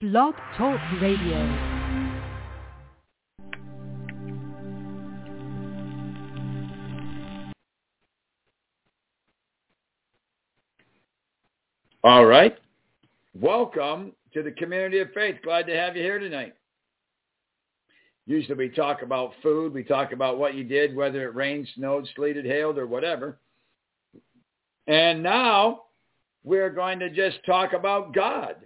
Blog Talk Radio. All right. Welcome to the Community of Faith. Glad to have you here tonight. Usually we talk about food. We talk about what you did, whether it rained, snowed, sleeted, hailed, or whatever. And now we're going to just talk about God.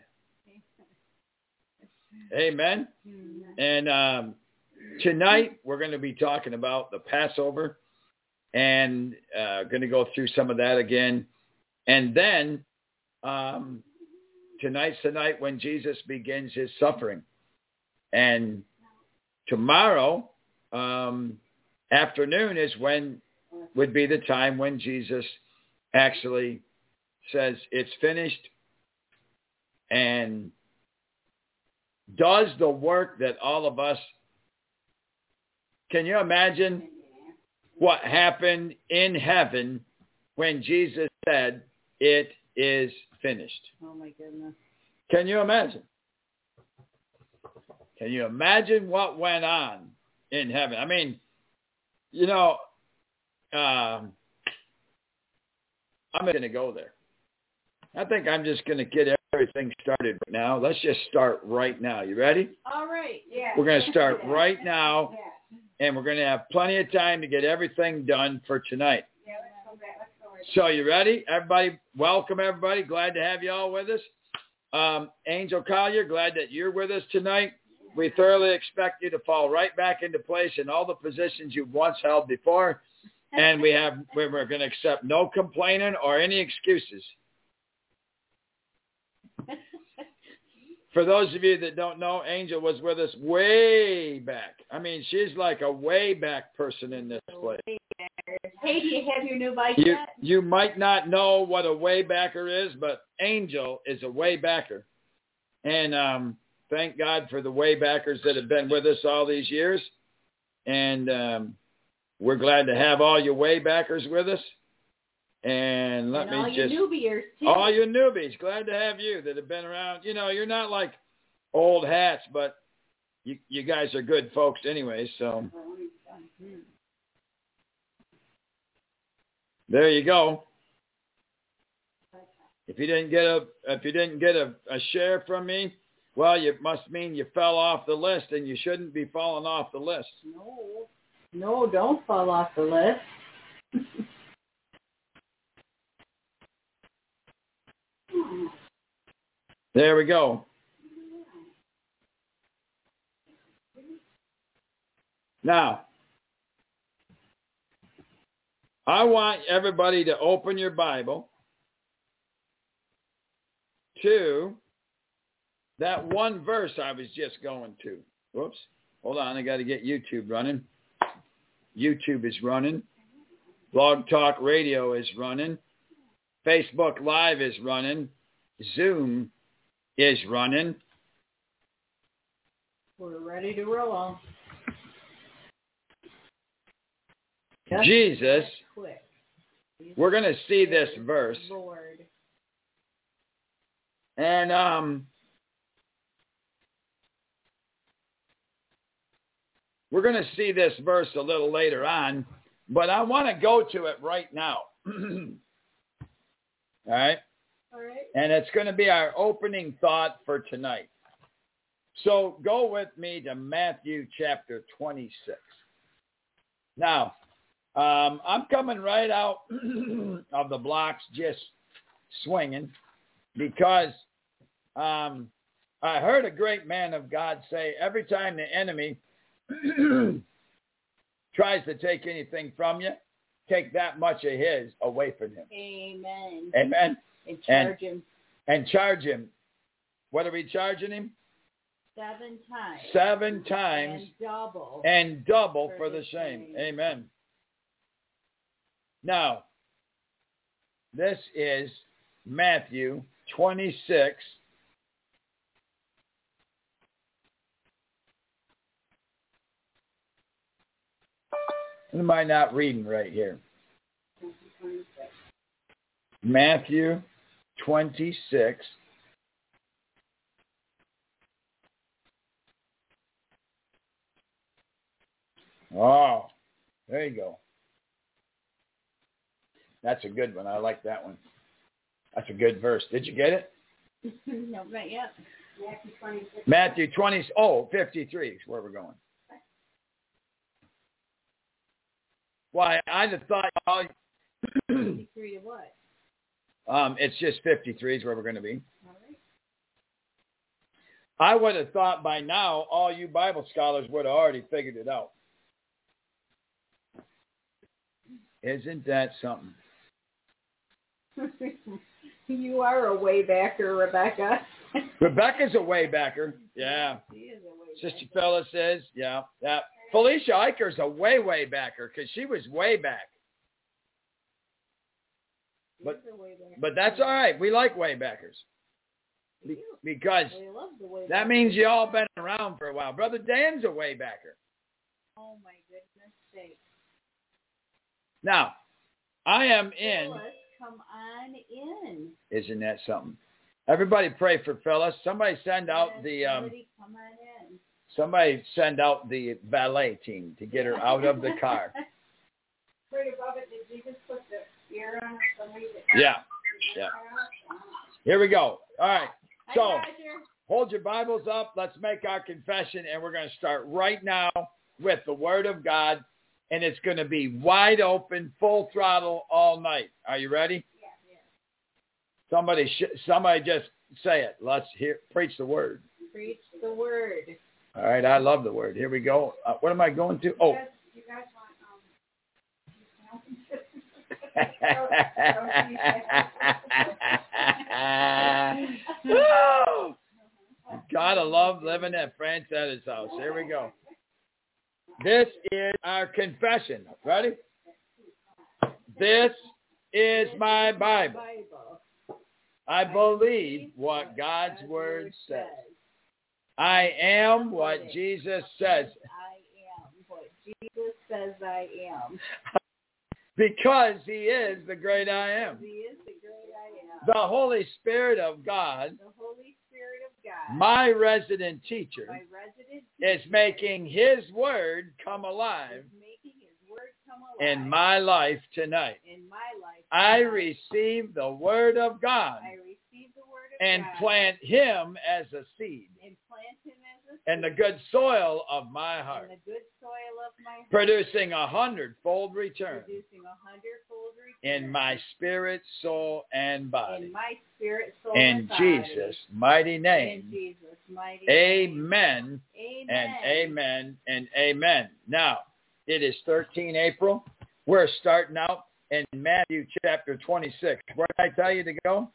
Amen. And tonight we're going to be talking about the Passover and going to go through some of that again. And then tonight's the night when Jesus begins his suffering. And tomorrow afternoon is when would be the time when Jesus actually says it's finished and does the work that all of us, can you imagine what happened in heaven when Jesus said it is finished? Oh my goodness. Can you imagine? Can you imagine what went on in heaven? I mean, you know, I'm going to go there. I think I'm just going to get everything started right now. Let's just start right now. You ready? All right. Yeah. We're going to start right now, and we're going to have plenty of time to get everything done for tonight. Yeah, let's go back. So you ready? Everybody, welcome everybody. Glad to have you all with us. Angel Collier, glad that you're with us tonight. We thoroughly expect you to fall right back into place in all the positions you've once held before. And we're going to accept no complaining or any excuses. For those of you that don't know, Angel was with us way back. I mean, she's like a way back person in this place. Hey, do you have your new bike yet? You might not know what a way backer is, but Angel is a way backer. And thank God for the way backers that have been with us all these years. And we're glad to have all your way backers with us. And all your newbies, too. All your newbies. Glad to have you that have been around. You know, you're not like old hats, but you guys are good folks anyway, so. There you go. If you didn't get a share from me, well, it must mean you fell off the list, and you shouldn't be falling off the list. No, don't fall off the list. There we go. Now, I want everybody to open your Bible to that one verse I was just going to. Whoops. Hold on. I got to get YouTube running. YouTube is running. Blog Talk Radio is running. Facebook Live is running. Zoom is running. We're ready to roll. Jesus, we're going to see this verse. Lord. And we're going to see this verse a little later on, but I want to go to it right now. All right? All right. And it's going to be our opening thought for tonight. So go with me to Matthew chapter 26. Now, I'm coming right out of the blocks just swinging because I heard a great man of God say every time the enemy tries to take anything from you, take that much of his away from him. Amen. Amen. And charge him. And charge him. What are we charging him? 7 times. 7 times. And double. For the same. Amen. Now, this is Matthew 26. Am I not reading right here? Matthew 26. Oh, there you go. That's a good one. I like that one. That's a good verse. Did you get it? No, not yet. Matthew 26. Matthew 20. 53 is where we're going. Why, I'd have thought... 53 to what? It's just 53 is where we're going to be. All right. I would have thought by now all you Bible scholars would have already figured it out. Isn't that something? You are a waybacker, Rebecca. Rebecca's a waybacker. Yeah. She is a waybacker. Sister Phyllis is. Yeah. Yeah. Felicia Eicher's a way backer because she was way back. But that's all right. We like way backers. Because that means you all been around for a while. Brother Dan's a way backer. Oh, my goodness sake. Now, I am in. Phyllis, come on in. Isn't that something? Everybody pray for Phyllis. Somebody send out the come on in. Somebody send out the valet team to get her out of the car. Right above it, did you just put the ear on somebody? Yeah. Yeah. Here we go. All right. So hold your Bibles up. Let's make our confession, and we're going to start right now with the Word of God, and it's going to be wide open, full throttle all night. Are you ready? Yeah. Somebody just say it. Let's preach the Word. Preach the Word. All right. I love the Word. Here we go. What am I going to? Oh. You guys want gotta love living at Francetta's house. Here we go. This is our confession. Ready? This is my Bible. I believe what God's Word says. I am what Jesus says. I am what Jesus says I am. Because he is the great I am. He is the great I am. The Holy Spirit of God, the Holy Spirit of God, my resident teacher, is is making his word come alive in my life tonight. I receive the word of God and plant him as a seed in the good soil of my heart, producing 100-fold return in my spirit, soul, and body. In Jesus' mighty name. Amen and amen and amen. Now, it is 13 April. We're starting out in Matthew chapter 26. Where did I tell you to go?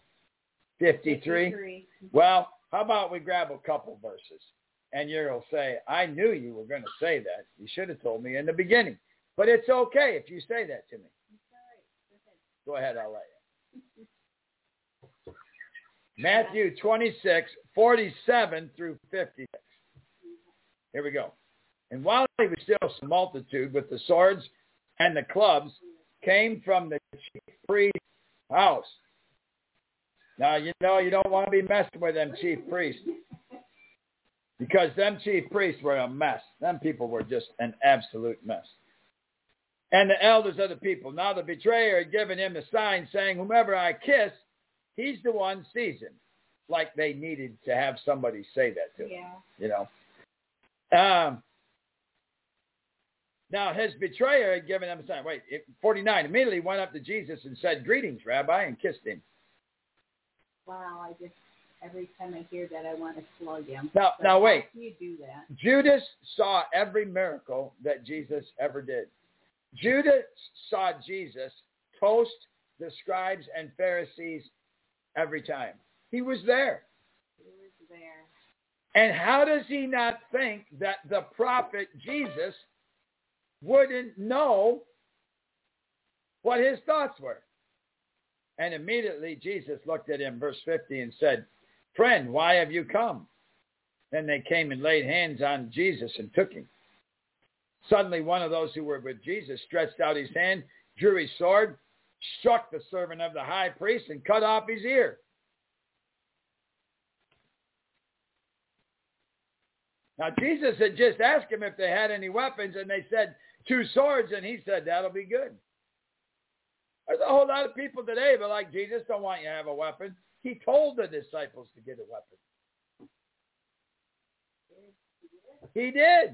53. Well, how about we grab a couple verses? And you'll say, I knew you were going to say that. You should have told me in the beginning. But it's okay if you say that to me. Go ahead, I'll let you. Matthew 26, 47 through 56. Here we go. And while he was still some multitude with the swords and the clubs came from the chief priest's house. Now, you know you don't want to be messing with them chief priests. Because them chief priests were a mess. Them people were just an absolute mess. And the elders of the people. Now the betrayer had given him the sign saying, whomever I kiss, he's the one seize him. Like they needed to have somebody say that to him. You know. Now his betrayer had given him a sign. 49. Immediately went up to Jesus and said, greetings, Rabbi, and kissed him. Wow, every time I hear that, I want to slug him. Now wait. How can you do that? Judas saw every miracle that Jesus ever did. Judas saw Jesus toast the scribes and Pharisees every time. He was there. And how does he not think that the prophet Jesus wouldn't know what his thoughts were? And immediately Jesus looked at him, verse 50, and said, friend, why have you come? Then they came and laid hands on Jesus and took him. Suddenly one of those who were with Jesus stretched out his hand, drew his sword, struck the servant of the high priest, and cut off his ear. Now, Jesus had just asked him if they had any weapons, and they said 2 swords, and he said, that'll be good. There's a whole lot of people today that like Jesus don't want you to have a weapon. He told the disciples to get a weapon. He did.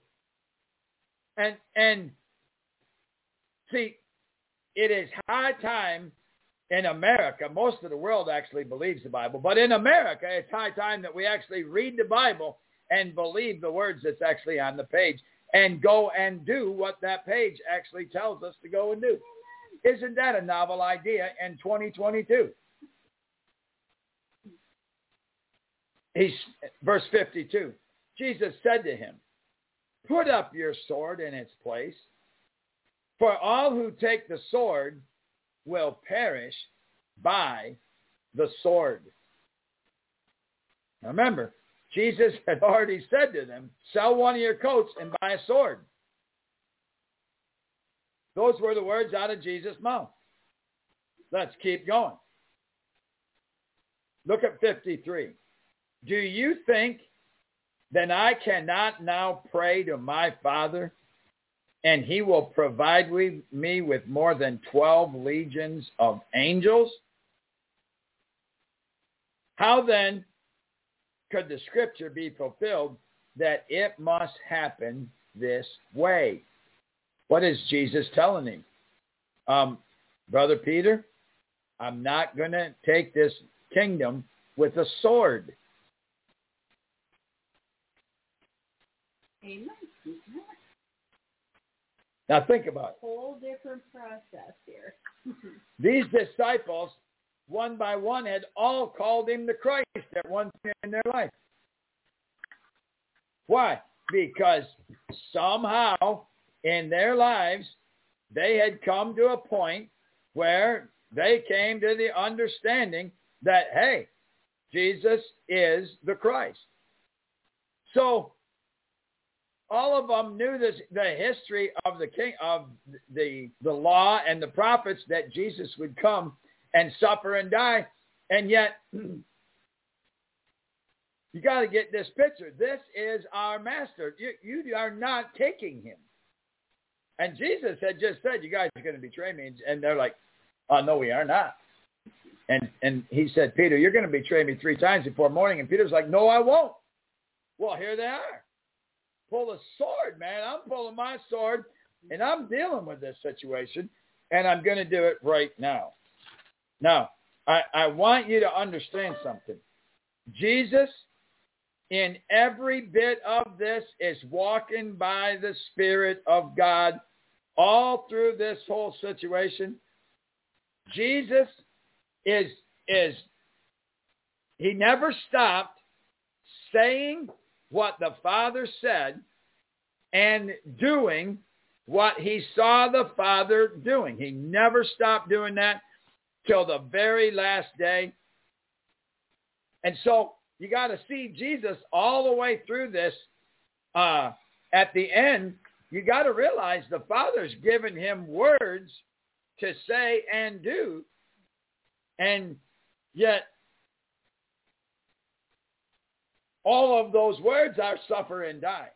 And see, it is high time in America. Most of the world actually believes the Bible. But in America, it's high time that we actually read the Bible and believe the words that's actually on the page and go and do what that page actually tells us to go and do. Isn't that a novel idea in 2022? Verse 52. Jesus said to him, put up your sword in its place, for all who take the sword will perish by the sword. Now remember, Jesus had already said to them, sell one of your coats and buy a sword. Those were the words out of Jesus' mouth. Let's keep going. Look at 53. Do you think that I cannot now pray to my Father, and he will provide me with more than 12 legions of angels? How then could the scripture be fulfilled that it must happen this way? What is Jesus telling him? Brother Peter, I'm not going to take this kingdom with a sword. Amen. Now think about it. Whole different process here. These disciples, one by one, had all called him the Christ at one point in their life. Why? Because somehow in their lives, they had come to a point where they came to the understanding that, hey, Jesus is the Christ. So all of them knew the history of the king, of the law and the prophets, that Jesus would come and suffer and die. And yet, you got to get this picture. This is our master. You are not taking him. And Jesus had just said, you guys are going to betray me. And they're like, oh, no, we are not. And he said, Peter, you're going to betray me 3 times before morning. And Peter's like, no, I won't. Well, here they are. Pull a sword, man. I'm pulling my sword, and I'm dealing with this situation, and I'm going to do it right now. Now, I want you to understand something. Jesus, in every bit of this, is walking by the Spirit of God all through this whole situation. Jesus he never stopped saying what the Father said and doing what he saw the Father doing. He never stopped doing that till the very last day. And so you got to see Jesus all the way through this. At the end, you got to realize the Father's given him words to say and do, and yet all of those words are suffer and die.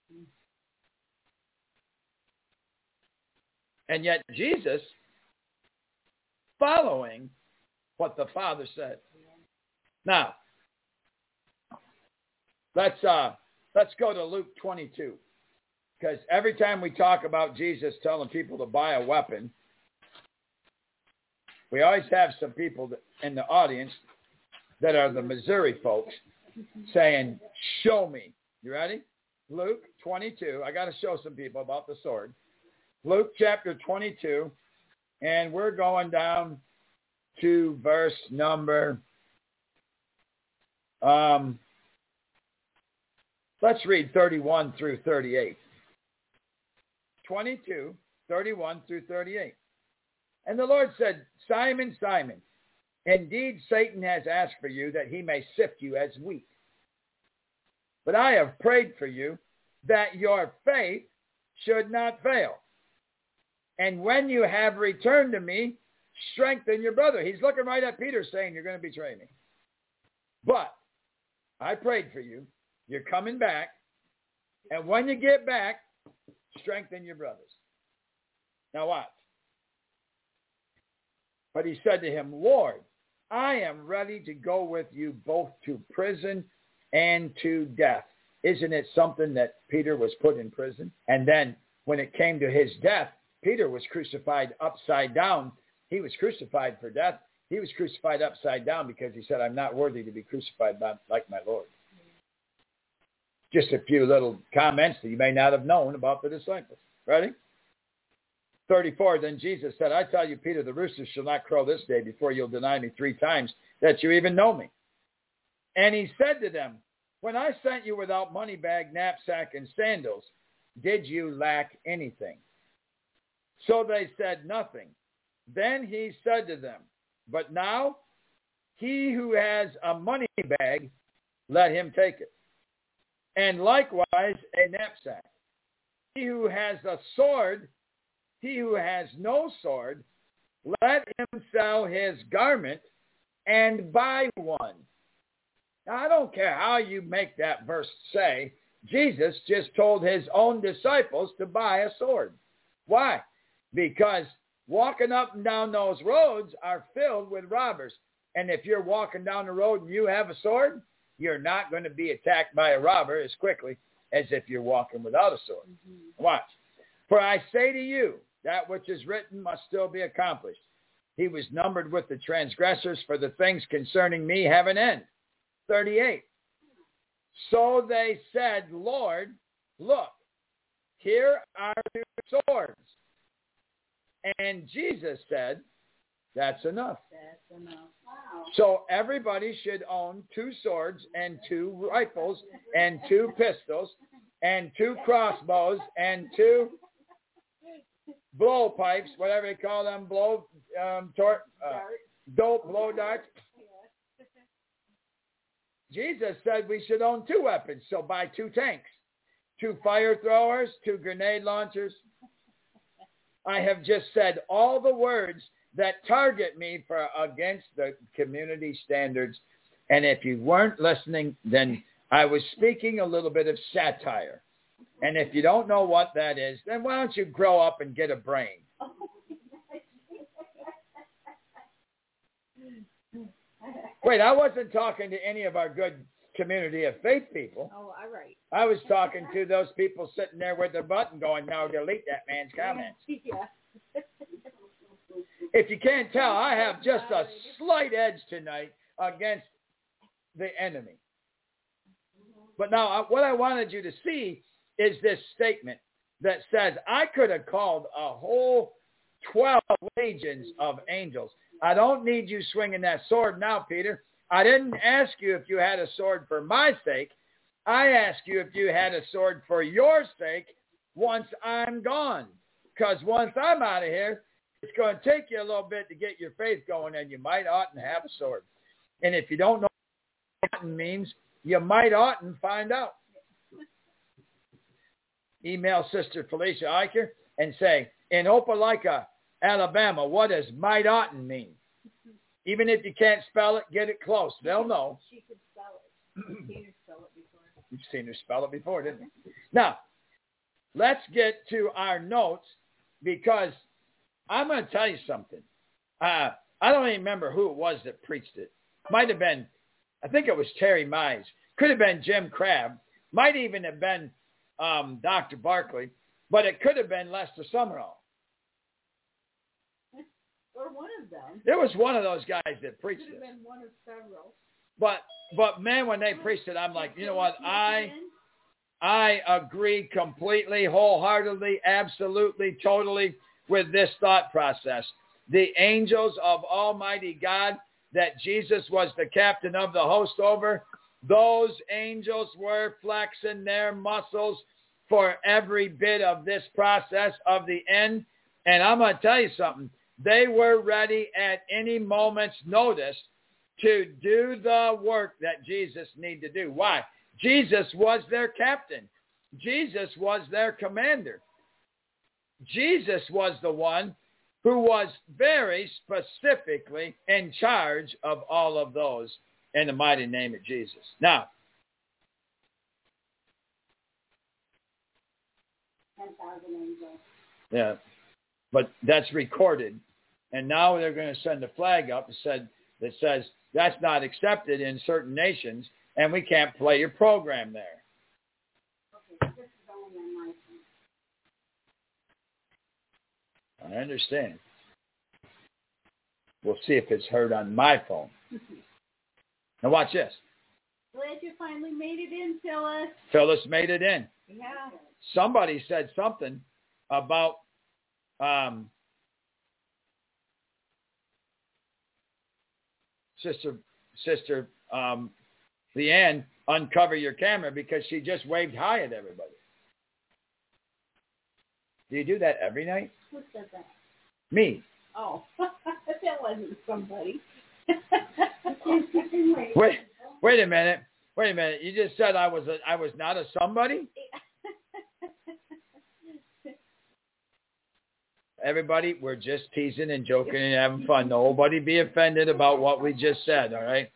And yet Jesus following what the Father said. Now, let's go to Luke 22. Because every time we talk about Jesus telling people to buy a weapon, we always have some people in the audience that are the Missouri folks saying, show me. You ready? Luke 22. I got to show some people about the sword. Luke chapter 22, and we're going down to verse number, let's read 31 through 38. 22, 31 through 38. And the Lord said, Simon, Simon, indeed Satan has asked for you that he may sift you as wheat. But I have prayed for you that your faith should not fail. And when you have returned to me, strengthen your brother. He's looking right at Peter saying, you're going to betray me. But I prayed for you. You're coming back. And when you get back, strengthen your brothers. Now watch. But he said to him, Lord, I am ready to go with you both to prison and to death. Isn't it something that Peter was put in prison? And then when it came to his death, Peter was crucified upside down. He was crucified for death. He was crucified upside down because he said, I'm not worthy to be crucified like my Lord. Just a few little comments that you may not have known about the disciples. Ready? 34, then Jesus said, I tell you, Peter, the rooster shall not crow this day before you'll deny me 3 times that you even know me. And he said to them, when I sent you without money bag, knapsack, and sandals, did you lack anything? So they said nothing. Then he said to them, but now he who has a money bag, let him take it. And likewise a knapsack. He who has a sword, he who has no sword, let him sell his garment and buy one. Now, I don't care how you make that verse say, Jesus just told his own disciples to buy a sword. Why? Because walking up and down those roads are filled with robbers. And if you're walking down the road and you have a sword, you're not going to be attacked by a robber as quickly as if you're walking without a sword. Mm-hmm. Watch. For I say to you, that which is written must still be accomplished. He was numbered with the transgressors, for the things concerning me have an end. 38. So they said, Lord, look, here are 2 swords. And Jesus said, that's enough. That's enough. Wow. So everybody should own 2 swords and 2 rifles and 2 pistols and 2 crossbows and 2 blow pipes, whatever they call them, blow darts. Jesus said we should own 2 weapons, so buy 2 tanks, 2 fire throwers, 2 grenade launchers. I have just said all the words that target me for against the community standards. And if you weren't listening, then I was speaking a little bit of satire. And if you don't know what that is, then why don't you grow up and get a brain? Wait, I wasn't talking to any of our good community of faith people. Oh, all right. I was talking to those people sitting there with their button going, now delete that man's comments. Yeah. If you can't tell, I have just a slight edge tonight against the enemy. But now what I wanted you to see is this statement that says, I could have called a whole 12 legions of angels. I don't need you swinging that sword now, Peter. I didn't ask you if you had a sword for my sake. I asked you if you had a sword for your sake once I'm gone. Because once I'm out of here, it's going to take you a little bit to get your faith going, and you might oughtn't have a sword. And if you don't know what oughtn't means, you might oughtn't find out. Email Sister Felicia Eicher and say, in Opelika, Alabama, what does might oughtn't mean? Even if you can't spell it, get it close. They'll know. She could spell it. You've seen her spell it before. You've seen her spell it before, didn't you? Now, let's get to our notes, because I'm going to tell you something. I don't even remember who it was that preached it. Might have been, I think it was Terry Mize. Could have been Jim Crabb. Might even have been Dr. Barkley. But it could have been Lester Summerall. Or one of them. There was one of those guys that preached it. Could have been one of several. But man, when they preached it, I'm like, you know what? I agree completely, wholeheartedly, absolutely, totally with this thought process. The angels of Almighty God that Jesus was the captain of the host over, those angels were flexing their muscles for every bit of this process of the end. And I'm going to tell you something. They were ready at any moment's notice to do the work that Jesus needed to do. Why? Jesus was their captain. Jesus was their commander. Jesus was the one who was very specifically in charge of all of those in the mighty name of Jesus. Now, 10,000 angels. Yeah. But that's recorded. And now they're going to send a flag up that says that's not accepted in certain nations, and we can't play your program there. Okay, this is only on my phone. I understand. We'll see if it's heard on my phone. Now watch this. Glad you finally made it in, Phyllis. Phyllis made it in. Yeah. Somebody said something about Sister Leanne, uncover your camera because she just waved hi at everybody. Do you do that every night? Who said that? Me. Oh, that wasn't somebody. Wait a minute. You just said I was not a somebody? Everybody, we're just teasing and joking and having fun. Nobody be offended about what we just said, all right?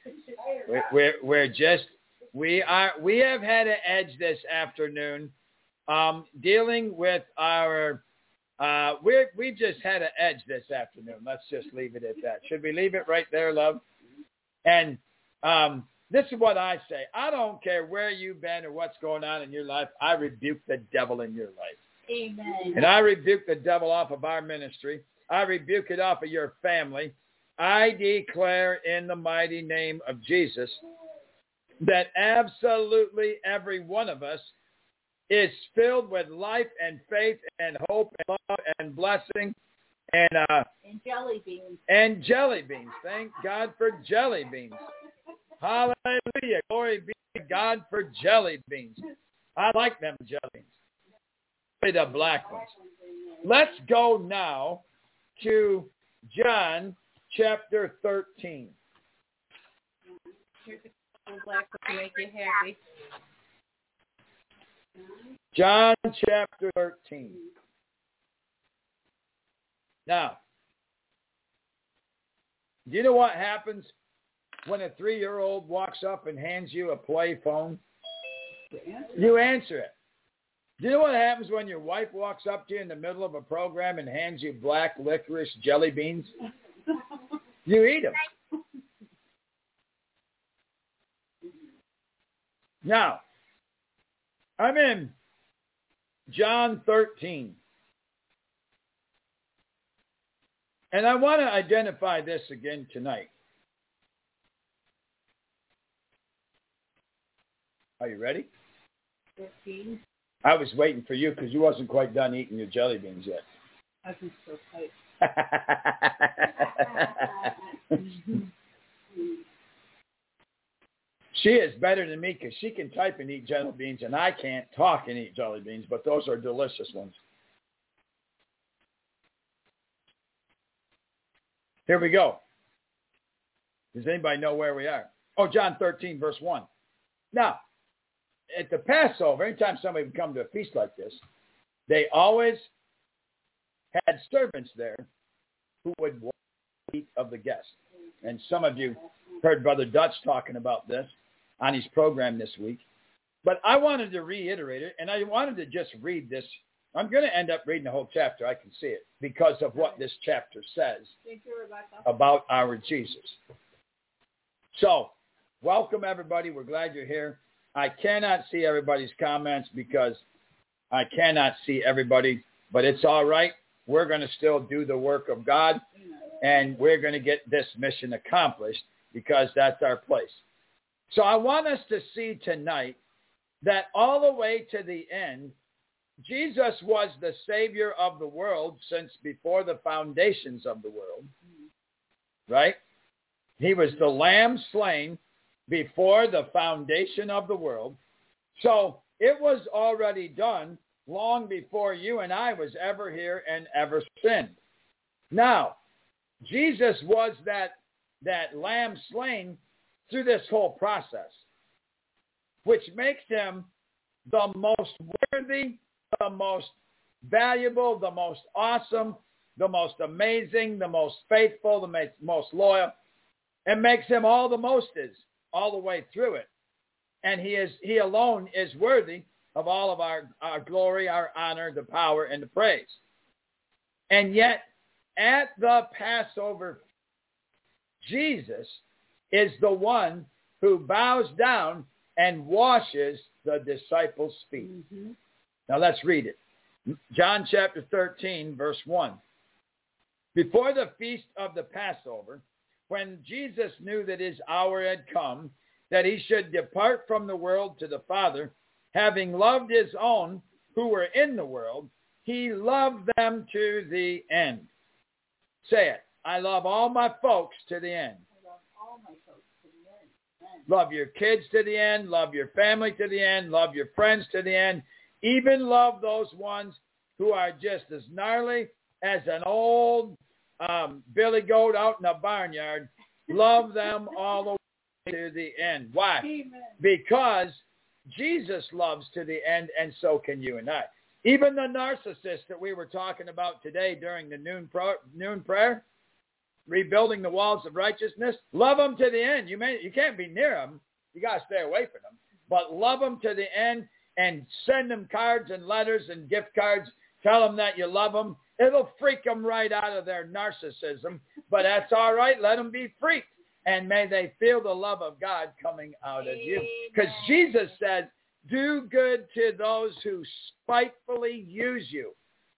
We have had an edge this afternoon dealing with our we just had an edge this afternoon. Let's just leave it at that. Should we leave it right there, love? And this is what I say. I don't care where you've been or what's going on in your life. I rebuke the devil in your life. Amen. And I rebuke the devil off of our ministry. I rebuke it off of your family. I declare in the mighty name of Jesus that absolutely every one of us is filled with life and faith and hope and love and blessing and jelly beans. And jelly beans. Thank God for jelly beans. Hallelujah. Glory be to God for jelly beans. I like them jelly beans. The black ones. Let's go now to John chapter 13. Here's a black one to make you happy. John chapter 13. Now, do you know what happens when a 3-year-old walks up and hands you a play phone? You answer it. Do you know what happens when your wife walks up to you in the middle of a program and hands you black licorice jelly beans? You eat them. Now, I'm in John 13. And I want to identify this again tonight. Are you ready? 15. I was waiting for you because you wasn't quite done eating your jelly beans yet. I can still type. She is better than me because she can type and eat jelly beans, and I can't talk and eat jelly beans, but those are delicious ones. Here we go. Does anybody know where we are? Oh, John 13, verse 1. Now, at the Passover, anytime somebody would come to a feast like this, they always had servants there who would wash the feet of the guests. And some of you heard Brother Dutch talking about this on his program this week. But I wanted to reiterate it, and I wanted to just read this. I'm going to end up reading the whole chapter. I can see it because of what this chapter says about our Jesus. So, welcome, everybody. We're glad you're here. I cannot see everybody's comments because I cannot see everybody, but it's all right. We're going to still do the work of God, and we're going to get this mission accomplished because that's our place. So I want us to see tonight that all the way to the end, Jesus was the Savior of the world since before the foundations of the world, right? He was the Lamb slain before the foundation of the world. So it was already done long before you and I was ever here and ever sinned. Now, Jesus was that lamb slain through this whole process, which makes him the most worthy, the most valuable, the most awesome, the most amazing, the most faithful, the most loyal, and makes him all the most is all the way through it. And he alone is worthy of all of our glory, our honor, the power, and the praise. And yet, at the Passover, Jesus is the one who bows down and washes the disciples' feet. Mm-hmm. Now let's read it. John chapter 13, verse 1. Before the feast of the Passover, when Jesus knew that his hour had come, that he should depart from the world to the Father, having loved his own who were in the world, he loved them to the end. Say it. I love all my folks to the end. I love all my folks to the end. Amen. Love your kids to the end. Love your family to the end. Love your friends to the end. Even love those ones who are just as gnarly as an old billy goat out in a barnyard. Love them all the way to the end. Why? Amen. Because Jesus loves to the end, and so can you and I. Even the narcissists that we were talking about today during the noon prayer, rebuilding the walls of righteousness, love them to the end. You can't be near them. You got to stay away from them. But love them to the end and send them cards and letters and gift cards. Tell them that you love them. It'll freak them right out of their narcissism. But that's all right. Let them be freaked. And may they feel the love of God coming out of you. Because Jesus said, do good to those who spitefully use you.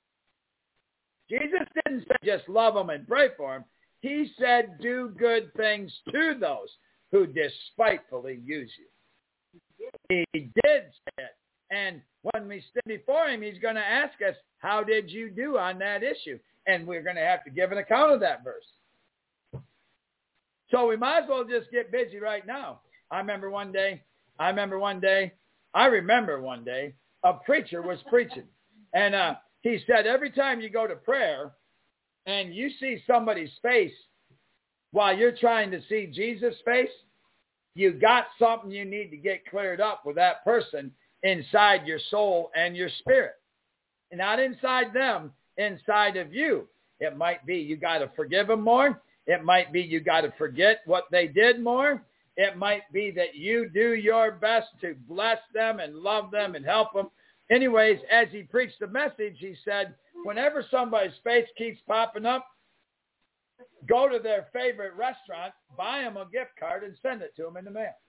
Jesus didn't say just love them and pray for them. He said do good things to those who despitefully use you. He did say it. And when we stand before him, he's going to ask us, how did you do on that issue? And we're going to have to give an account of that verse. So we might as well just get busy right now. I remember one day, a preacher was preaching. And he said, every time you go to prayer and you see somebody's face while you're trying to see Jesus' face, you got something you need to get cleared up with that person inside your soul and your spirit. Not inside them, inside of you. It might be you got to forgive them more. It might be you got to forget what they did more. It might be that you do your best to bless them and love them and help them. Anyways, as he preached the message, he said, whenever somebody's face keeps popping up, go to their favorite restaurant, buy them a gift card, and send it to them in the mail.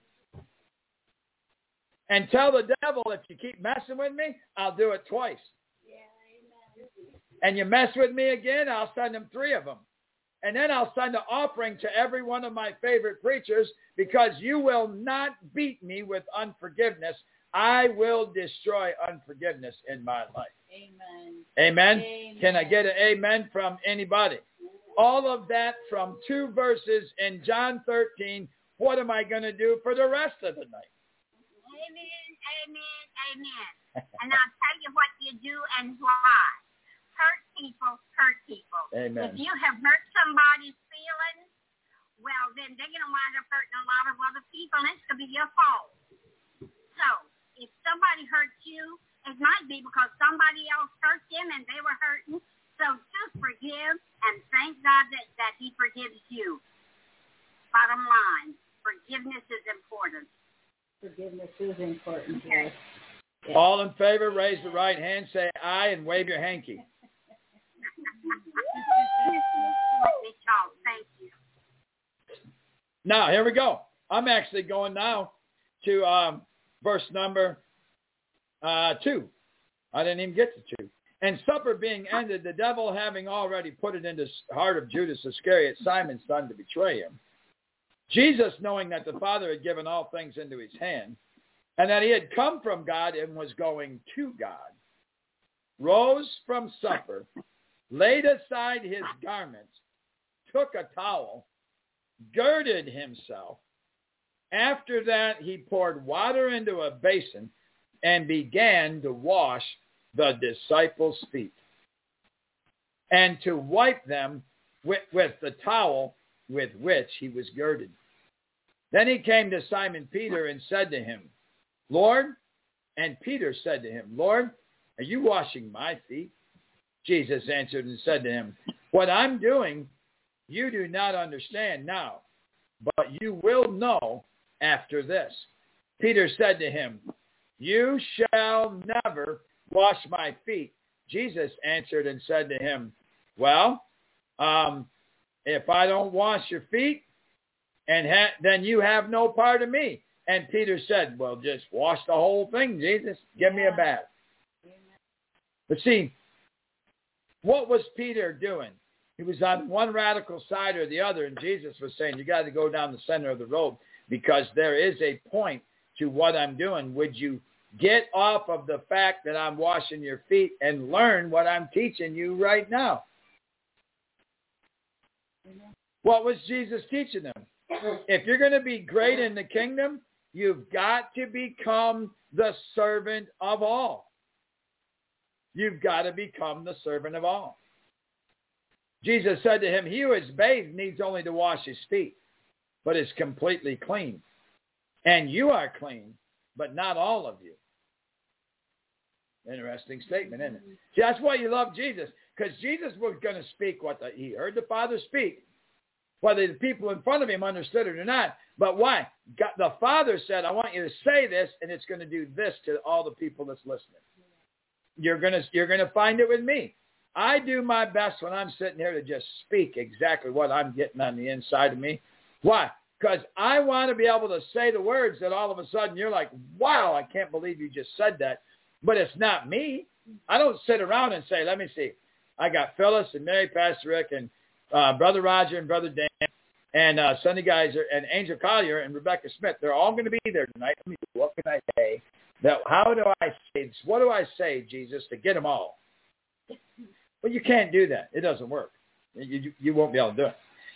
And tell the devil, if you keep messing with me, I'll do it twice. Yeah, amen. And you mess with me again, I'll send them 3 of them. And then I'll send an offering to every one of my favorite preachers, because you will not beat me with unforgiveness. I will destroy unforgiveness in my life. Amen. Amen? Amen. Can I get an amen from anybody? All of that from 2 verses in John 13. What am I going to do for the rest of the night? Amen, amen, amen. And I'll tell you what you do and why. Hurt people hurt people. Amen. If you have hurt somebody's feelings, well, then they're going to wind up hurting a lot of other people, and it's going to be your fault. So if somebody hurts you, it might be because somebody else hurt them and they were hurting. So just forgive and thank God that he forgives you. Bottom line, forgiveness is important. Forgiveness is important, yes. Yes. All in favor, raise the right hand, say aye, and wave your hanky. Thank you. Now, here we go. I'm actually going now to verse number 2. I didn't even get to 2. And supper being ended, the devil having already put it into the heart of Judas Iscariot, Simon's son, to betray him, Jesus, knowing that the Father had given all things into his hand, and that he had come from God and was going to God, rose from supper, laid aside his garments, took a towel, girded himself. After that, he poured water into a basin and began to wash the disciples' feet and to wipe them with the towel with which he was girded. Then he came to Simon Peter and said to him, Lord, and Peter said to him, Lord, are you washing my feet? Jesus answered and said to him, what I'm doing, you do not understand now, but you will know after this. Peter said to him, you shall never wash my feet. Jesus answered and said to him, well, if I don't wash your feet, then you have no part of me. And Peter said, well, just wash the whole thing, Jesus. Give me a bath. But see, what was Peter doing? He was on one radical side or the other, and Jesus was saying, you got to go down the center of the road because there is a point to what I'm doing. Would you get off of the fact that I'm washing your feet and learn what I'm teaching you right now? What was Jesus teaching them? If you're going to be great in the kingdom, you've got to become the servant of all. You've got to become the servant of all. Jesus said to him, he who is bathed needs only to wash his feet, but is completely clean. And you are clean, but not all of you. Interesting statement, isn't it? See, that's why you love Jesus, because Jesus was going to speak what he heard the Father speak, whether the people in front of him understood it or not. But why? The Father said, I want you to say this, and it's going to do this to all the people that's listening. You're going to find it with me. I do my best when I'm sitting here to just speak exactly what I'm getting on the inside of me. Why? Because I want to be able to say the words that all of a sudden you're like, wow, I can't believe you just said that. But it's not me. I don't sit around and say, let me see. I got Phyllis and Mary, Pastor Rick, and Brother Roger and Brother Dan, and Sonny Geiser and Angel Collier and Rebecca Smith. They're all going to be there tonight. Let me see, what can I say? How do I say this? What do I say, Jesus, to get them all? Well, you can't do that. It doesn't work. You won't be able to do it.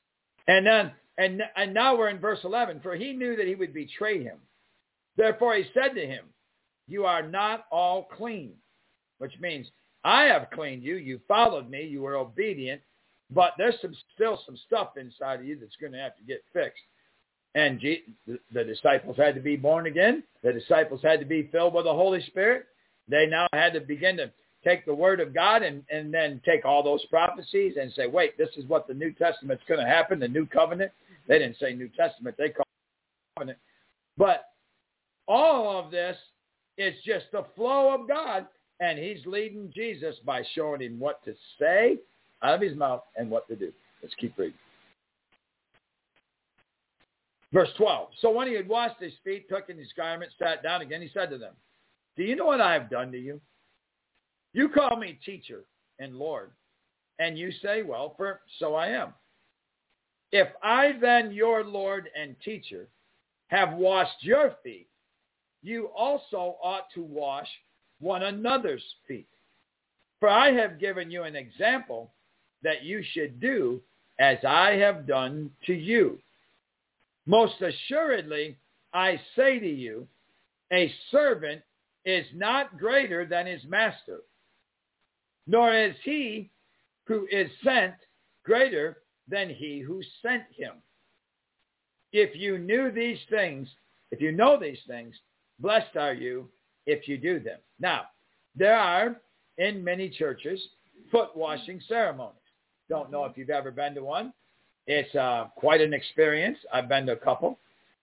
And now we're in verse 11. For he knew that he would betray him. Therefore he said to him, you are not all clean, which means I have cleaned you. You followed me. You were obedient. But there's still some stuff inside of you that's going to have to get fixed. And the disciples had to be born again. The disciples had to be filled with the Holy Spirit. They now had to begin to take the Word of God and then take all those prophecies and say, wait, this is what the New Testament's going to happen, the New Covenant. They didn't say New Testament. They called it Covenant. But all of this is just the flow of God, and he's leading Jesus by showing him what to say out of his mouth and what to do. Let's keep reading. Verse 12. So when he had washed his feet, took in his garment, sat down again, he said to them, do you know what I have done to you? You call me teacher and Lord, and you say, well, for so I am. If I then, your Lord and teacher, have washed your feet, you also ought to wash one another's feet. For I have given you an example that you should do as I have done to you. Most assuredly, I say to you, a servant is not greater than his master, nor is he who is sent greater than he who sent him. If you know these things, blessed are you if you do them. Now, there are in many churches foot washing ceremonies. Don't know if you've ever been to one. It's quite an experience. I've been to a couple.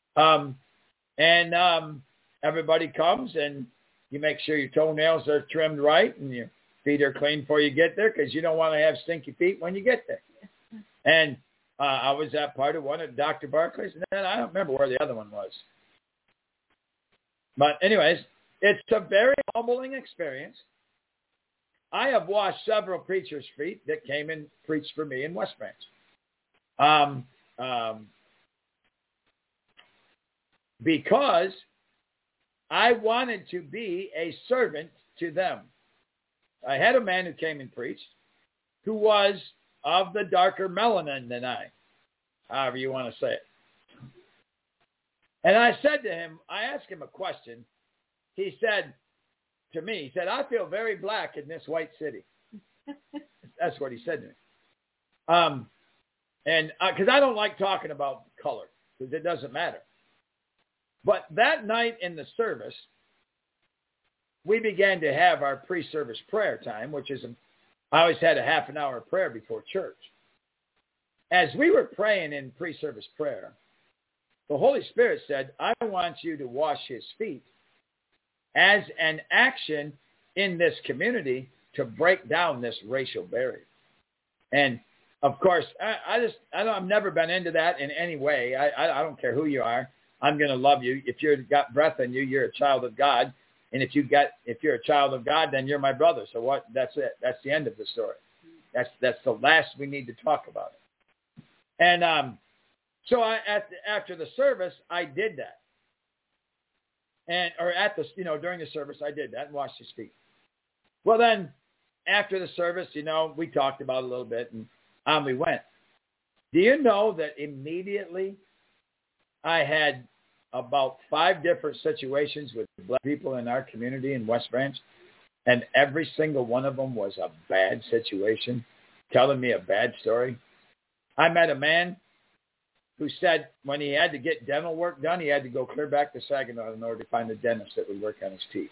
Everybody comes and you make sure your toenails are trimmed right and your feet are clean before you get there because you don't want to have stinky feet when you get there. And I was at part of one at Dr. Barclay's, and then I don't remember where the other one was. But anyways, it's a very humbling experience. I have washed several preachers' feet that came and preached for me in West Branch. Because I wanted to be a servant to them. I had a man who came and preached who was of the darker melanin than I, however you want to say it. And I said to him, I asked him a question. He said to me, he said, I feel very black in this white city. That's what he said to me. And because I don't like talking about color, because it doesn't matter. But that night in the service, we began to have our pre-service prayer time, which is, I always had a half an hour of prayer before church. As we were praying in pre-service prayer, the Holy Spirit said, I want you to wash his feet as an action in this community to break down this racial barrier. And of course, I've never been into that in any way. I don't care who you are. I'm going to love you. If you've got breath in you, you're a child of God. And if you're a child of God, then you're my brother. So what? That's it. That's the end of the story. That's the last we need to talk about it. And so after the service, I did that. During the service, I did that and washed his feet. Well, then after the service, we talked about it a little bit, and on we went. Do you know that immediately I had about 5 different situations with black people in our community in West Branch, and every single one of them was a bad situation, telling me a bad story. I met a man who said when he had to get dental work done, he had to go clear back to Saginaw in order to find a dentist that would work on his teeth.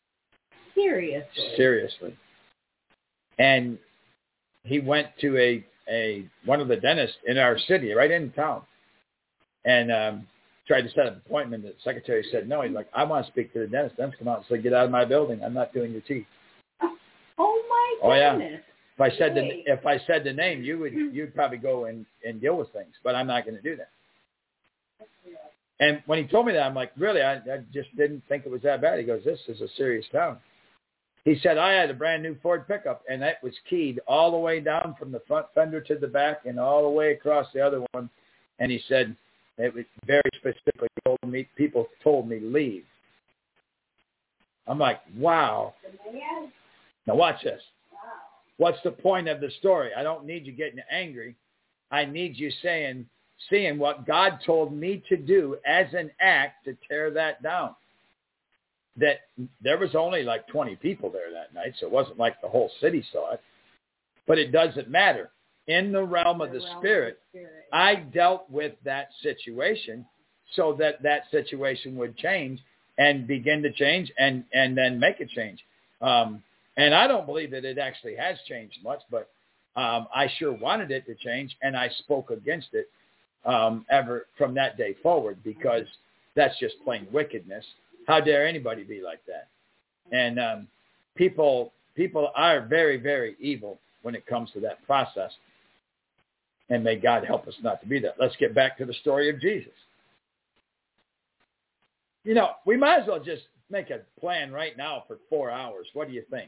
Seriously. And he went to one of the dentists in our city, right in town, and tried to set up an appointment. The secretary said no. He's like, I want to speak to the dentist. Dentist come out and said, get out of my building. I'm not doing your teeth. Oh my goodness. Yeah. If I said the name, you'd probably go and deal with things, but I'm not going to do that. And when he told me that, I'm like, really? I just didn't think it was that bad. He goes, this is a serious town. He said, I had a brand new Ford pickup, and that was keyed all the way down from the front fender to the back and all the way across the other one. And he said, it was very specifically people told me leave. I'm like, wow. Now watch this. What's the point of the story? I don't need you getting angry. I need you seeing what God told me to do as an act to tear that down. That there was only like 20 people there that night, so it wasn't like the whole city saw it. But it doesn't matter. In the realm of the Spirit, I dealt with that situation so that situation would change and begin to change and then make a change. And I don't believe that it actually has changed much, but I sure wanted it to change, and I spoke against it ever from that day forward, because that's just plain wickedness. How dare anybody be like that? And people are very, very evil when it comes to that process. And may God help us not to be that. Let's get back to the story of Jesus. We might as well just make a plan right now for 4 hours. What do you think?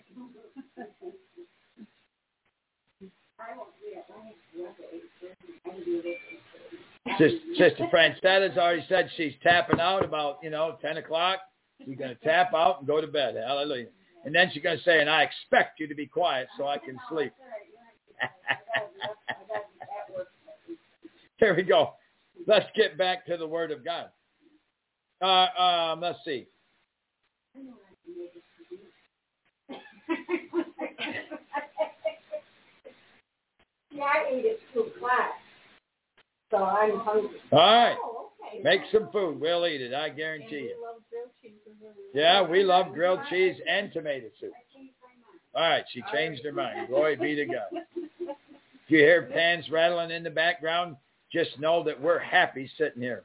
Sister Francetta's already said she's tapping out about, 10 o'clock. She's going to tap out and go to bed. Hallelujah. And then she's going to say, and I expect you to be quiet so I can sleep. Here we go. Let's get back to the Word of God. Let's see. I ate at 2 o'clock, so I'm hungry. All right. Oh, okay. Make some food. We'll eat it. I guarantee you. We love grilled cheese. Yeah, we love grilled cheese and tomato soup. All right. She changed her mind. Glory be to God. If you hear pans rattling in the background, just know that we're happy sitting here.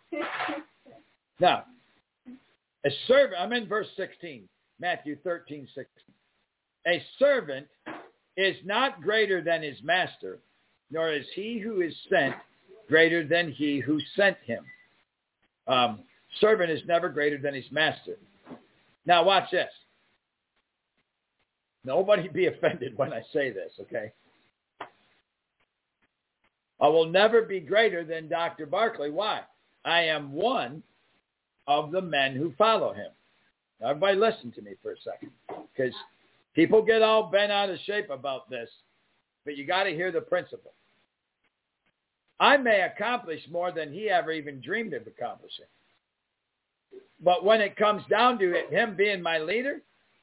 Now, a servant, I'm in verse 16, Matthew 13:16. A servant is not greater than his master, nor is he who is sent greater than he who sent him. Servant is never greater than his master. Now watch this. Nobody be offended when I say this, okay? I will never be greater than Dr. Barkley. Why? I am one of the men who follow him. Now, everybody listen to me for a second, because people get all bent out of shape about this, but you got to hear the principle. I may accomplish more than he ever even dreamed of accomplishing. But when it comes down to it, him being my leader,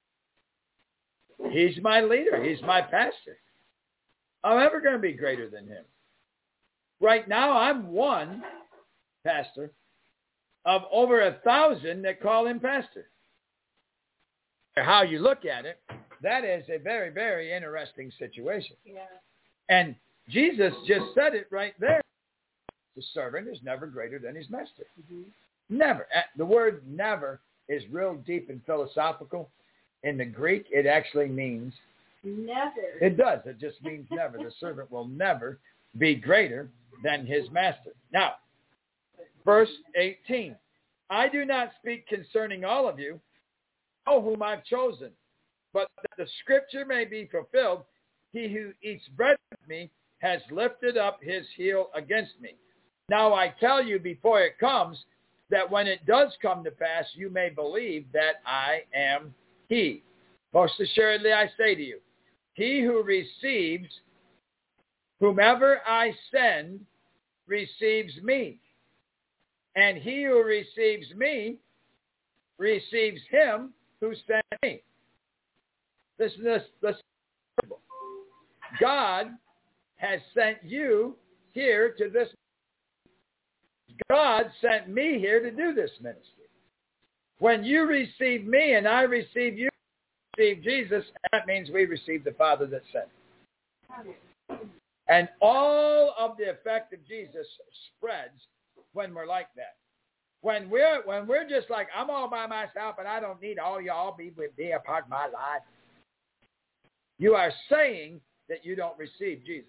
he's my leader. He's my pastor. I'm never going to be greater than him. Right now, I'm one pastor of over 1,000 that call him pastor. How you look at it, that is a very, very interesting situation. Yeah. And Jesus just said it right there. The servant is never greater than his master. Mm-hmm. Never. The word never is real deep and philosophical. In the Greek, it actually means never. It does. It just means never. The servant will never be greater than his master. Now, verse 18. I do not speak concerning all of you, whom I've chosen, but that the scripture may be fulfilled. He who eats bread with me has lifted up his heel against me. Now I tell you before it comes, that when it does come to pass, you may believe that I am he. Most assuredly I say to you, he who receives whomever I send receives me. And he who receives me receives him who sent me. Listen to this. God has sent you here to this. God sent me here to do this ministry. When you receive me and I receive you, receive Jesus, that means we receive the Father that sent me. And all of the effect of Jesus spreads when we're like that. When we're just like, I'm all by myself and I don't need all y'all be with me a part of my life. You are saying that you don't receive Jesus.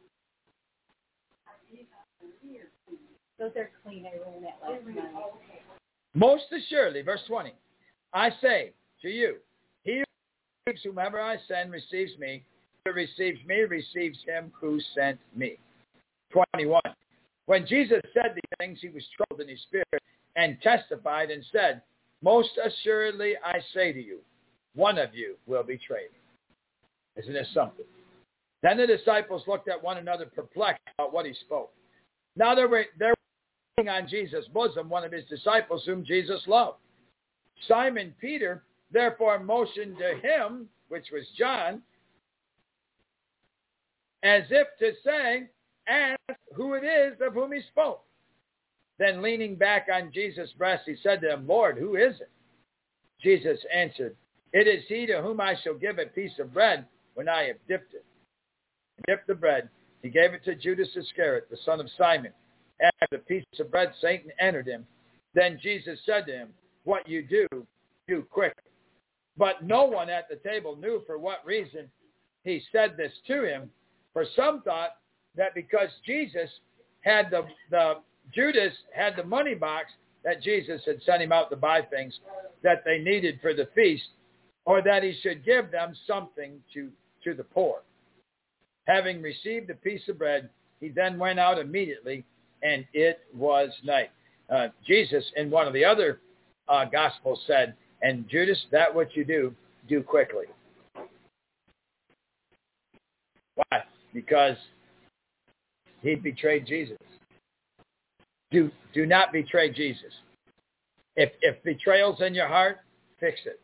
Those are clean. I ran that last night. Most assuredly, verse 20, I say to you, he who receives whomever I send receives me. He who receives me receives him who sent me. 21. When Jesus said these things, he was troubled in his spirit and testified and said, most assuredly I say to you, one of you will betray me. Isn't this something? Then the disciples looked at one another perplexed about what he spoke. Now there were on Jesus' bosom one of his disciples whom Jesus loved. Simon Peter therefore motioned to him, which was John, as if to say, ask who it is of whom he spoke. Then leaning back on Jesus' breast, he said to him, Lord, who is it? Jesus answered, it is he to whom I shall give a piece of bread when I have dipped it. He dipped the bread. He gave it to Judas Iscariot, the son of Simon. After the piece of bread, Satan entered him. Then Jesus said to him, what you do, do quickly. But no one at the table knew for what reason he said this to him. For some thought that because Judas had the money box that Jesus had sent him out to buy things that they needed for the feast, or that he should give them something to the poor. Having received a piece of bread, he then went out immediately, and it was night. Jesus, in one of the other Gospels, said, and Judas, that what you do, do quickly. Why? Because he betrayed Jesus. Do not betray Jesus. If betrayal's in your heart, fix it.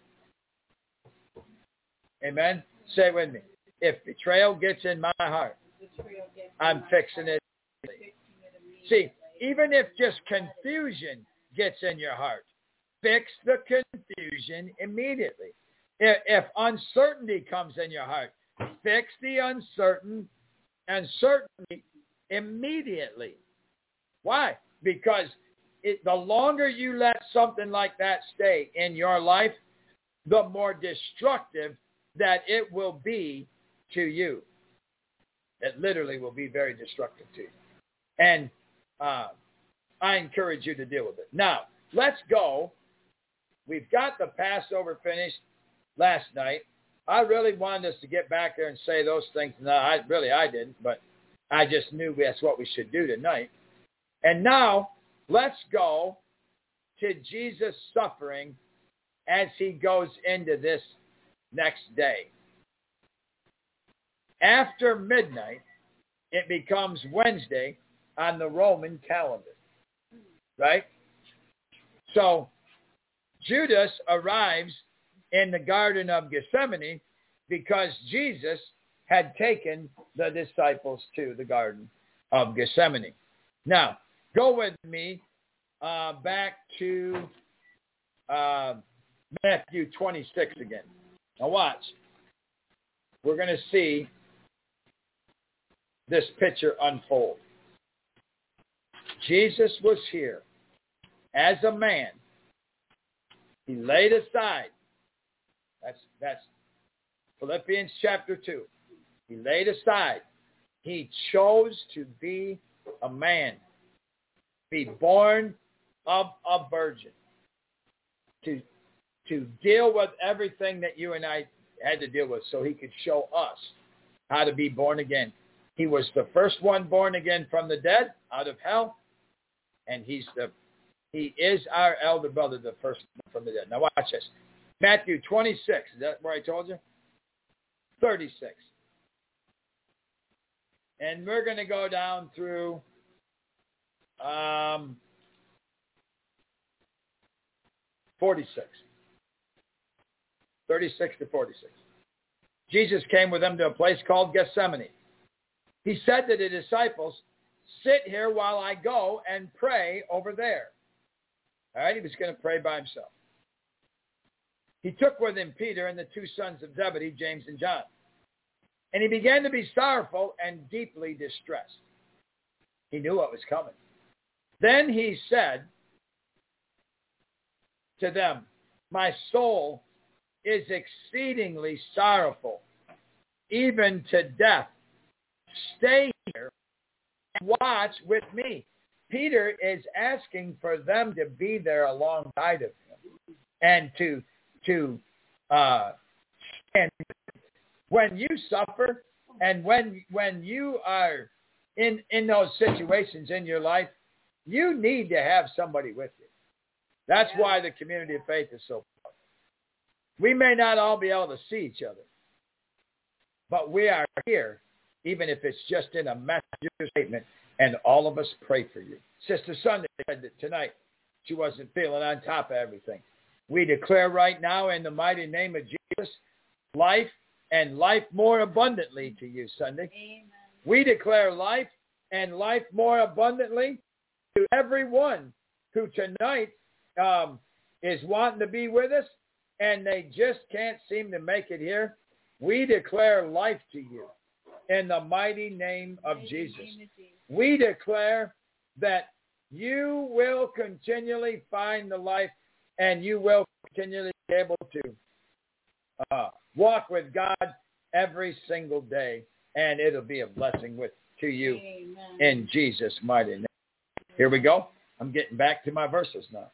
Amen? Say it with me. If betrayal gets in my heart, I'm fixing it. See, even if just confusion gets in your heart, fix the confusion immediately. If uncertainty comes in your heart, fix the uncertainty immediately. Why? Because the longer you let something like that stay in your life, the more destructive that it will be to you. It literally will be very destructive to you. And I encourage you to deal with it. Now, let's go. We've got the Passover finished last night. I really wanted us to get back there and say those things. No, I didn't, but I just knew that's what we should do tonight. And now, let's go to Jesus' suffering as he goes into this next day. After midnight, it becomes Wednesday on the Roman calendar, right? So Judas arrives in the Garden of Gethsemane because Jesus had taken the disciples to the Garden of Gethsemane. Now, go with me back to Matthew 26 again. Now watch. We're going to see this picture unfold. Jesus was here as a man He laid aside. That's Philippians chapter 2. He laid aside. He chose to be a man, be born of a virgin, to deal with everything that you and I had to deal with so he could show us how to be born again. He was the first one born again from the dead, out of hell, and he is our elder brother, the first one from the dead. Now watch this. Matthew 26, is that where I told you? 36. And we're going to go down through 46. 36 to 46. Jesus came with them to a place called Gethsemane. He said to the disciples, sit here while I go and pray over there. All right, he was going to pray by himself. He took with him Peter and the two sons of Zebedee, James and John. And he began to be sorrowful and deeply distressed. He knew what was coming. Then he said to them, my soul is exceedingly sorrowful, even to death. Stay here and watch with me. Peter is asking for them to be there alongside of him and to stand. When you suffer and when you are in those situations in your life, you need to have somebody with you. That's why the community of faith is so powerful. We may not all be able to see each other, but we are here, even if it's just in a messenger statement, and all of us pray for you. Sister Sunday said that tonight she wasn't feeling on top of everything. We declare right now in the mighty name of Jesus, life and life more abundantly to you, Sunday. Amen. We declare life and life more abundantly to everyone who tonight is wanting to be with us and they just can't seem to make it here. We declare life to you in the mighty name of Jesus. We declare that you will continually find the life and you will continually be able to walk with God every single day, and it'll be a blessing to you. Amen. In Jesus' mighty name. Here we go. I'm getting back to my verses now.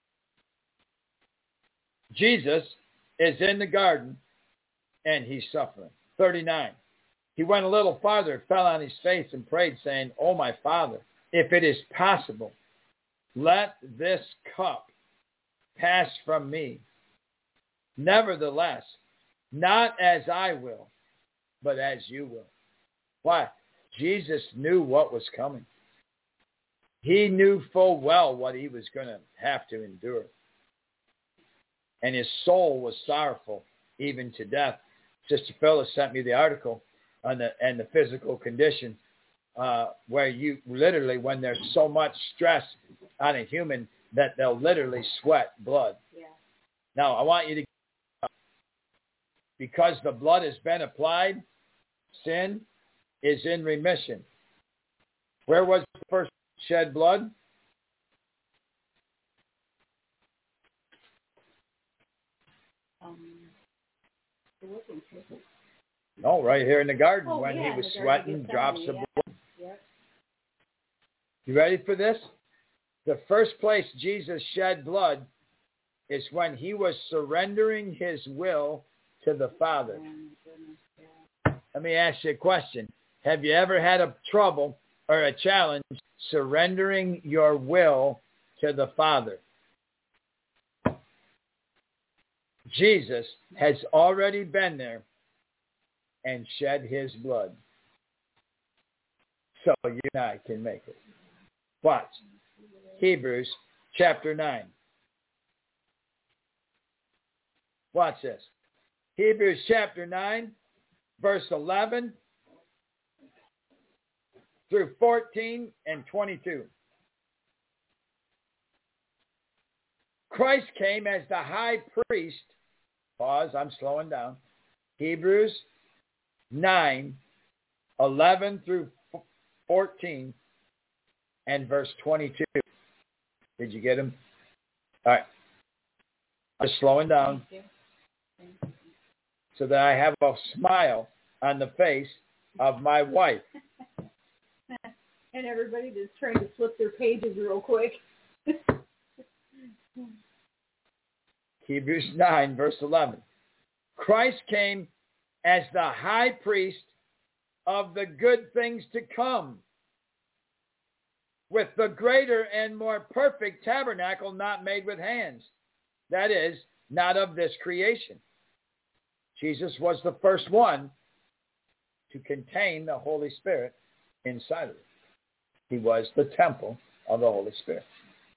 Jesus is in the garden, and he's suffering. 39. He went a little farther, fell on his face, and prayed, saying, "Oh, my Father, if it is possible, let this cup pass from me. Nevertheless, not as I will, but as you will." Why? Jesus knew what was coming. He knew full well what he was going to have to endure. And his soul was sorrowful, even to death. Sister Phyllis sent me the article on the physical condition where you literally, when there's so much stress on a human, that they'll literally sweat blood. Yeah. Now, I want you to, because the blood has been applied, sin is in remission. Where was the first shed blood? No, right here in the garden when he was sweating drops of blood. Yep. You ready for this? The first place Jesus shed blood is when he was surrendering his will to the Father. Let me ask you a question. Have you ever had a trouble or a challenge surrendering your will to the Father? Jesus has already been there and shed his blood so you and I can make it. Watch. Hebrews chapter 9. Watch this. Hebrews chapter 9, verse 11 through 14 and 22. Christ came as the high priest. Pause, I'm slowing down. Hebrews 9, 11 through 14 and verse 22. Did you get them? All right. Just slowing down so that I have a smile on the face of my wife. And everybody that's trying to flip their pages real quick. Hebrews 9, verse 11. Christ came as the high priest of the good things to come, with the greater and more perfect tabernacle not made with hands. That is, not of this creation. Jesus was the first one to contain the Holy Spirit inside of it. He was the temple of the Holy Spirit.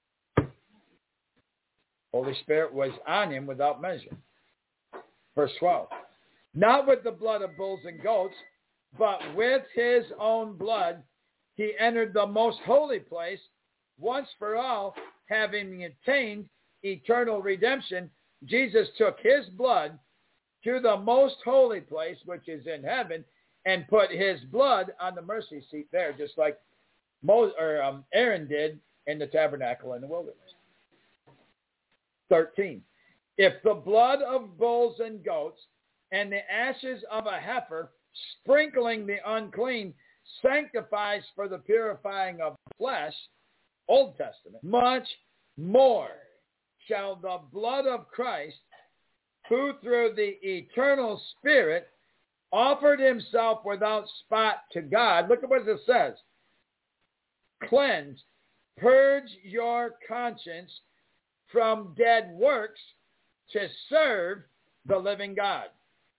Holy Spirit was on him without measure. Verse 12. Not with the blood of bulls and goats, but with his own blood he entered the most holy place once for all, having attained eternal redemption. Jesus took his blood to the most holy place, which is in heaven, and put his blood on the mercy seat there, just like Aaron did in the tabernacle in the wilderness. 13. If the blood of bulls and goats and the ashes of a heifer, sprinkling the unclean, sanctifies for the purifying of flesh, Old Testament, much more shall the blood of Christ, who through the eternal Spirit offered himself without spot to God. Look at what it says. Cleanse, purge your conscience from dead works to serve the living God.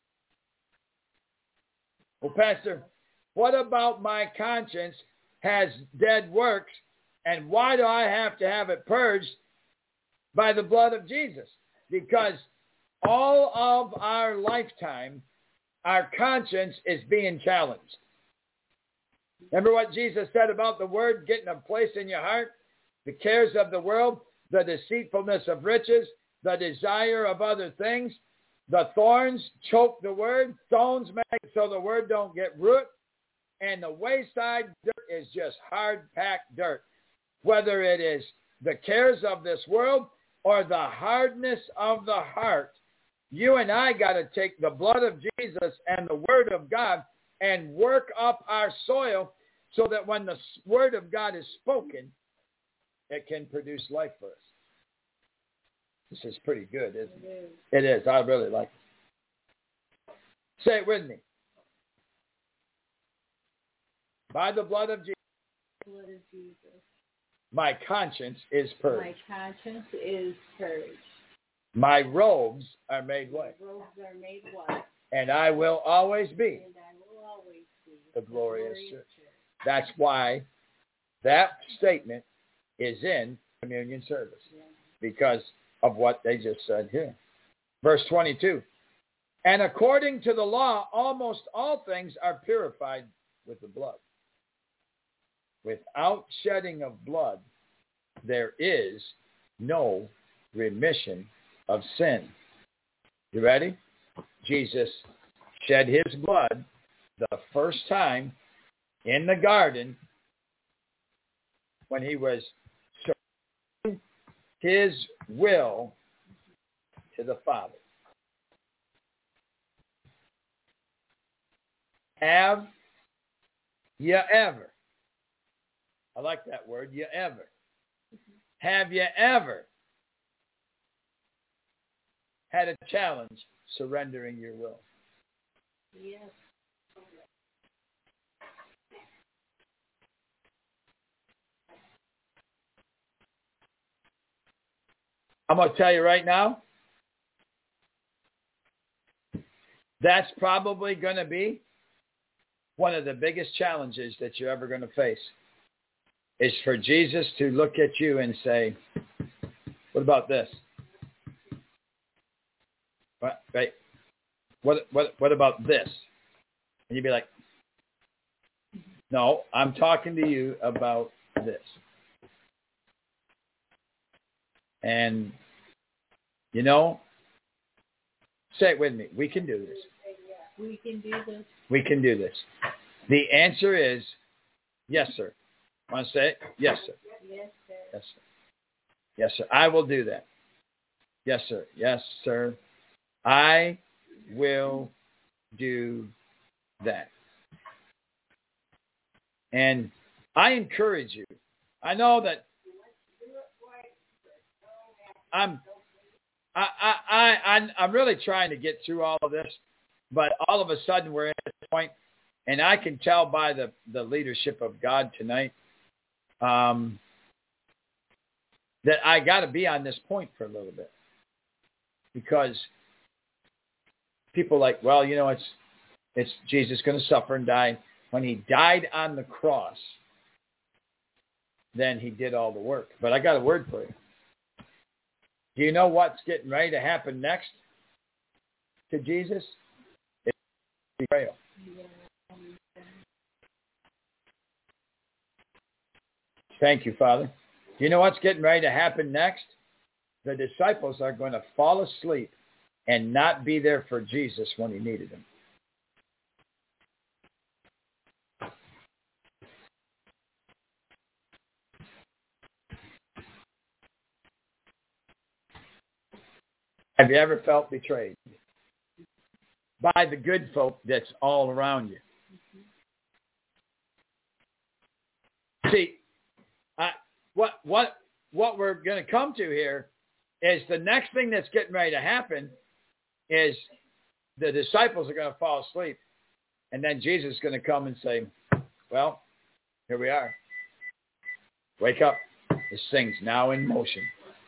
Well, Pastor, what about my conscience has dead works, and why do I have to have it purged by the blood of Jesus? Because all of our lifetime, our conscience is being challenged. Remember what Jesus said about the word getting a place in your heart? The cares of the world, the deceitfulness of riches, the desire of other things. The thorns choke the word. Stones make it so the word don't get root. And the wayside dirt is just hard-packed dirt. Whether it is the cares of this world or the hardness of the heart, you and I got to take the blood of Jesus and the word of God and work up our soil so that when the word of God is spoken, it can produce life for us. This is pretty good, isn't it? It is. I really like it. Say it with me. By the blood of Jesus, my conscience is purged. My conscience is purged. My robes are made white. My robes are made white. And I will always be, the glorious church. That's why that statement is in communion service, because of what they just said here. Verse 22. And according to the law, almost all things are purified with the blood. Without shedding of blood, there is no remission of sin. You ready? Jesus shed his blood the first time in the garden when he was surrendering his will to the Father. Have you ever, I like that word, you ever. Have you ever had a challenge surrendering your will? Yes. I'm going to tell you right now, that's probably going to be one of the biggest challenges that you're ever going to face, is for Jesus to look at you and say, what about this? Right? What about this? And you'd be like, no, I'm talking to you about this. And, you know, say it with me. We can do this. We can do this. We can do this. The answer is yes, sir. Want to say it? Yes, sir. Yes, sir. Yes, sir. Yes, sir. I will do that. Yes, sir. Yes, sir. I will do that. And I encourage you. I know that I'm really trying to get through all of this, but all of a sudden we're at this point, and I can tell by the leadership of God tonight that I got to be on this point for a little bit, because people are like, well, it's Jesus going to suffer and die. When he died on the cross, then he did all the work. But I got a word for you. Do you know what's getting ready to happen next to Jesus? It's betrayal. Thank you, Father. Do you know what's getting ready to happen next? The disciples are going to fall asleep and not be there for Jesus when he needed them. Have you ever felt betrayed by the good folk that's all around you? See, what we're going to come to here is the next thing that's getting ready to happen is the disciples are going to fall asleep, and then Jesus is going to come and say, well, here we are. Wake up. This thing's now in motion.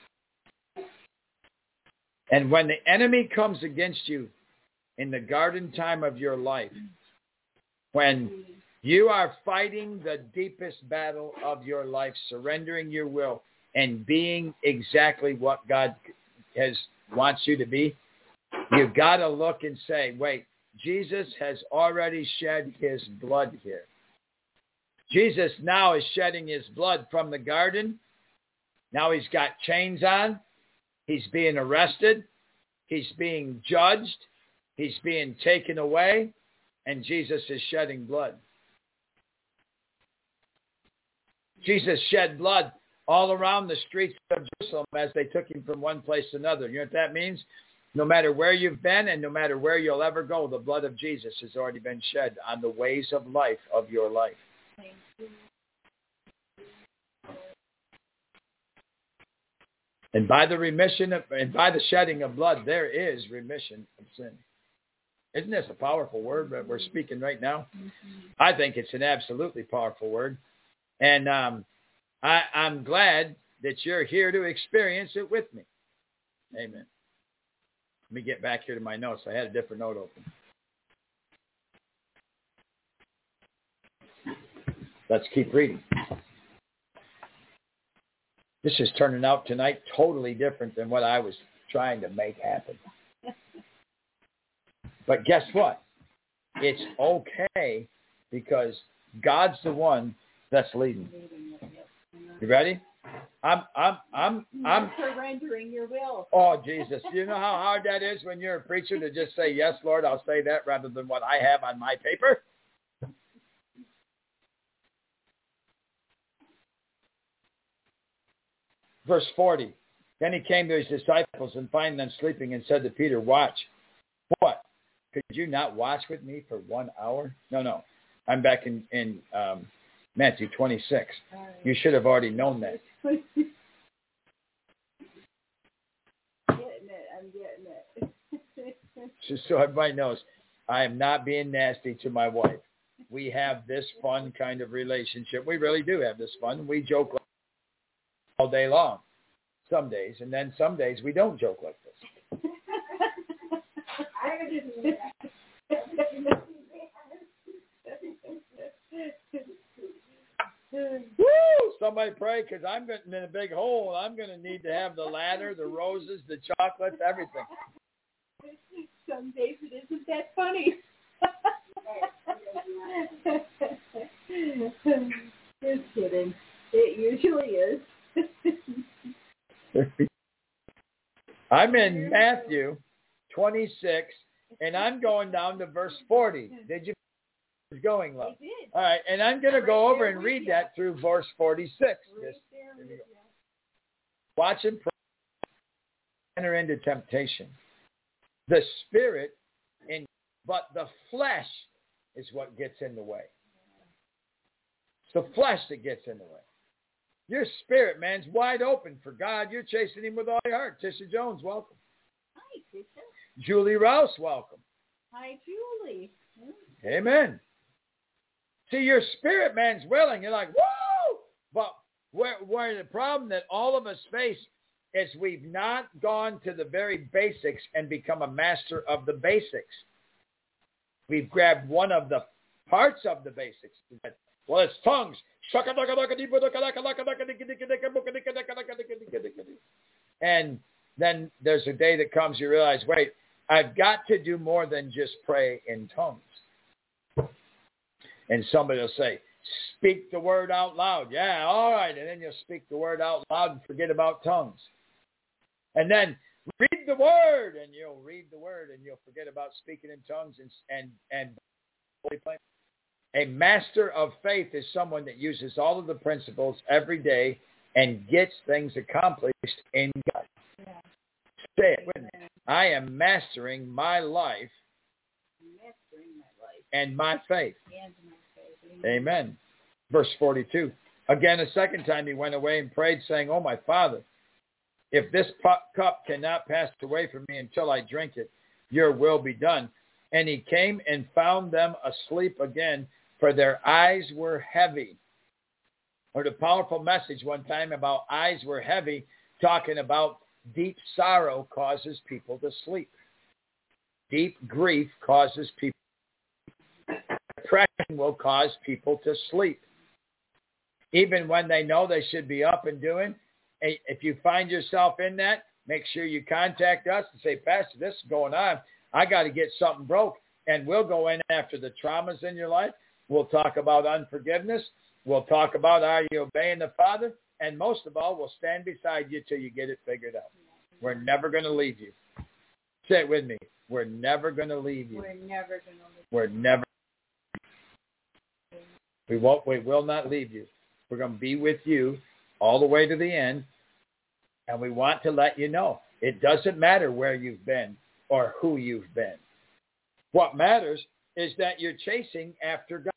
And when the enemy comes against you in the garden time of your life, when you are fighting the deepest battle of your life, surrendering your will and being exactly what God wants you to be, you've got to look and say, wait, Jesus has already shed his blood here. Jesus now is shedding his blood from the garden. Now he's got chains on. He's being arrested. He's being judged. He's being taken away. And Jesus is shedding blood. Jesus shed blood all around the streets of Jerusalem as they took him from one place to another. You know what that means? No matter where you've been and no matter where you'll ever go, the blood of Jesus has already been shed on the ways of life of your life. Thank you. And by the shedding of blood, there is remission of sin. Isn't this a powerful word that we're speaking right now? Mm-hmm. I think it's an absolutely powerful word. And I'm glad that you're here to experience it with me. Amen. Let me get back here to my notes. I had a different note open. Let's keep reading. This is turning out tonight totally different than what I was trying to make happen. But guess what? It's okay because God's the one that's leading. You ready? I'm surrendering your will. Oh, Jesus. You know how hard that is when you're a preacher to just say, yes, Lord, I'll say that rather than what I have on my paper? Verse 40. Then he came to his disciples and finding them sleeping and said to Peter, watch. What? Could you not watch with me for 1 hour? No. I'm back in Matthew 26. You should have already known that. I'm getting it. Just so everybody knows, I am not being nasty to my wife. We have this fun kind of relationship. We really do have this fun. We joke all day long, some days, and then some days we don't joke like this. Woo! Somebody pray, because I'm getting in a big hole. I'm going to need to have the ladder, the roses, the chocolates, everything. Some days it isn't that funny. Just kidding. It usually is. I'm in Matthew 26, and I'm going down to verse 40. Did you going, love? I did. All right, and I'm going to go over and read that through verse 46. Watch and pray. enter into temptation. The spirit, but the flesh is what gets in the way. It's the flesh that gets in the way. Your spirit, man's wide open for God. You're chasing him with all your heart. Tisha Jones, welcome. Hi, Tisha. Julie Rouse, welcome. Hi, Julie. Amen. See, your spirit man's willing. You're like, whoa! But where the problem that all of us face is we've not gone to the very basics and become a master of the basics. We've grabbed one of the parts of the basics. Well, it's tongues. And then there's a day that comes, you realize, wait, I've got to do more than just pray in tongues. And somebody will say, speak the word out loud. Yeah, all right. And then you'll speak the word out loud and forget about tongues. And then read the word, and you'll read the word, and you'll forget about speaking in tongues and a master of faith is someone that uses all of the principles every day and gets things accomplished in God. Yeah. Say it with me. I am mastering my life, and my faith. Amen. Verse 42. Again, a second time he went away and prayed, saying, "Oh, my Father, if this cup cannot pass away from me until I drink it, your will be done." And he came and found them asleep again, for their eyes were heavy. I heard a powerful message one time about eyes were heavy, talking about deep sorrow causes people to sleep. Deep grief causes people. Depression will cause people to sleep. Even when they know they should be up and doing, if you find yourself in that, make sure you contact us and say, "Pastor, this is going on. I got to get something broke." And we'll go in after the traumas in your life. We'll talk about unforgiveness. We'll talk about are you obeying the Father? And most of all, we'll stand beside you till you get it figured out. We're never going to leave you. Say it with me. We're never going to leave you. We're never going to leave you. We're never. We will not leave you. We're going to be with you all the way to the end. And we want to let you know. It doesn't matter where you've been or who you've been. What matters is that you're chasing after God.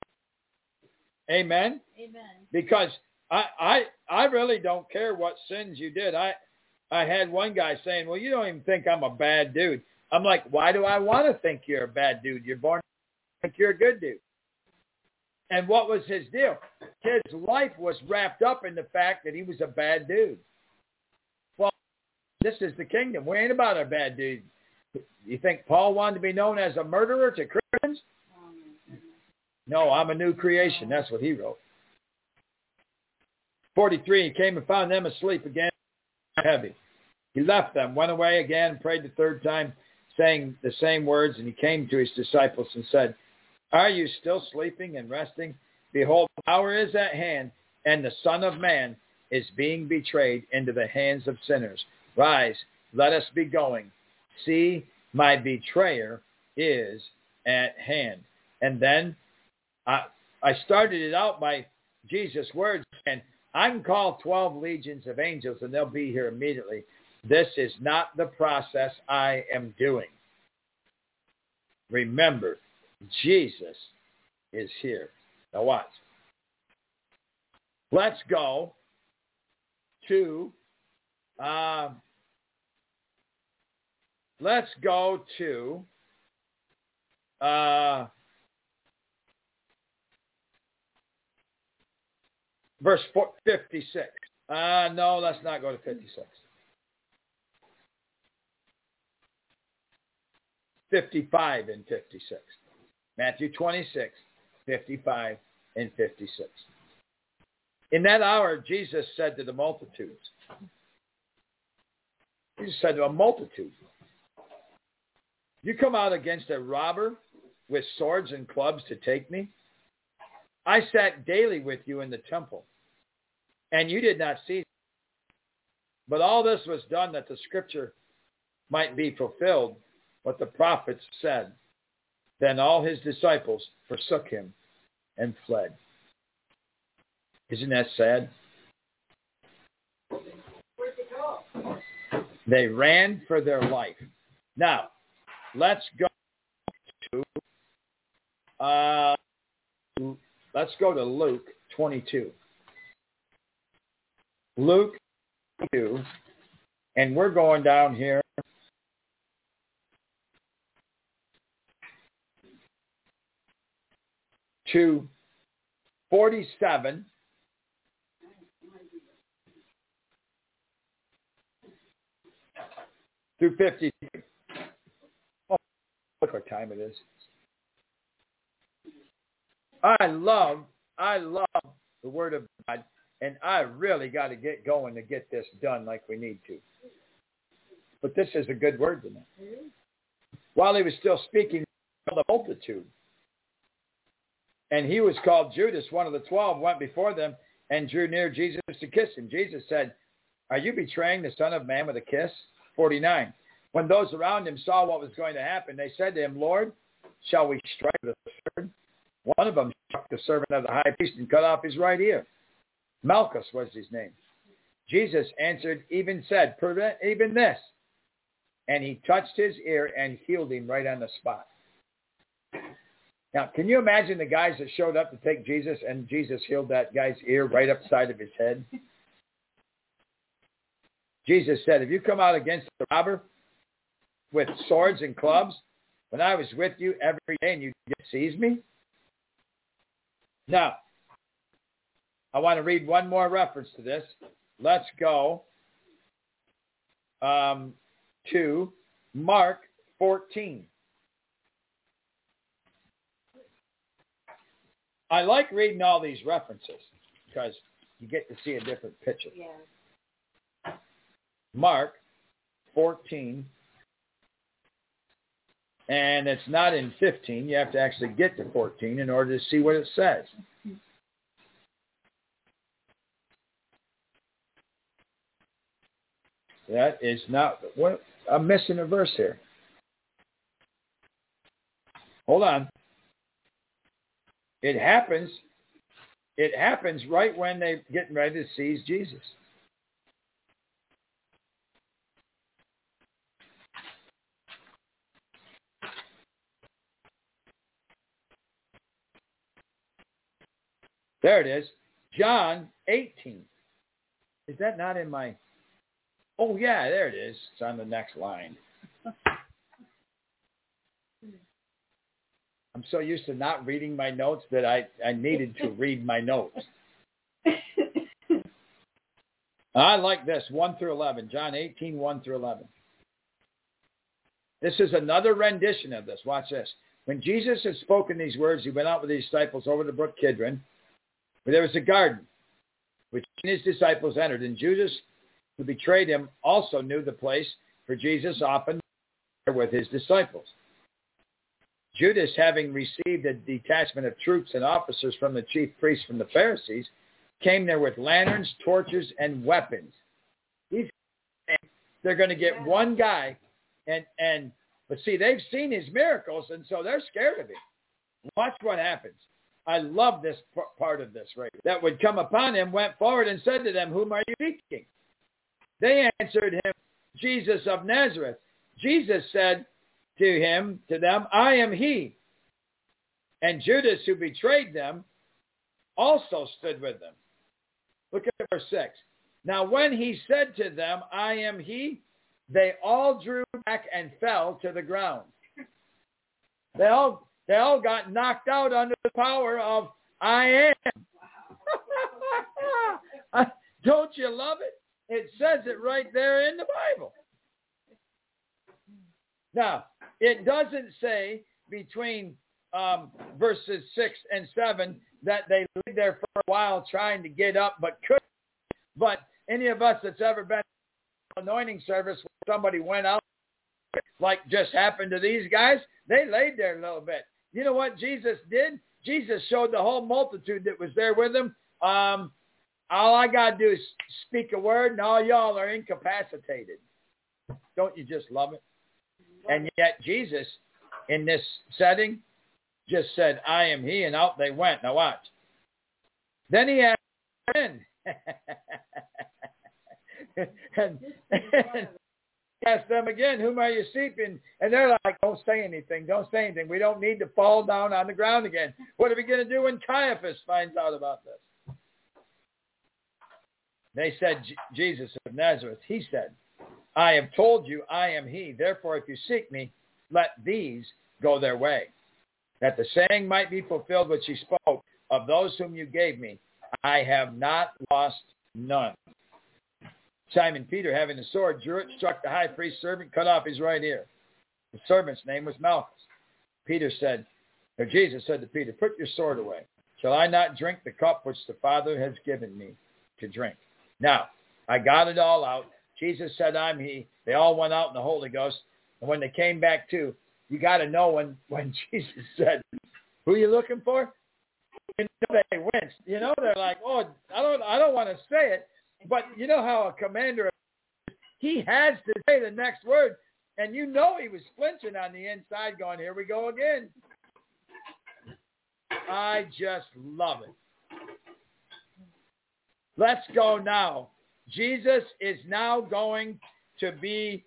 Amen? Amen. Because I really don't care what sins you did. I had one guy saying, "Well, you don't even think I'm a bad dude." I'm like, why do I want to think you're a bad dude? You're born to think you're a good dude. And what was his deal? His life was wrapped up in the fact that he was a bad dude. Well, this is the kingdom. We ain't about a bad dude. You think Paul wanted to be known as a murderer to Christians? No, I'm a new creation. That's what he wrote. 43, he came and found them asleep again, heavy. He left them, went away again, prayed the third time, saying the same words, and he came to his disciples and said, "Are you still sleeping and resting? Behold, the hour is at hand, and the Son of Man is being betrayed into the hands of sinners. Rise, let us be going. See, my betrayer is at hand." And then I started it out by Jesus' words, and I can call 12 legions of angels, and they'll be here immediately. This is not the process I am doing. Remember, Jesus is here. Now watch. Let's go to verse 56. No, let's not go to 56. 55 and 56. Matthew 26, 55 and 56. In that hour, Jesus said to the multitudes, Jesus said to a multitude, "You come out against a robber with swords and clubs to take me? I sat daily with you in the temple, and you did not see me. But all this was done that the scripture might be fulfilled, what the prophets said. Then all his disciples forsook him and fled." Isn't that sad? They ran for their life. Now, let's go to Luke 22. Luke 22, and we're going down here to 47 through 53. Oh, look what time it is. I love the Word of God, and I really got to get going to get this done like we need to. But this is a good word tonight. While he was still speaking to the multitude, and he was called Judas, one of the 12, went before them and drew near Jesus to kiss him. Jesus said, "Are you betraying the Son of Man with a kiss?" 49. When those around him saw what was going to happen, they said to him, "Lord, shall we strike with the sword?" One of them struck the servant of the high priest and cut off his right ear. Malchus was his name. Jesus answered, said, "Prevent even this." And he touched his ear and healed him right on the spot. Now, can you imagine the guys that showed up to take Jesus, and Jesus healed that guy's ear right upside of his head? Jesus said, "Have you come out against the robber with swords and clubs when I was with you every day and you didn't seize me?" Now, I want to read one more reference to this. Let's go to Mark 14. I like reading all these references because you get to see a different picture. Yeah. Mark 14, and it's not in 15. You have to actually get to 14 in order to see what it says. That is not what I'm missing a verse here. Hold on. It happens right when they're getting ready to seize Jesus. There it is. John 18. Is that not in my... Oh, yeah, there it is. It's on the next line. I'm so used to not reading my notes that I needed to read my notes. I like this, 1 through 11. John 18, 1 through 11. This is another rendition of this. Watch this. When Jesus had spoken these words, he went out with his disciples over the brook Kidron, where there was a garden, which his disciples entered. And Judas, who betrayed him, also knew the place, for Jesus often was with his disciples. Judas, having received a detachment of troops and officers from the chief priests from the Pharisees, came there with lanterns, torches, and weapons. They're going to get one guy, but see, they've seen his miracles, and so they're scared of him. Watch what happens. I love this part of this right here. That would come upon him, went forward and said to them, "Whom are you seeking?" They answered him, "Jesus of Nazareth." Jesus said to them, "I am he." And Judas, who betrayed them, also stood with them. Look at verse 6. Now when he said to them, "I am he," they all drew back and fell to the ground. They all got knocked out under the power of "I am." Don't you love it? It says it right there in the Bible. Now, it doesn't say between verses 6 and 7 that they laid there for a while trying to get up but couldn't. But any of us that's ever been to an anointing service where somebody went out like just happened to these guys, they laid there a little bit. You know what Jesus did? Jesus showed the whole multitude that was there with him, all I got to do is speak a word and all y'all are incapacitated. Don't you just love it? And yet Jesus, in this setting, just said, "I am he," and out they went. Now watch. Then he asked in. asked them again, whom are you seeking? And they're like, don't say anything. Don't say anything. We don't need to fall down on the ground again. What are we going to do when Caiaphas finds out about this? They said, Jesus of Nazareth. He said, I have told you I am he. Therefore, if you seek me, let these go their way. That the saying might be fulfilled which he spoke, of those whom you gave me, I have not lost none. Simon Peter, having a sword, drew it, struck the high priest's servant, cut off his right ear. The servant's name was Malchus. Jesus said to Peter, put your sword away. Shall I not drink the cup which the Father has given me to drink? Now, I got it all out. Jesus said, I'm he. They all went out in the Holy Ghost. And when they came back to, you got to know when Jesus said, who are you looking for? You know, they winced. You know, they're like, oh, I don't want to say it. But you know how a commander, he has to say the next word. And you know he was flinching on the inside going, here we go again. I just love it. Let's go now. Jesus is now going to be,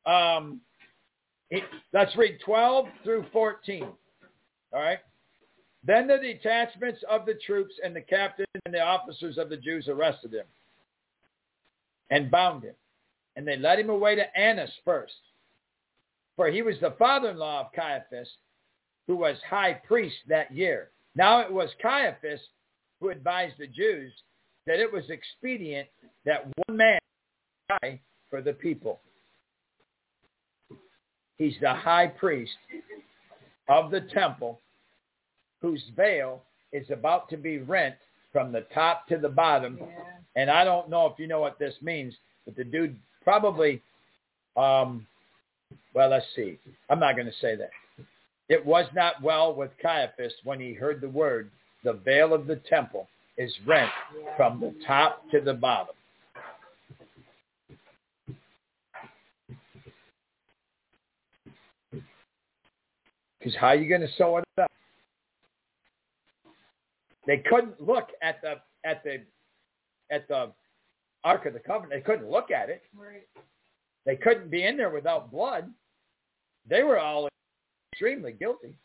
let's read 12 through 14. All right. Then the detachments of the troops and the captain and the officers of the Jews arrested him and bound him. And they led him away to Annas first. For he was the father-in-law of Caiaphas, who was high priest that year. Now it was Caiaphas who advised the Jews that it was expedient that one man die for the people. He's the high priest of the temple, whose veil is about to be rent from the top to the bottom. Yeah. And I don't know if you know what this means, but the dude probably, well, let's see. I'm not going to say that. It was not well with Caiaphas when he heard the word, the veil of the temple is rent from the top to the bottom. Because how are you going to sew it up? They couldn't look at the Ark of the Covenant. They couldn't look at it. Right. They couldn't be in there without blood. They were all extremely guilty.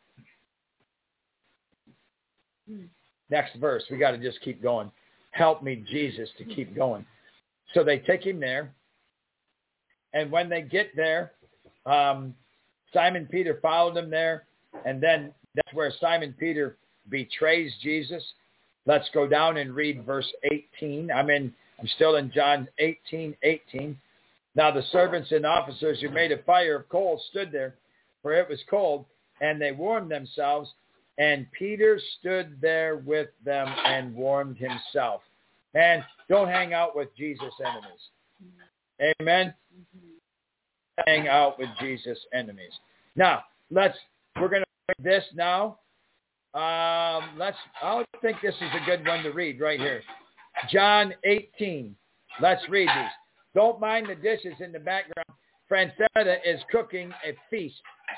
Next verse. We got to just keep going. Help me, Jesus, to keep going. So they take him there. And when they get there, Simon Peter followed them there. And then that's where Simon Peter betrays Jesus. Let's go down and read verse 18. I'm still in John 18:18. Now the servants and officers who made a fire of coals stood there, for it was cold, and they warmed themselves. And Peter stood there with them and warmed himself. And don't hang out with Jesus' enemies. Amen? Hang out with Jesus' enemies. Now, we're going to read this now. I think this is a good one to read right here. John 18. Let's read these. Don't mind the dishes in the background. Francetta is cooking a feast.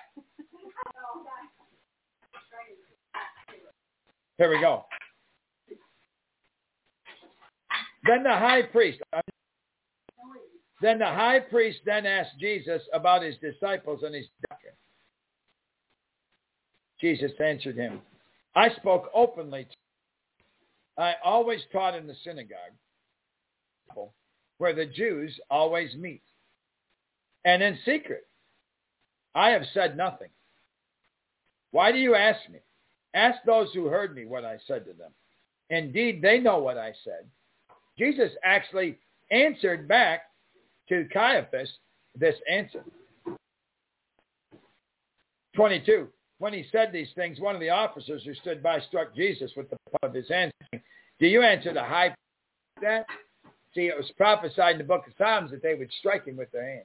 Here we go. Then the high priest then asked Jesus about his disciples and his doctrine. Jesus answered him, I spoke openly to you. I always taught in the synagogue, where the Jews always meet. And in secret, I have said nothing. Why do you ask me? Ask those who heard me what I said to them. Indeed, they know what I said. Jesus actually answered back to Caiaphas this answer. 22. When he said these things, one of the officers who stood by struck Jesus with the palm of his hand, saying, do you answer the high priest that? See, it was prophesied in the book of Psalms that they would strike him with their hands.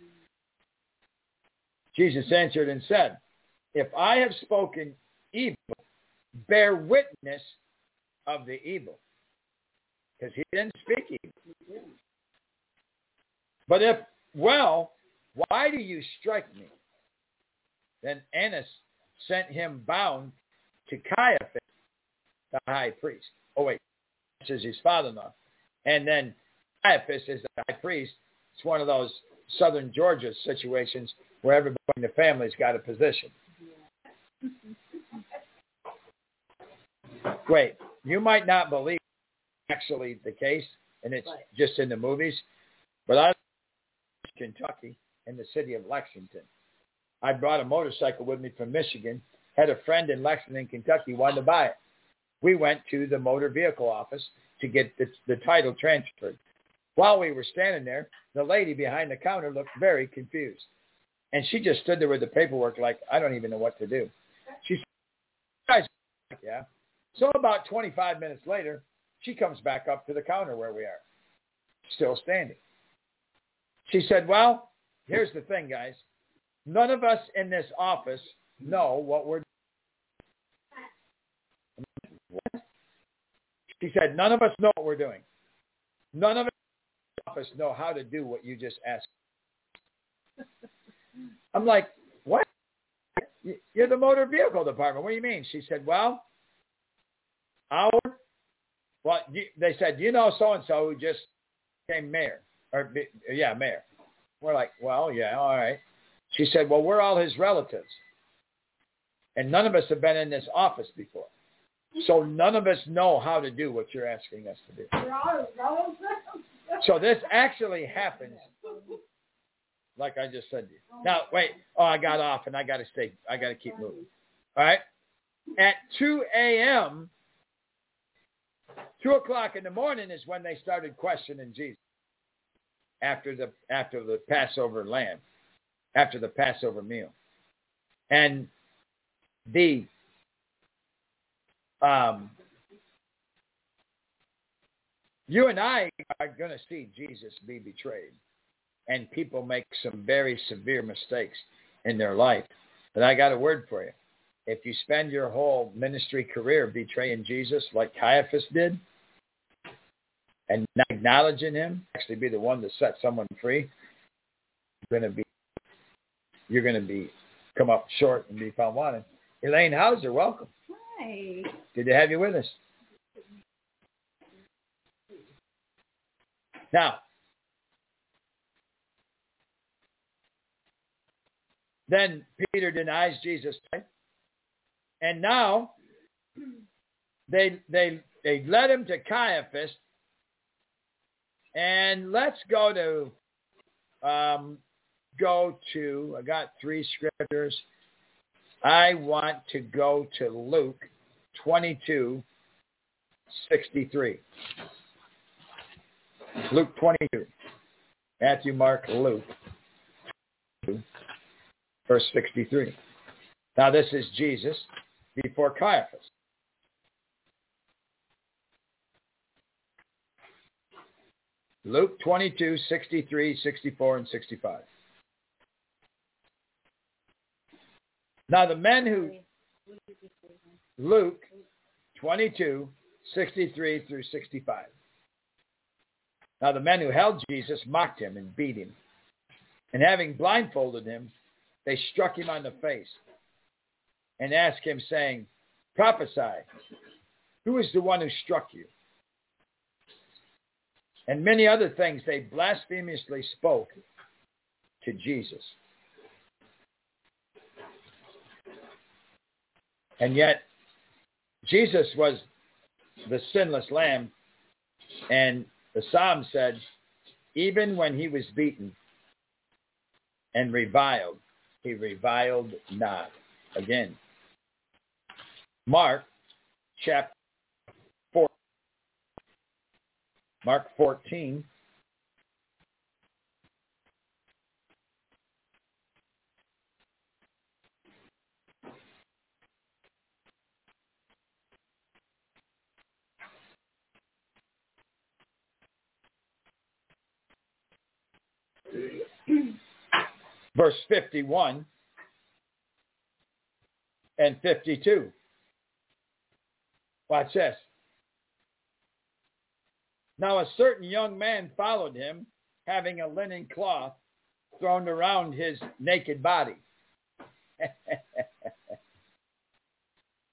Jesus answered and said, if I have spoken evil, bear witness of the evil. Because he didn't speak evil. But if, well, why do you strike me? Then Annas sent him bound to Caiaphas, the high priest. Oh, wait. This is his father-in-law. And then Caiaphas is the high priest. It's one of those southern Georgia situations where everybody in the family's got a position. Wait, you might not believe it's actually the case, and it's just in the movies, but I was in Kentucky in the city of Lexington. I brought a motorcycle with me from Michigan, had a friend in Lexington, Kentucky, wanted to buy it. We went to the motor vehicle office to get the title transferred. While we were standing there, the lady behind the counter looked very confused. And she just stood there with the paperwork like, I don't even know what to do. She said, yeah. So about 25 minutes later, she comes back up to the counter where we are, still standing. She said, well, here's the thing, guys. None of us in this office know what we're doing. What? She said, none of us know what we're doing. None of us in the office know how to do what you just asked. I'm like, what? You're the motor vehicle department. What do you mean? She said, well, they said, you know so-and-so who just became mayor. Mayor. We're like, well, yeah, all right. She said, well, we're all his relatives. And none of us have been in this office before. So none of us know how to do what you're asking us to do. So this actually happens, like I just said to you. Now, wait. Oh, I got off, and I got to keep moving. All right? At 2 a.m., 2 o'clock in the morning is when they started questioning Jesus after the Passover lamb, after the Passover meal. And you and I are going to see Jesus be betrayed. And people make some very severe mistakes in their life. But I got a word for you. If you spend your whole ministry career betraying Jesus like Caiaphas did, and not acknowledging him, actually be the one to set someone free, you're going to be come up short and be found wanted. Elaine Hauser, welcome. Hi. Good to have you with us. Now, then Peter denies Jesus, and now they led him to Caiaphas. And let's go to, I got 3 scriptures. I want to go to Luke 22:63. Luke 22. Matthew, Mark, Luke, verse 63. Now this is Jesus before Caiaphas. Luke 22, 63, 64, and 65. Now the men who, Luke 22, 63 through 65. Now the men who held Jesus mocked him and beat him. And having blindfolded him, they struck him on the face and asked him, saying, prophesy, who is the one who struck you? And many other things they blasphemously spoke to Jesus. And yet, Jesus was the sinless lamb, and the Psalm said, even when he was beaten and reviled, he reviled not. Again, Mark chapter 4. Mark 14. Verse 51 and 52. Watch this. Now a certain young man followed him, having a linen cloth thrown around his naked body.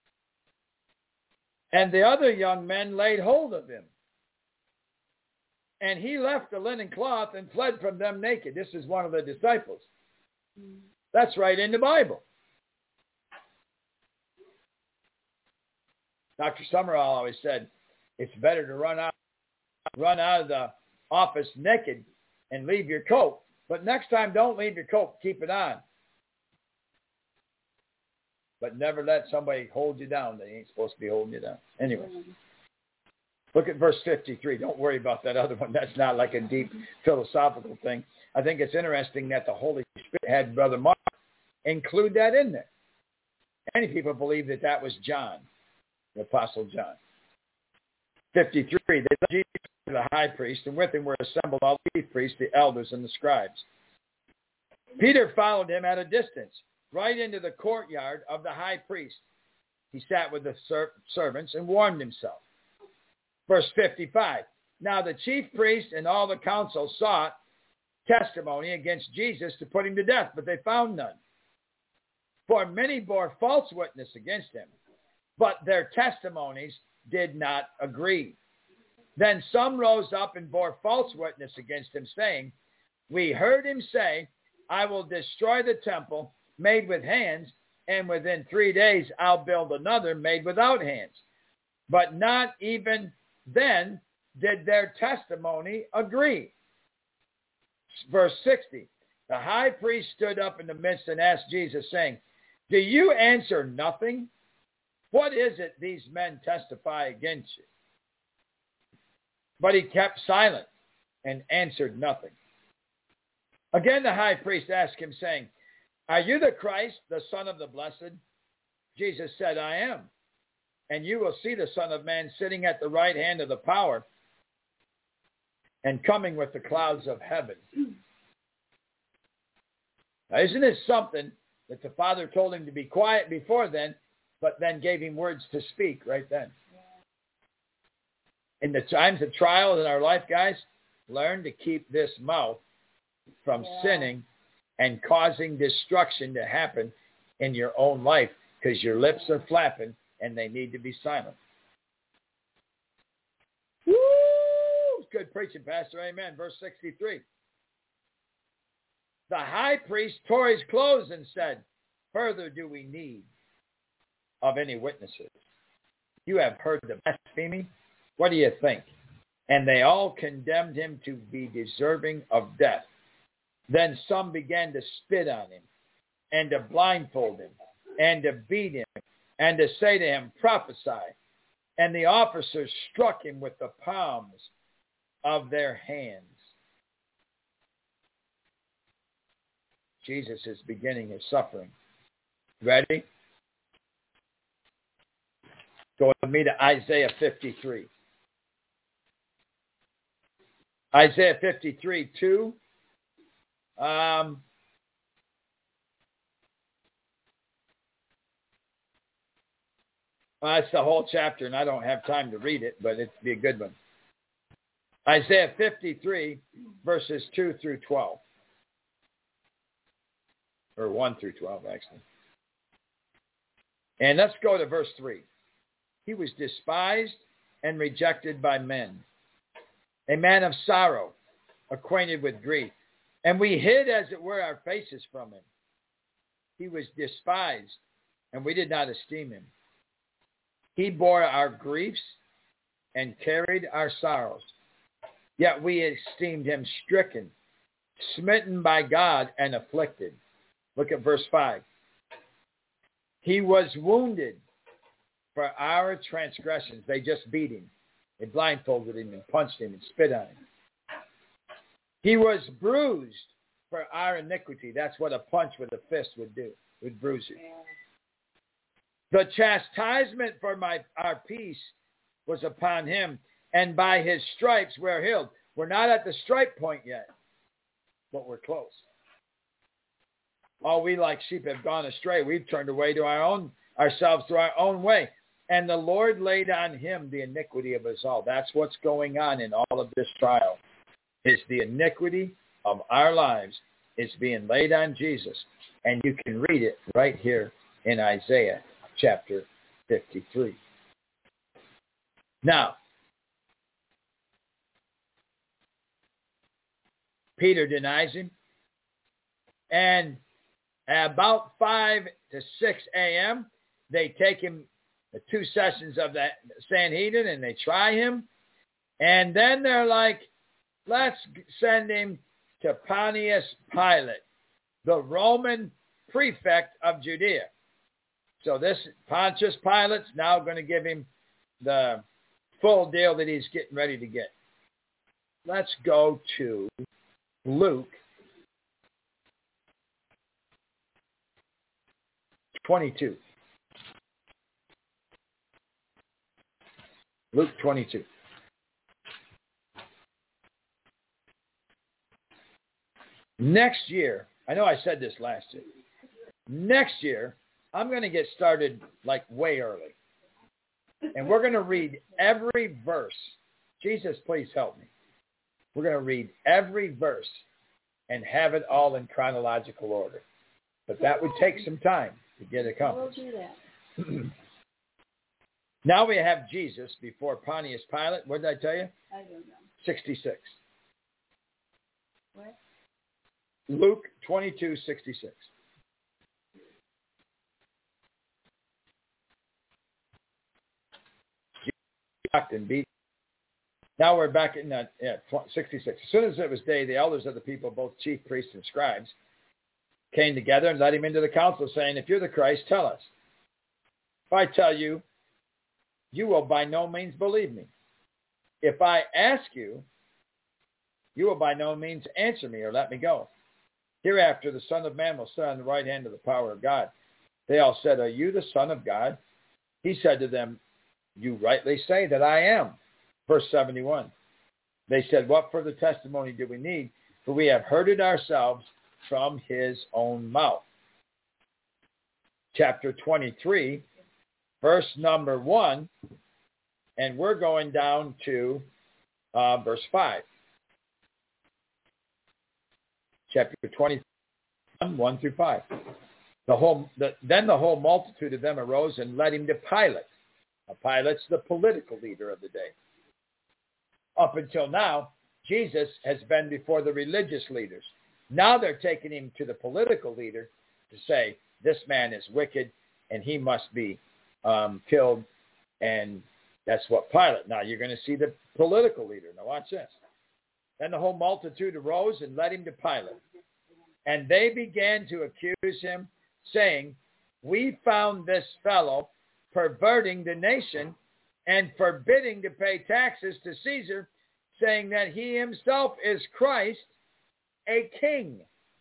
And the other young men laid hold of him And he left the linen cloth and fled from them naked. This is one of the disciples. That's right in the Bible. Dr. Summerall always said, it's better to run out of the office naked and leave your coat. But next time, don't leave your coat. Keep it on. But never let somebody hold you down. They ain't supposed to be holding you down. Anyway, look at verse 53. Don't worry about that other one. That's not like a deep philosophical thing. I think it's interesting that the Holy Spirit had Brother Mark include that in there. Many people believe that that was John, the Apostle John. 53. They led Jesus to the high priest, and with him were assembled all the chief priests, the elders, and the scribes. Peter followed him at a distance, right into the courtyard of the high priest. He sat with the servants and warmed himself. Verse 55. Now the chief priest and all the council sought testimony against Jesus to put him to death, but they found none. For many bore false witness against him, but their testimonies did not agree. Then some rose up and bore false witness against him, saying, we heard him say, I will destroy the temple made with hands, and within 3 days I'll build another made without hands. But not even then did their testimony agree. Verse 60. The high priest stood up in the midst and asked Jesus, saying, do you answer nothing? What is it these men testify against you? But he kept silent and answered nothing. Again the high priest asked him, saying, are you the Christ, the Son of the Blessed? Jesus said, I am. And you will see the Son of Man sitting at the right hand of the power and coming with the clouds of heaven. Now, isn't it something that the Father told him to be quiet before then, but then gave him words to speak right then? In the times of trials in our life, guys, learn to keep this mouth from sinning and causing destruction to happen in your own life, because your lips are flapping and they need to be silent. Woo! Good preaching, Pastor. Amen. Verse 63. The high priest tore his clothes and said, further do we need of any witnesses? You have heard the blasphemy. What do you think? And they all condemned him to be deserving of death. Then some began to spit on him and to blindfold him and to beat him and to say to him, prophesy. And the officers struck him with the palms of their hands. Jesus is beginning his suffering. Ready? Go with me to Isaiah 53. Isaiah 53, 2. That's the whole chapter, and I don't have time to read it, but it'd be a good one. Isaiah 53, verses 2 through 12. Or 1 through 12, actually. And let's go to verse 3. He was despised and rejected by men, a man of sorrow, acquainted with grief. And we hid, as it were, our faces from him. He was despised, and we did not esteem him. He bore our griefs and carried our sorrows. Yet we esteemed him stricken, smitten by God, and afflicted. Look at verse 5. He was wounded for our transgressions. They just beat him. They blindfolded him and punched him and spit on him. He was bruised for our iniquity. That's what a punch with a fist would do. It would bruise you. The chastisement for our peace was upon him, and by his stripes we're healed. We're not at the stripe point yet, but we're close. All we like sheep have gone astray. We've turned away to ourselves to our own way. And the Lord laid on him the iniquity of us all. That's what's going on in all of this trial. Is the iniquity of our lives is being laid on Jesus. And you can read it right here in Isaiah chapter 53. Now, Peter denies him. And at about 5 to 6 a.m., they take him the 2 sessions of the Sanhedrin and they try him. And then they're like, let's send him to Pontius Pilate, the Roman prefect of Judea. So this Pontius Pilate's now going to give him the full deal that he's getting ready to get. Let's go to Luke 22. Luke 22. Next year, I know I said this last year. Next year, I'm going to get started like way early. And we're going to read every verse. Jesus, please help me. We're going to read every verse and have it all in chronological order. But that would take some time to get accomplished. We'll do that. Now we have Jesus before Pontius Pilate. What did I tell you? I don't know. 66. What? Luke 22:66. And beat. Now we're back in 66. As soon as it was day, the elders of the people, both chief priests and scribes, came together and led him into the council, saying, if you're the Christ, tell us. If I tell you, you will by no means believe me. If I ask you, you will by no means answer me or let me go. Hereafter, the Son of Man will sit on the right hand of the power of God. They all said, are you the Son of God? He said to them, you rightly say that I am. Verse 71. They said, what further testimony do we need? For we have heard it ourselves from his own mouth. Chapter 23, verse number 1. And we're going down to verse 5. Chapter 23, 1 through 5. Then the whole multitude of them arose and led him to Pilate. Pilate's the political leader of the day. Up until now, Jesus has been before the religious leaders. Now they're taking him to the political leader to say, this man is wicked and he must be killed. And that's what Pilate. Now you're going to see the political leader. Now watch this. Then the whole multitude arose and led him to Pilate. And they began to accuse him, saying, we found this fellow perverting the nation and forbidding to pay taxes to Caesar, saying that he himself is Christ, a king.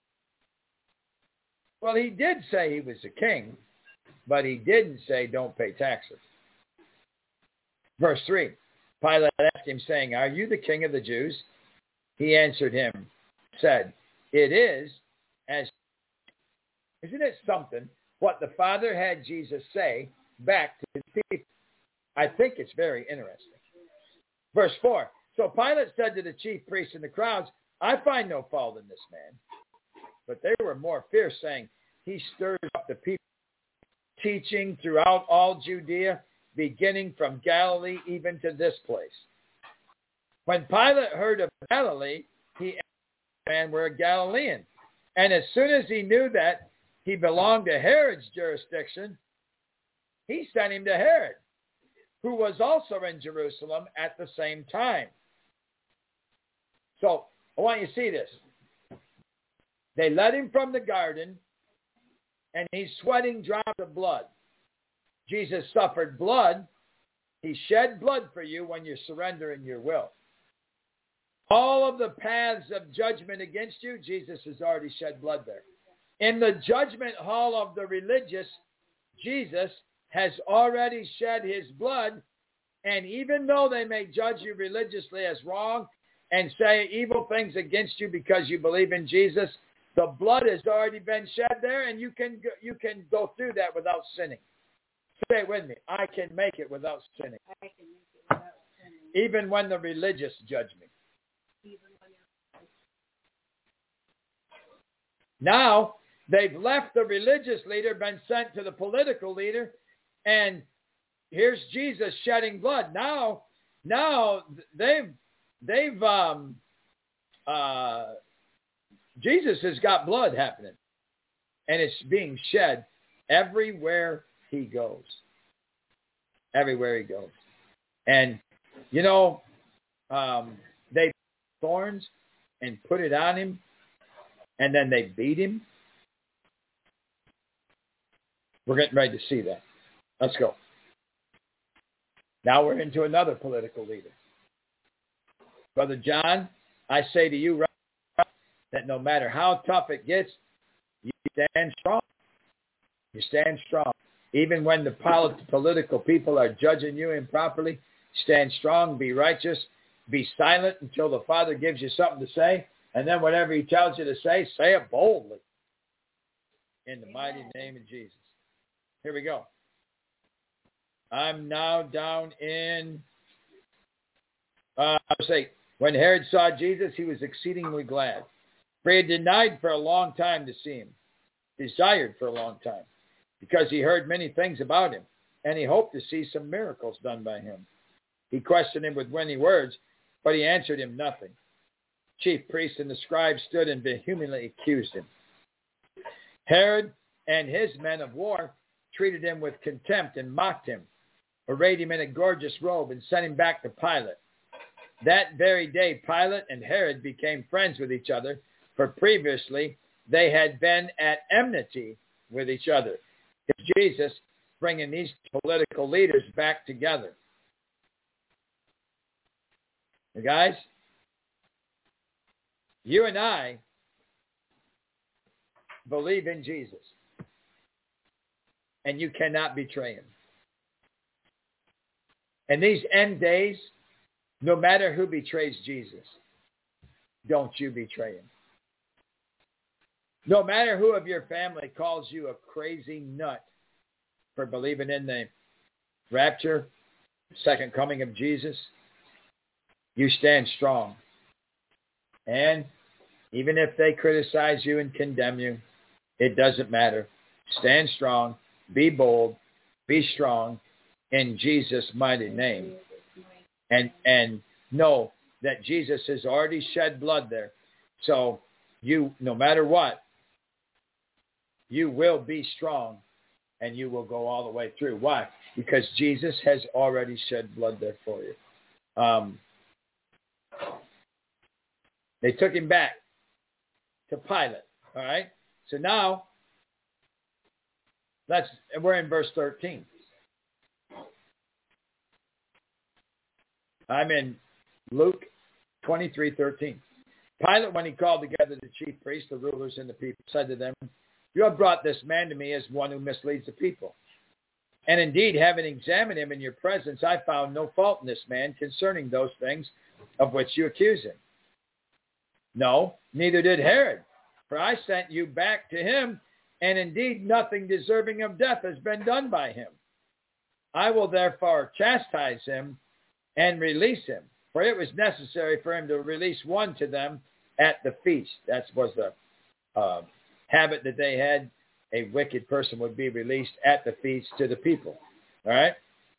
Well, he did say he was a king, but he didn't say don't pay taxes. Verse 3, Pilate asked him, saying, are you the king of the Jews? He answered him, said, it is as... Isn't it something what the Father had Jesus say back to his people? I think it's very interesting. Verse 4, so Pilate said to the chief priests and the crowds, I find no fault in this man. But they were more fierce, saying, he stirs up the people, teaching throughout all Judea, beginning from Galilee even to this place. When Pilate heard of Galilee, he asked the man were a Galilean. And as soon as he knew that he belonged to Herod's jurisdiction, he sent him to Herod, who was also in Jerusalem at the same time. So I want you to see this. They led him from the garden, and he's sweating drops of blood. Jesus suffered blood. He shed blood for you when you're surrendering your will. All of the paths of judgment against you, Jesus has already shed blood there. In the judgment hall of the religious, Jesus has already shed his blood, and even though they may judge you religiously as wrong and say evil things against you because you believe in Jesus, the blood has already been shed there, and you can go through that without sinning. Say it with me. I can make it without sinning. I can make it without sinning. Even when the religious judge me. Even when Now, they've left the religious leader, been sent to the political leader, and here's Jesus shedding blood. Now they've Jesus has got blood happening. And it's being shed everywhere he goes. Everywhere he goes. And, you know, they thorns and put it on him. And then they beat him. We're getting ready to see that. Let's go. Now we're into another political leader. Brother John, I say to you right now that no matter how tough it gets, you stand strong. You stand strong. Even when the political people are judging you improperly, stand strong, be righteous, be silent until the Father gives you something to say, and then whatever he tells you to say it boldly. In the mighty name of Jesus. Here we go. I'm now down in, when Herod saw Jesus, he was exceedingly glad. For he had denied for a long time to see him, desired for a long time, because he heard many things about him, and he hoped to see some miracles done by him. He questioned him with many words, but he answered him nothing. Chief priests and the scribes stood and vehemently accused him. Herod and his men of war treated him with contempt and mocked him, arrayed him in a gorgeous robe, and sent him back to Pilate. That very day, Pilate and Herod became friends with each other, for previously they had been at enmity with each other. It's Jesus bringing these political leaders back together. Now, guys, you and I believe in Jesus, and you cannot betray him. In these end days, no matter who betrays Jesus, don't you betray him. No matter who of your family calls you a crazy nut for believing in the rapture, second coming of Jesus, you stand strong. And even if they criticize you and condemn you, it doesn't matter. Stand strong, be bold, be strong in Jesus' mighty name. And know that Jesus has already shed blood there. So you, no matter what, you will be strong and you will go all the way through. Why? Because Jesus has already shed blood there for you. They took him back to Pilate. All right? So now, we're in verse 13. I'm in Luke 23:13. Pilate, when he called together the chief priests, the rulers, and the people, said to them, you have brought this man to me as one who misleads the people. And indeed, having examined him in your presence, I found no fault in this man concerning those things of which you accuse him. No, neither did Herod, for I sent you back to him, and indeed nothing deserving of death has been done by him. I will therefore chastise him and release him, for it was necessary for him to release one to them at the feast. That was the habit that they had. A wicked person would be released at the feast to the people. All right?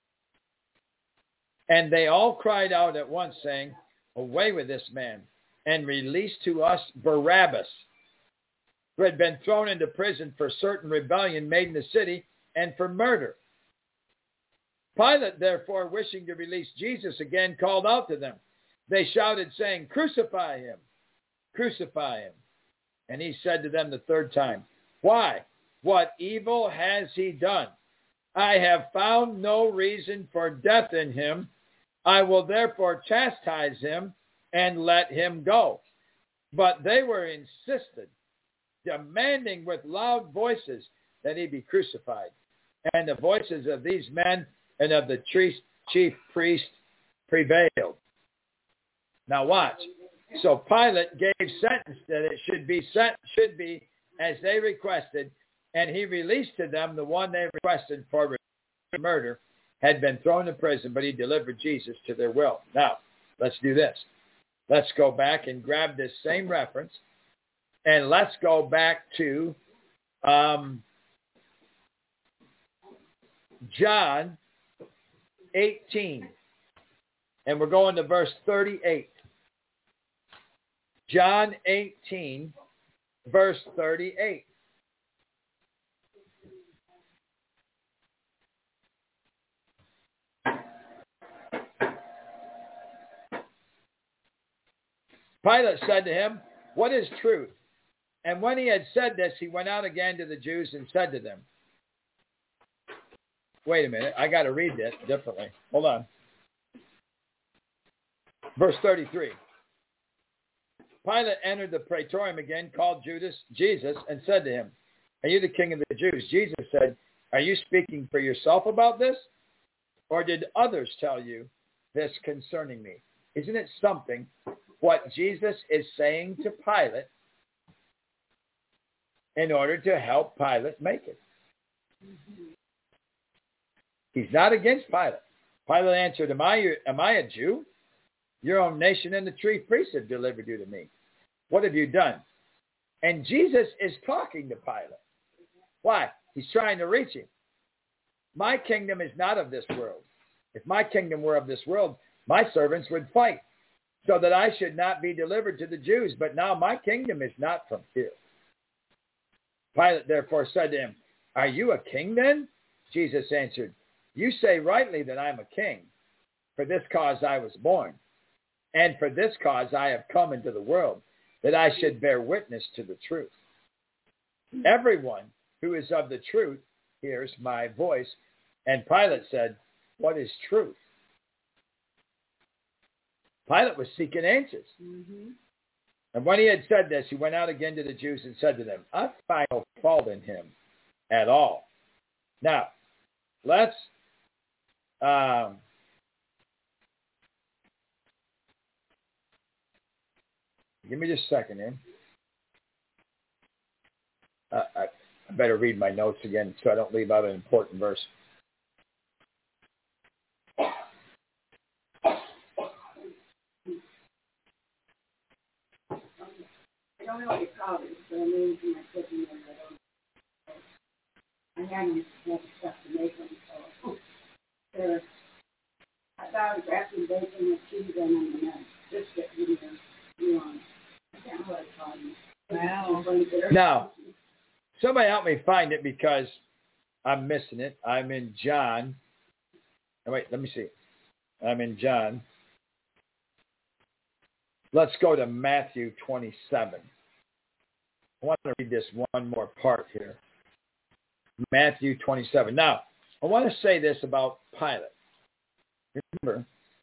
And they all cried out at once, saying, away with this man, and release to us Barabbas, who had been thrown into prison for certain rebellion made in the city, and for murder. Pilate, therefore, wishing to release Jesus again, called out to them. They shouted, saying, crucify him, crucify him. And he said to them the third time, why? What evil has he done? I have found no reason for death in him. I will therefore chastise him and let him go. But they were insistent, demanding with loud voices that he be crucified. And the voices of these men and of the chief priest prevailed. Now watch. So Pilate gave sentence that it should be as they requested, and he released to them the one they requested for murder, had been thrown in prison, but he delivered Jesus to their will. Now, let's do this. Let's go back and grab this same reference, and let's go back to John 18, and we're going to verse 38. John 18, verse 38. Pilate said to him, "What is truth?" And when he had said this, he went out again to the Jews and said to them, wait a minute, I got to read this differently. Hold on. Verse 33. Pilate entered the praetorium again, called Jesus, and said to him, "Are you the king of the Jews?" Jesus said, "Are you speaking for yourself about this? Or did others tell you this concerning me?" Isn't it something what Jesus is saying to Pilate in order to help Pilate make it? He's not against Pilate. Pilate answered, Am I a Jew? Your own nation and the chief priests have delivered you to me. What have you done? And Jesus is talking to Pilate. Why? He's trying to reach him. My kingdom is not of this world. If my kingdom were of this world, my servants would fight so that I should not be delivered to the Jews. But now my kingdom is not from here. Pilate therefore said to him, "Are you a king then?" Jesus answered, "You say rightly that I am a king. For this cause I was born, and for this cause I have come into the world, that I should bear witness to the truth. Everyone who is of the truth hears my voice." And Pilate said, "What is truth?" Pilate was seeking answers. Mm-hmm. And when he had said this, he went out again to the Jews and said to them, "I find no fault in him at all." Now, let's give me just a second here. I better read my notes again so I don't leave out an important verse. I don't know what you call it, but I'm using my cooking and I hadn't had stuff to make them, so I thought I was wrapping bacon and cheese and biscuit with you on. I can't know what it's called. Wow. Now, somebody help me find it because I'm missing it. I'm in John. Oh, wait, let me see. I'm in John. Let's go to Matthew 27. I want to read this one more part here. Matthew 27. Now, I want to say this about Pilate. Remember,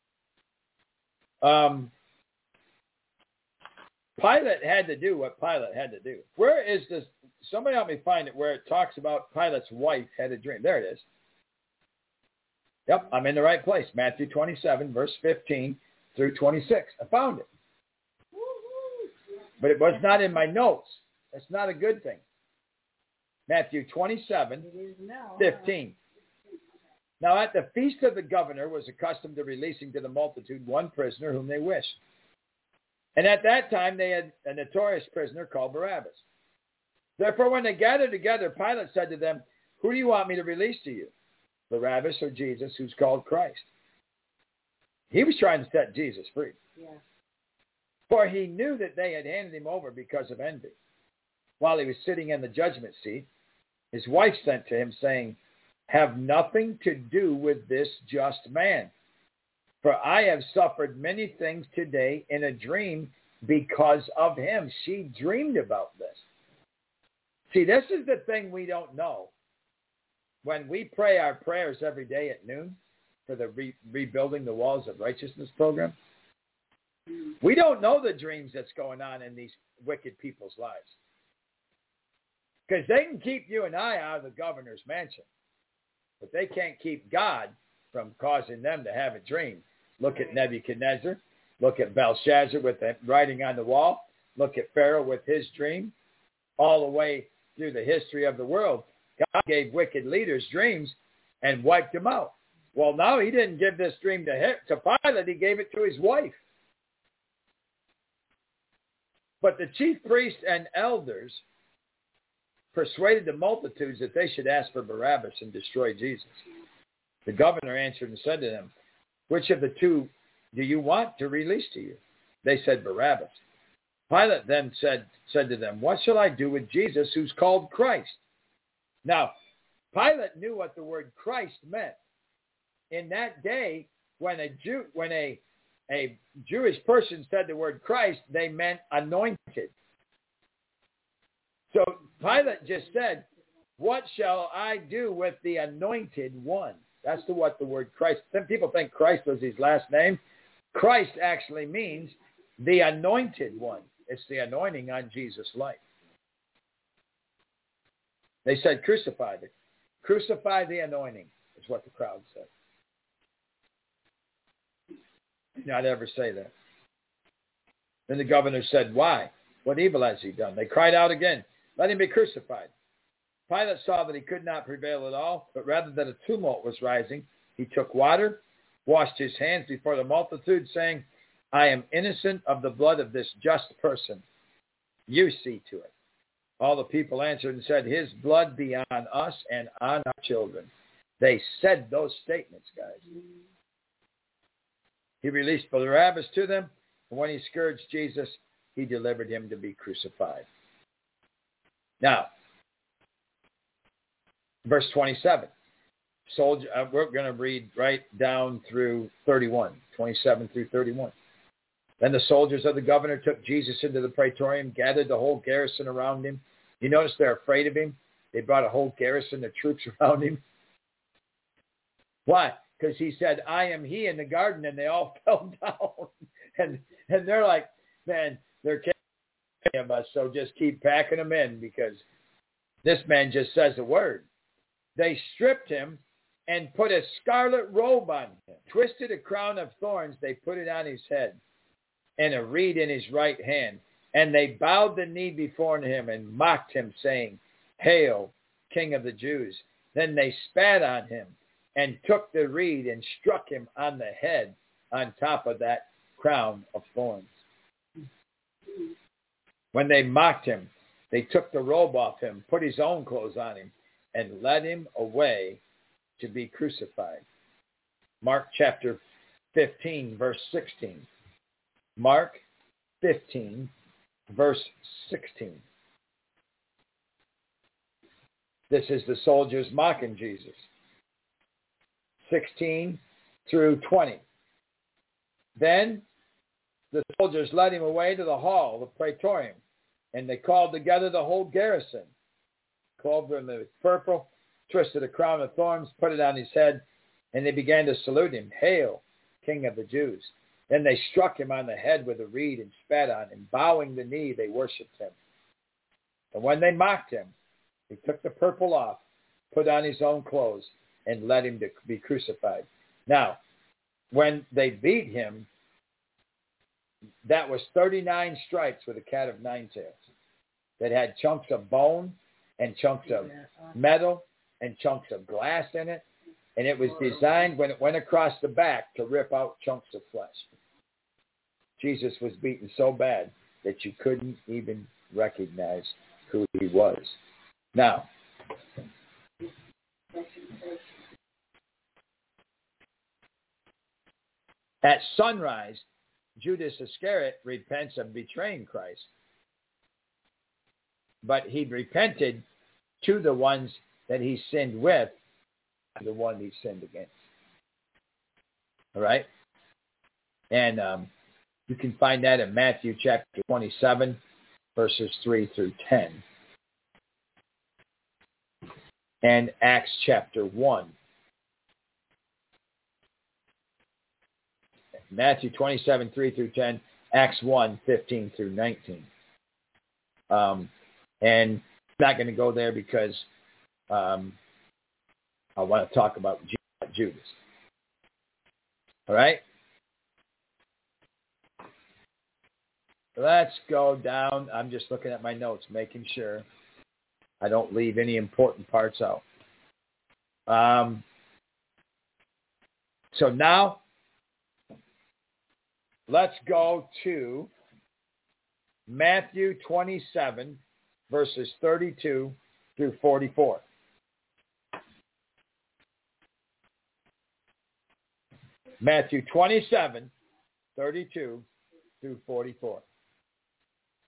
Pilate had to do what Pilate had to do. Where is this? Somebody help me find it where it talks about Pilate's wife had a dream. There it is. Yep, I'm in the right place. Matthew 27, verse 15 through 26. I found it. But it was not in my notes. That's not a good thing. Matthew 27, 15. Now at the feast of the governor was accustomed to releasing to the multitude one prisoner whom they wished. And at that time they had a notorious prisoner called Barabbas. Therefore when they gathered together, Pilate said to them, "Who do you want me to release to you? Barabbas or Jesus, who's called Christ?" He was trying to set Jesus free. Yeah. For he knew that they had handed him over because of envy. While he was sitting in the judgment seat, his wife sent to him, saying, "Have nothing to do with this just man. For I have suffered many things today in a dream because of him." She dreamed about this. See, this is the thing we don't know. When we pray our prayers every day at noon for the Rebuilding the Walls of Righteousness program, we don't know the dreams that's going on in these wicked people's lives. Because they can keep you and I out of the governor's mansion. But they can't keep God from causing them to have a dream. Look at Nebuchadnezzar. Look at Belshazzar with the writing on the wall. Look at Pharaoh with his dream. All the way through the history of the world, God gave wicked leaders dreams and wiped them out. Well, now he didn't give this dream to Pilate. He gave it to his wife. But the chief priests and elders persuaded the multitudes that they should ask for Barabbas and destroy Jesus. The governor answered and said to them, "Which of the two do you want to release to you?" They said, "Barabbas." Pilate then said to them, what shall I do with Jesus who's called Christ? Now, Pilate knew what the word Christ meant. In that day, when a Jewish person said the word Christ, they meant anointed. So Pilate just said, what shall I do with the anointed one? That's what the word Christ. Some people think Christ was his last name. Christ actually means the anointed one. It's the anointing on Jesus' life. They said crucify it. Crucify the anointing is what the crowd said. Not ever say that. Then the governor said, why? What evil has he done? They cried out again, let him be crucified. Pilate saw that he could not prevail at all, but rather that a tumult was rising, he took water, washed his hands before the multitude, saying, I am innocent of the blood of this just person. You see to it. All the people answered and said, his blood be on us and on our children. They said those statements, guys. He released Barabbas to them, and when he scourged Jesus, he delivered him to be crucified. Now, verse 27. We're going to read right down through 31, 27 through 31. Then the soldiers of the governor took Jesus into the praetorium, gathered the whole garrison around him. You notice they're afraid of him. They brought a whole garrison of troops around him. Why? Because he said, I am he in the garden, and they all fell down. And they're like, man, they're killing us, so just keep packing them in because this man just says a word. They stripped him and put a scarlet robe on him, twisted a crown of thorns, they put it on his head, and a reed in his right hand. And they bowed the knee before him and mocked him, saying, Hail, King of the Jews. Then they spat on him and took the reed and struck him on the head on top of that crown of thorns. When they mocked him, they took the robe off him, put his own clothes on him, and led him away to be crucified. Mark chapter 15, verse 16. Mark 15, verse 16. This is the soldiers mocking Jesus. 16 through 20. Then the soldiers led him away to the hall, the praetorium, and they called together the whole garrison, clothed him with purple, twisted a crown of thorns, put it on his head, and they began to salute him. Hail, King of the Jews. Then they struck him on the head with a reed and spat on him. Bowing the knee, they worshipped him. And when they mocked him, they took the purple off, put on his own clothes, and led him to be crucified. Now, when they beat him, that was 39 stripes with a cat of nine tails that had chunks of bone and chunks of metal and chunks of glass in it. And it was designed, when it went across the back, to rip out chunks of flesh. Jesus was beaten so bad that you couldn't even recognize who he was. Now, at sunrise, Judas Iscariot repents of betraying Christ. But he repented to the ones that he sinned with, the one he sinned against. All right? And you can find that in Matthew chapter 27, verses 3 through 10. And Acts chapter 1. Matthew 27, 3 through 10. Acts 1, 15 through 19. And I'm not going to go there because I want to talk about Judas. All right? Let's go down. I'm just looking at my notes, making sure I don't leave any important parts out. So now, let's go to Matthew 27, verses 32 through 44. Matthew 27, 32 through 44.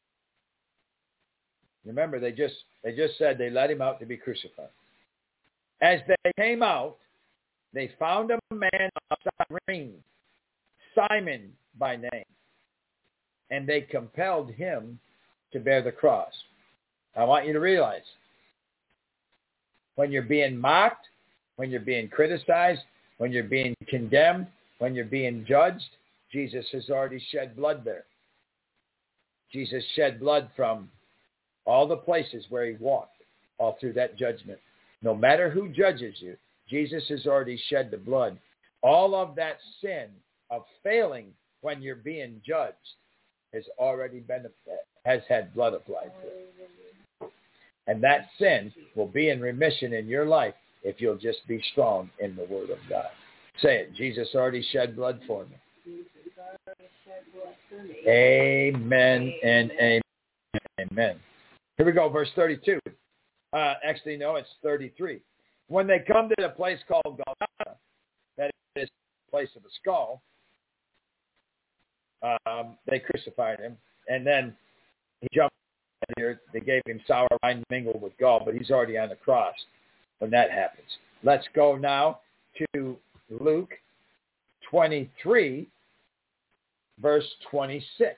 Remember, they just said they let him out to be crucified. As they came out, they found a man of Cyrene, Simon by name, and they compelled him to bear the cross. I want you to realize, when you're being mocked, when you're being criticized, when you're being condemned, when you're being judged, Jesus has already shed blood there. Jesus shed blood from all the places where he walked, all through that judgment. No matter who judges you, Jesus has already shed the blood. All of that sin of failing when you're being judged has had blood applied to it. And that sin will be in remission in your life if you'll just be strong in the Word of God. Say it. Jesus already shed blood for me. Amen and amen. Amen. Here we go, verse 32. Actually, no, it's 33. When they come to the place called Golgotha, that is the place of the skull, they crucified him, and then he jumped here. They gave him sour wine mingled with gall, but he's already on the cross when that happens. Let's go now to Luke 23, verse 26.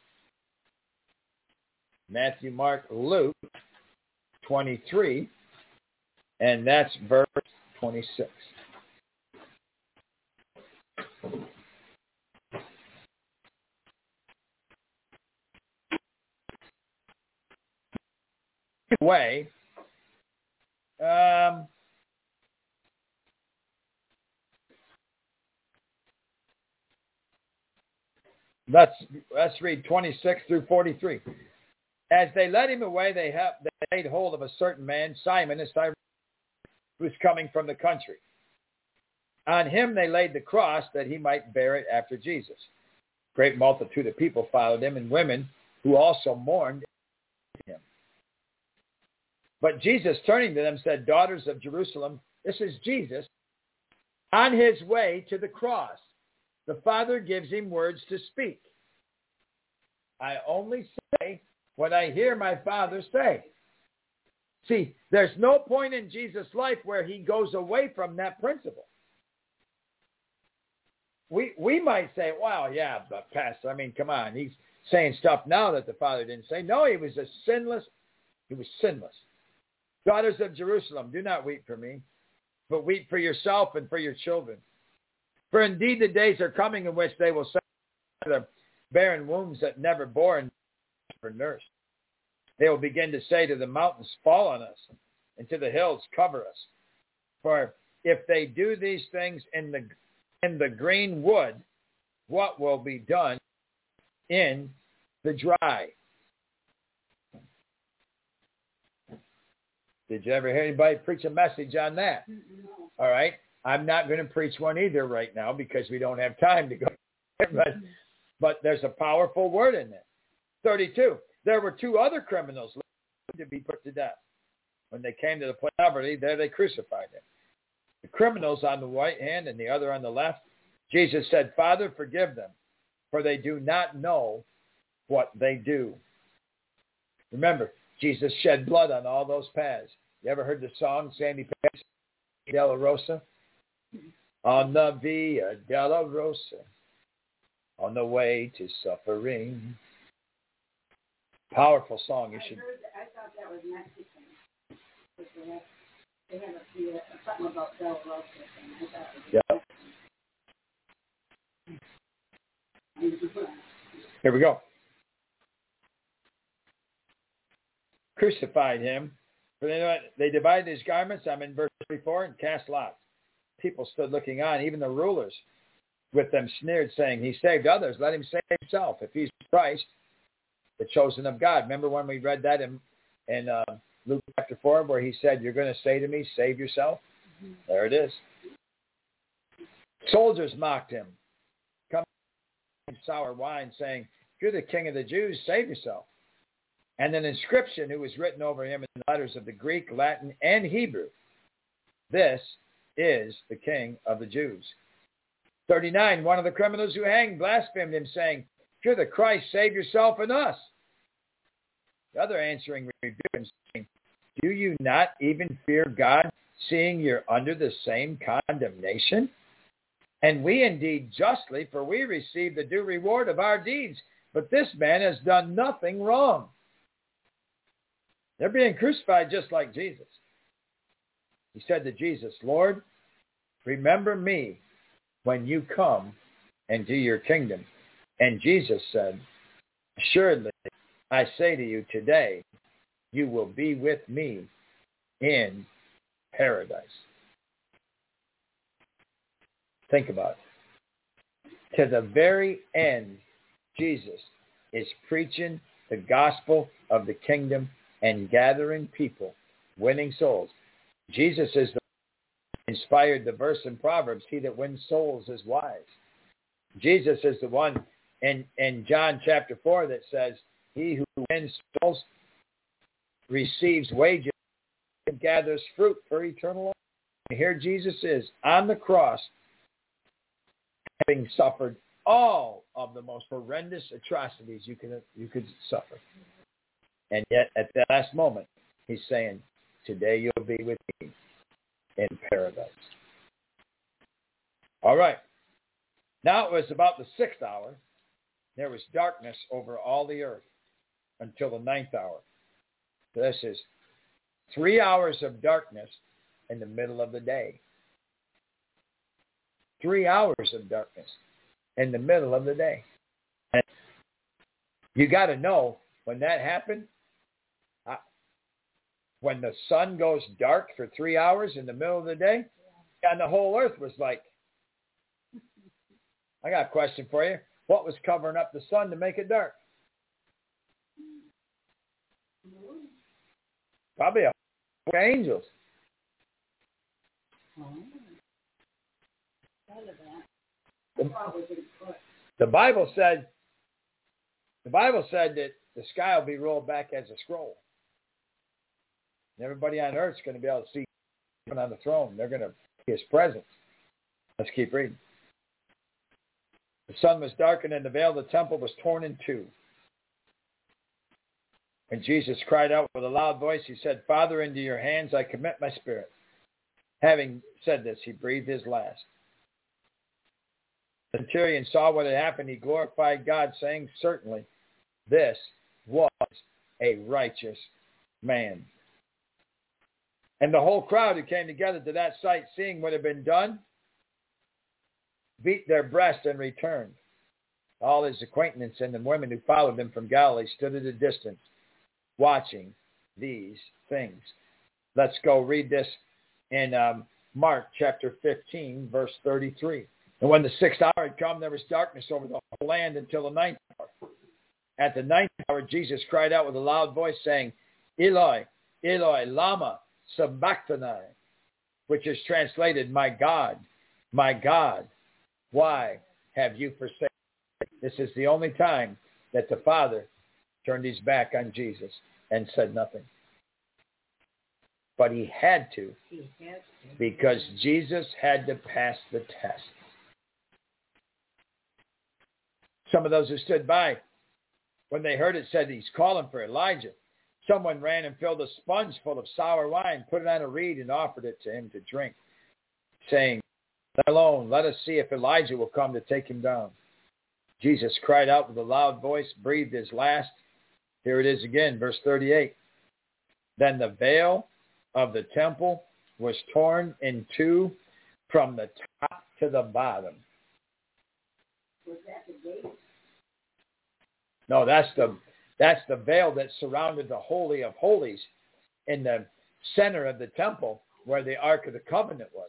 Matthew, Mark, Luke 23, and that's verse 26. Way, let's read 26 through 43. As they led him away, they laid hold of a certain man, Simon, a Cyrene, who was coming from the country. On him they laid the cross that he might bear it after Jesus. Great multitude of people followed him, and women who also mourned him. But Jesus, turning to them, said, "Daughters of Jerusalem," this is Jesus, on his way to the cross. The Father gives him words to speak. I only say what I hear my Father say. See, there's no point in Jesus' life where he goes away from that principle. We might say, well, yeah, but Pastor, I mean, come on. He's saying stuff now that the Father didn't say. No, he was sinless. Daughters of Jerusalem, do not weep for me, but weep for yourself and for your children. For indeed the days are coming in which they will say to the barren wombs that never bore and never nursed. They will begin to say to the mountains, fall on us, and to the hills, cover us. For if they do these things in the green wood, what will be done in the dry? Did you ever hear anybody preach a message on that? All right. I'm not going to preach one either right now because we don't have time to go. But there's a powerful word in there. 32. There were two other criminals to be put to death. When they came to the place of poverty, there they crucified him. The criminals on the right hand and the other on the left. Jesus said, Father, forgive them, for they do not know what they do. Remember, Jesus shed blood on all those paths. You ever heard the song, Sandy Page, Della Rosa? On the Via Della Rosa, on the way to suffering. Powerful song. You should. I thought that was Mexican. They have something about Della Rosa. I thought it was Mexican. Here we go. Crucified him. For they divided his garments, I'm in verse 34, and cast lots. People stood looking on, even the rulers with them sneered, saying, he saved others, let him save himself. If he's Christ, the chosen of God. Remember when we read that in Luke chapter 4, where he said, you're going to say to me, save yourself? Mm-hmm. There it is. Soldiers mocked him, come sour wine, saying, if you're the king of the Jews, save yourself. And an inscription who was written over him in the letters of the Greek, Latin, and Hebrew. This is the King of the Jews. 39, one of the criminals who hanged blasphemed him, saying, if you're the Christ, save yourself and us. The other answering rebuked him, saying, do you not even fear God, seeing you're under the same condemnation? And we indeed justly, for we receive the due reward of our deeds. But this man has done nothing wrong. They're being crucified just like Jesus. He said to Jesus, Lord, remember me when you come into your kingdom. And Jesus said, assuredly, I say to you today, you will be with me in paradise. Think about it. To the very end, Jesus is preaching the gospel of the kingdom and gathering people, winning souls. Jesus is the one who inspired the verse in Proverbs, he that wins souls is wise. Jesus is the one in John chapter 4 that says, he who wins souls receives wages and gathers fruit for eternal life. And here Jesus is on the cross, having suffered all of the most horrendous atrocities you could suffer. And yet, at that last moment, he's saying, today you'll be with me in paradise. All right. Now it was about the 6th hour. There was darkness over all the earth until the 9th hour. So this is 3 hours of darkness in the middle of the day. 3 hours of darkness in the middle of the day. And you got to know, when that happened, when the sun goes dark for 3 hours in the middle of the day, and the whole earth was like, I got a question for you. What was covering up the sun to make it dark? Probably a bunch of angels. The Bible said that the sky will be rolled back as a scroll. And everybody on earth is going to be able to see him on the throne. They're going to see his presence. Let's keep reading. The sun was darkened and the veil of the temple was torn in two. And Jesus cried out with a loud voice. He said, Father, into your hands I commit my spirit. Having said this, he breathed his last. The centurion saw what had happened. He glorified God, saying, certainly this was a righteous man. And the whole crowd who came together to that sight, seeing what had been done, beat their breast and returned. All his acquaintances and the women who followed him from Galilee stood at a distance, watching these things. Let's go read this in Mark chapter 15, verse 33. And when the 6th hour had come, there was darkness over the whole land until the 9th hour. At the 9th hour, Jesus cried out with a loud voice, saying, Eloi, Eloi, lama sabachthani, which is translated, my God, why have you forsaken me? This is the only time that the Father turned his back on Jesus and said nothing. But he had to, because Jesus had to pass the test. Some of those who stood by, when they heard it, said, he's calling for Elijah. Someone ran and filled a sponge full of sour wine, put it on a reed, and offered it to him to drink, saying, let alone, let us see if Elijah will come to take him down. Jesus cried out with a loud voice, breathed his last. Here it is again, verse 38. Then the veil of the temple was torn in two from the top to the bottom. Was that the gate? No, that's the veil that surrounded the Holy of Holies in the center of the temple where the Ark of the Covenant was.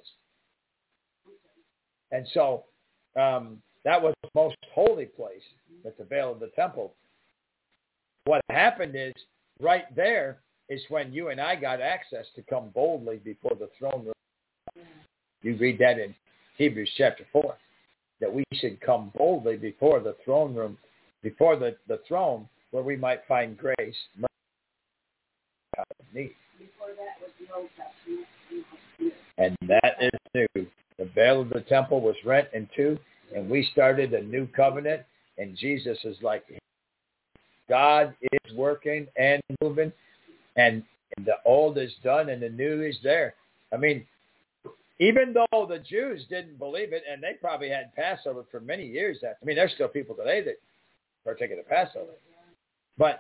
And so that was the most holy place, that's the veil of the temple. What happened is, right there is when you and I got access to come boldly before the throne room. You read that in Hebrews chapter 4, that we should come boldly before the throne room, before the throne, where we might find grace, mercy, need. Before that was the Old Testament. And that is new. The veil of the temple was rent in two, and we started a new covenant, and Jesus is like, God is working and moving, and the old is done and the new is there. I mean, even though the Jews didn't believe it, and they probably had Passover for many years after. I mean, there's still people today that partake of the Passover. But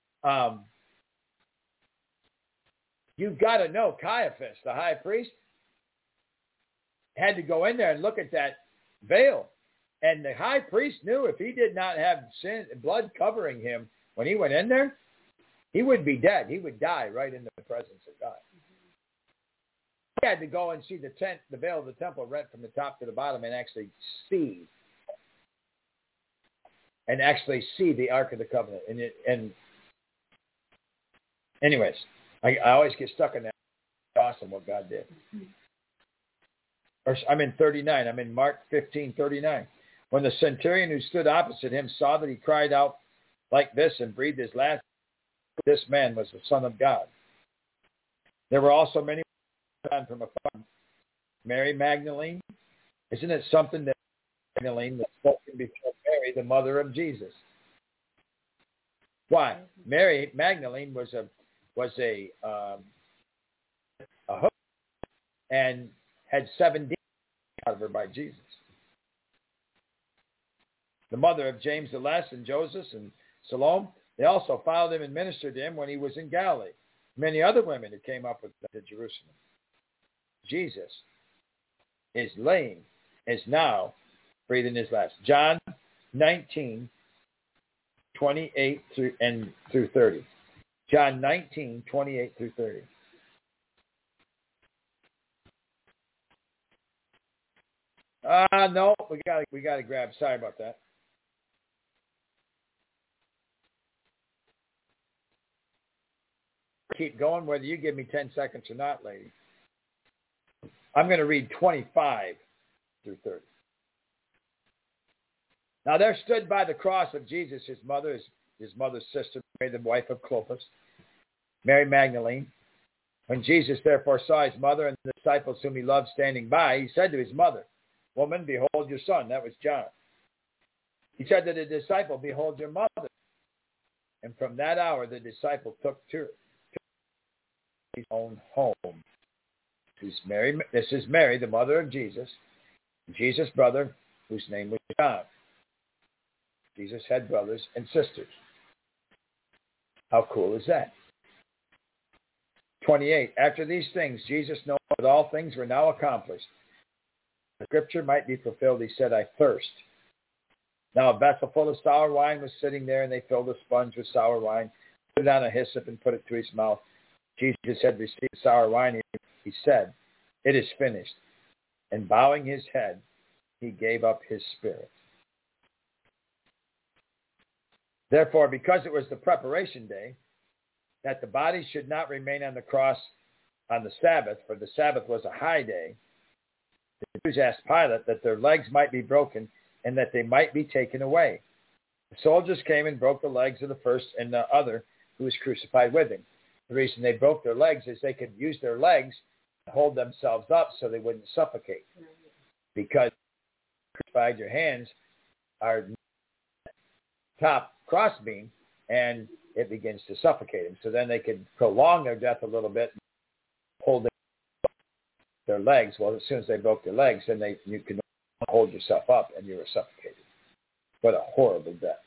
you've got to know Caiaphas, the high priest, had to go in there and look at that veil. And the high priest knew if he did not have sin, blood covering him when he went in there, he would be dead. He would die right in the presence of God. He had to go and see the tent, the veil of the temple, rent from the top to the bottom, and actually see the Ark of the Covenant. And anyways, I always get stuck in that. It's awesome what God did. I'm in 39. I'm in Mark 15:39. When the centurion who stood opposite him saw that he cried out like this and breathed his last, this man was the Son of God. There were also many from afar. Mary Magdalene. Isn't it something that Magdalene was spoken before Mary, the mother of Jesus? Why? Mary Magdalene was a hook and had 7 demons out of her by Jesus. The mother of James the Less and Joseph and Salome, they also followed him and ministered to him when he was in Galilee. Many other women who came up with them to Jerusalem. Jesus is now breathing his last. John 19:28 through 30. John 19:28 through 30. No, we got to grab. Sorry about that. Keep going, whether you give me 10 seconds or not, lady. I'm going to read 25 through 30. Now there stood by the cross of Jesus his mother's sister, Mary, the wife of Clopas, Mary Magdalene. When Jesus therefore saw his mother and the disciples whom he loved standing by, he said to his mother, "Woman, behold your son." That was John. He said to the disciple, "Behold your mother." And from that hour the disciple took to his own home. This is Mary, the mother of Jesus, Jesus' brother, whose name was John. Jesus had brothers and sisters. How cool is that? 28. After these things, Jesus, knowing that all things were now accomplished, the scripture might be fulfilled, he said, "I thirst." Now a vessel full of sour wine was sitting there, and they filled a sponge with sour wine, put it on a hyssop, and put it to his mouth. Jesus had received sour wine. He said, "It is finished." And bowing his head, he gave up his spirit. Therefore, because it was the preparation day, that the body should not remain on the cross on the Sabbath, for the Sabbath was a high day, the Jews asked Pilate that their legs might be broken and that they might be taken away. The soldiers came and broke the legs of the first and the other who was crucified with him. The reason they broke their legs is they could use their legs to hold themselves up so they wouldn't suffocate. Because crucified, your hands are top crossbeam, and it begins to suffocate them. So then they could prolong their death a little bit, hold their legs. Well, as soon as they broke their legs, then you can hold yourself up, and you were suffocated. What a horrible death.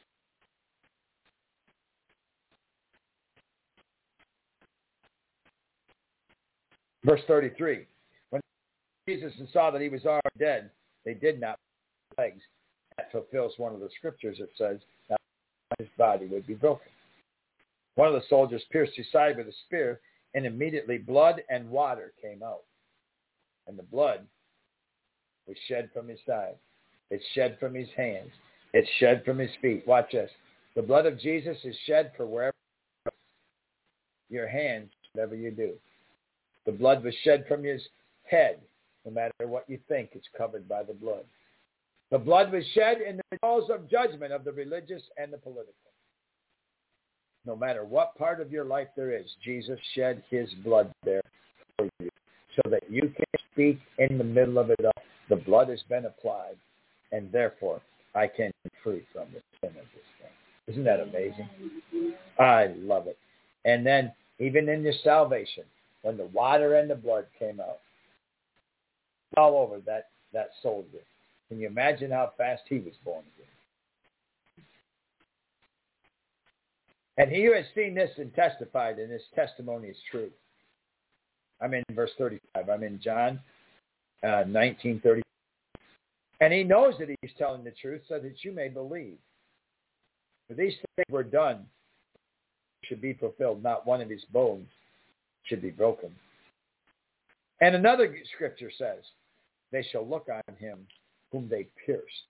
Verse 33. When Jesus saw that he was already dead, they did not break his legs. That fulfills one of the scriptures that says that his body would be broken. One of the soldiers pierced his side with a spear, and immediately blood and water came out. And the blood was shed from his side. It's shed from his hands. It's shed from his feet. Watch this. The blood of Jesus is shed for wherever your hands, whatever you do. The blood was shed from his head. No matter what you think, it's covered by the blood. The blood was shed in the cause of judgment of the religious and the political. No matter what part of your life there is, Jesus shed his blood there for you so that you can speak in the middle of it all. The blood has been applied, and therefore I can be free from the sin of this thing. Isn't that amazing? I love it. And then even in your salvation, when the water and the blood came out, all over that soldier. Can you imagine how fast he was born again? And he who has seen this and testified, and his testimony is true. I'm in verse 35. I'm in John 19:35. And he knows that he's telling the truth so that you may believe. For these things were done should be fulfilled. Not one of his bones should be broken. And another scripture says, they shall look on him whom they pierced.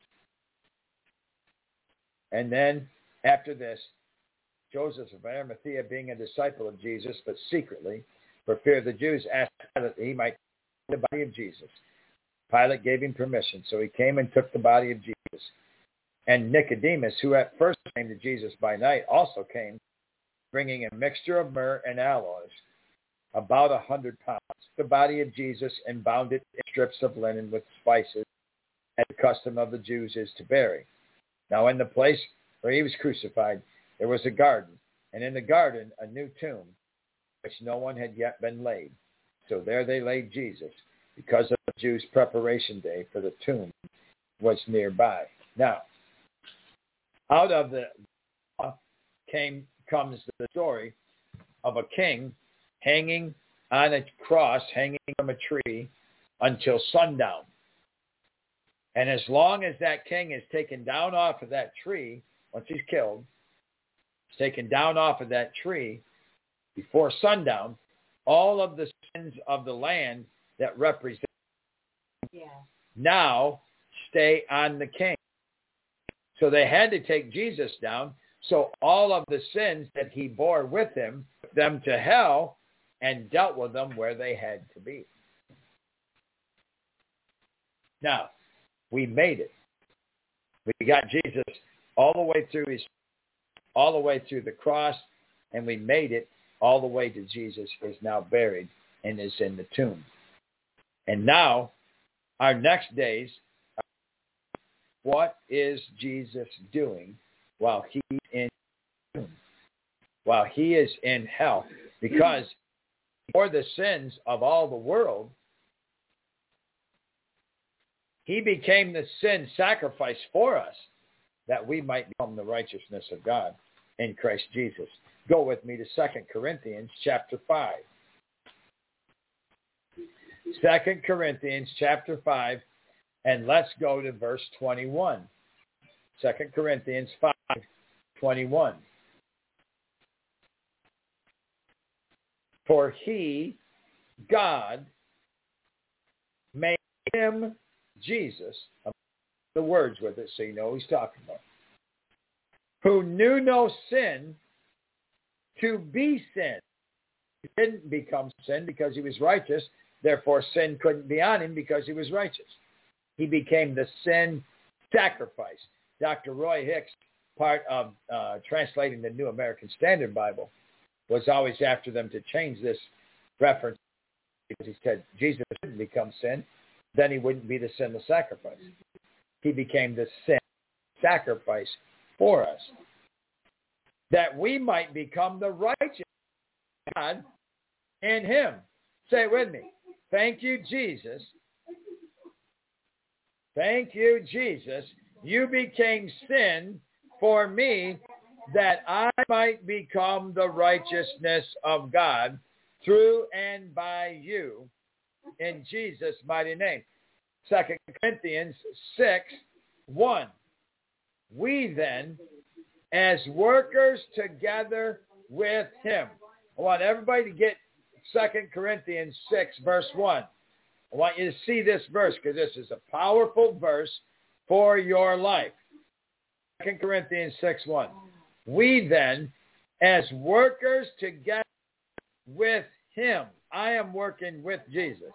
And then after this, Joseph of Arimathea, being a disciple of Jesus, but secretly, for fear of the Jews, asked Pilate that he might take the body of Jesus. Pilate gave him permission, so he came and took the body of Jesus. And Nicodemus, who at first came to Jesus by night, also came, bringing a mixture of myrrh and aloes, about 100 pounds, the body of Jesus, and bound it in strips of linen with spices, as the custom of the Jews is to bury. Now in the place where he was crucified, there was a garden, and in the garden a new tomb, which no one had yet been laid. So there they laid Jesus, because of the Jews' preparation day, for the tomb was nearby. Now, out of the comes the story of a king hanging on a cross, hanging from a tree until sundown. And as long as that king is taken down off of that tree, once he's killed, he's taken down off of that tree before sundown, all of the sins of the land that represent now stay on the king. So they had to take Jesus down. So all of the sins that he bore with him, put them to hell and dealt with them where they had to be. Now, we made it. We got Jesus all the way through the cross, and we made it all the way to Jesus is now buried and is in the tomb. And now, our next days, what is Jesus doing while he's in the tomb? While he is in hell? Because for the sins of all the world, he became the sin sacrifice for us, that we might become the righteousness of God in Christ Jesus. Go with me to 2 Corinthians chapter 5. 2 Corinthians chapter 5, and let's go to verse 21. 2 Corinthians 5:21. For he, God, made him, Jesus, the words with it so you know who he's talking about, who knew no sin, to be sin. He didn't become sin because he was righteous. Therefore, sin couldn't be on him because he was righteous. He became the sin sacrifice. Dr. Roy Hicks, part of translating the New American Standard Bible, was always after them to change this reference because he said Jesus didn't become sin. Then he wouldn't be the sinless sacrifice. He became the sin sacrifice for us, that we might become the righteous of God in him. Say it with me. Thank you, Jesus. Thank you, Jesus. You became sin for me, that I might become the righteousness of God through and by you, in Jesus' mighty name. 2 Corinthians 6:1. We then, as workers together with him. I want everybody to get 2 Corinthians 6, verse 1. I want you to see this verse because this is a powerful verse for your life. 2 Corinthians 6:1. We then, as workers together with him. I am working with Jesus.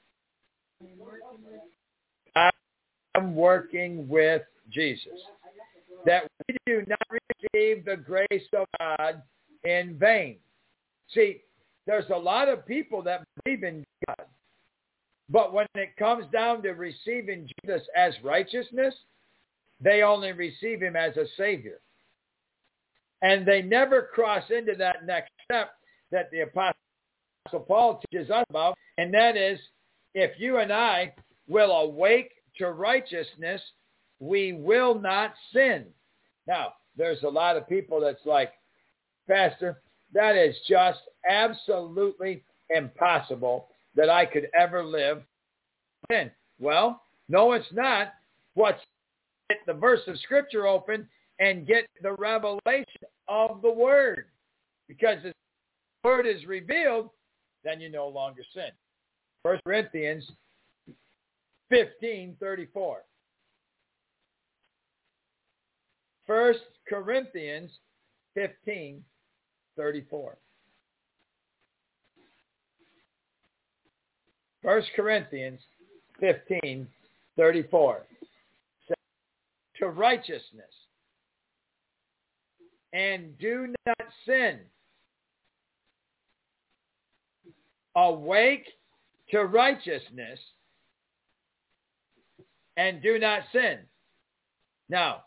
I am working with Jesus. That we do not receive the grace of God in vain. See, there's a lot of people that believe in God. But when it comes down to receiving Jesus as righteousness, they only receive him as a Savior. And they never cross into that next step that the Apostle Paul teaches us about, and that is, if you and I will awake to righteousness, we will not sin. Now, there's a lot of people that's like, Pastor, that is just absolutely impossible that I could ever live in. Well, no, it's not. What's get the verse of Scripture open and get the revelation of the Word. Because the Word is revealed, then you no longer sin. 1 Corinthians 15:34. 1 Corinthians 15:34. 1 Corinthians 15:34. To righteousness, and do not sin. Awake to righteousness, and do not sin. Now,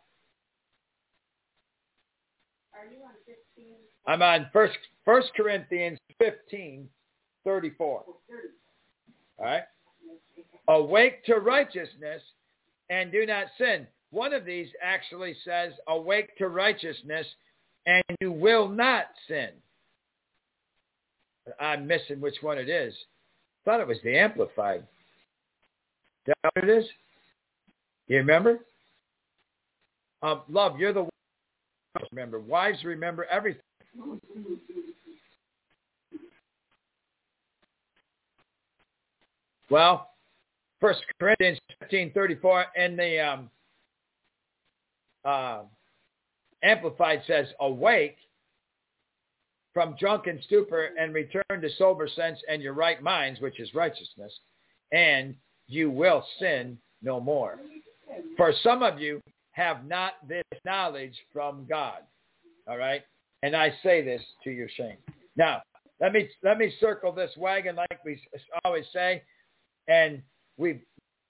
Are you on 15? I'm on 1 Corinthians 15:34. All right? Awake to righteousness, and do not sin. One of these actually says, awake to righteousness, and you will not sin. I'm missing which one it is. I thought it was the Amplified. Is that what it is? You remember? Love, you're the one. Remember. Wives remember everything. Well, 1 Corinthians 15:34, and the Amplified says, awake from drunken stupor and return to sober sense and your right minds, which is righteousness, and you will sin no more. For some of you have not this knowledge from God. All right? And I say this to your shame. Now, let me circle this wagon like we always say. And we've,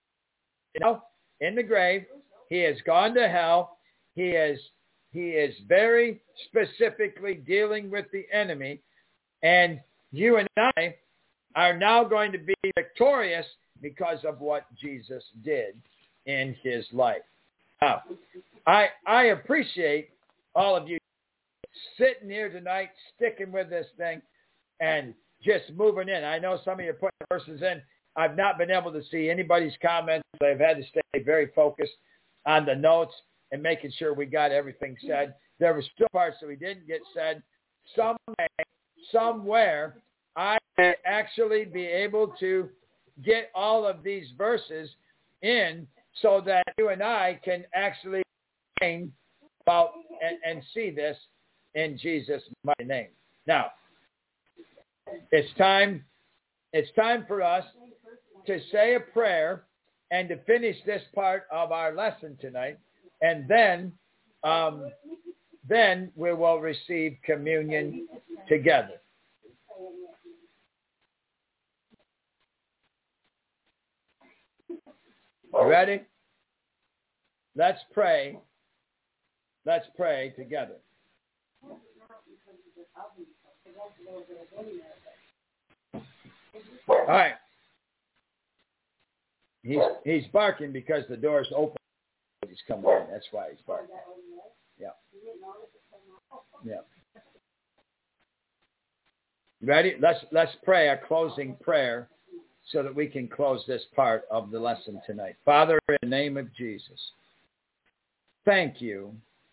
in the grave, he has gone to hell. He is very specifically dealing with the enemy. And you and I are now going to be victorious because of what Jesus did in his life. Now, I appreciate all of you sitting here tonight, sticking with this thing, and just moving in. I know some of you are putting verses in. I've not been able to see anybody's comments. I've had to stay very focused on the notes and making sure we got everything said. There were still parts that we didn't get said. Somewhere, I may actually be able to get all of these verses in so that you and I can actually think about and see this in Jesus' mighty name. Now, it's time for us to say a prayer and to finish this part of our lesson tonight, and then we will receive communion together. Ready? Let's pray. Let's pray together. All right. He's barking because the door's open. He's coming in. That's why he's barking. Yeah. Yeah. Ready? Let's pray a closing prayer so that we can close this part of the lesson tonight. Father, in the name of Jesus, thank you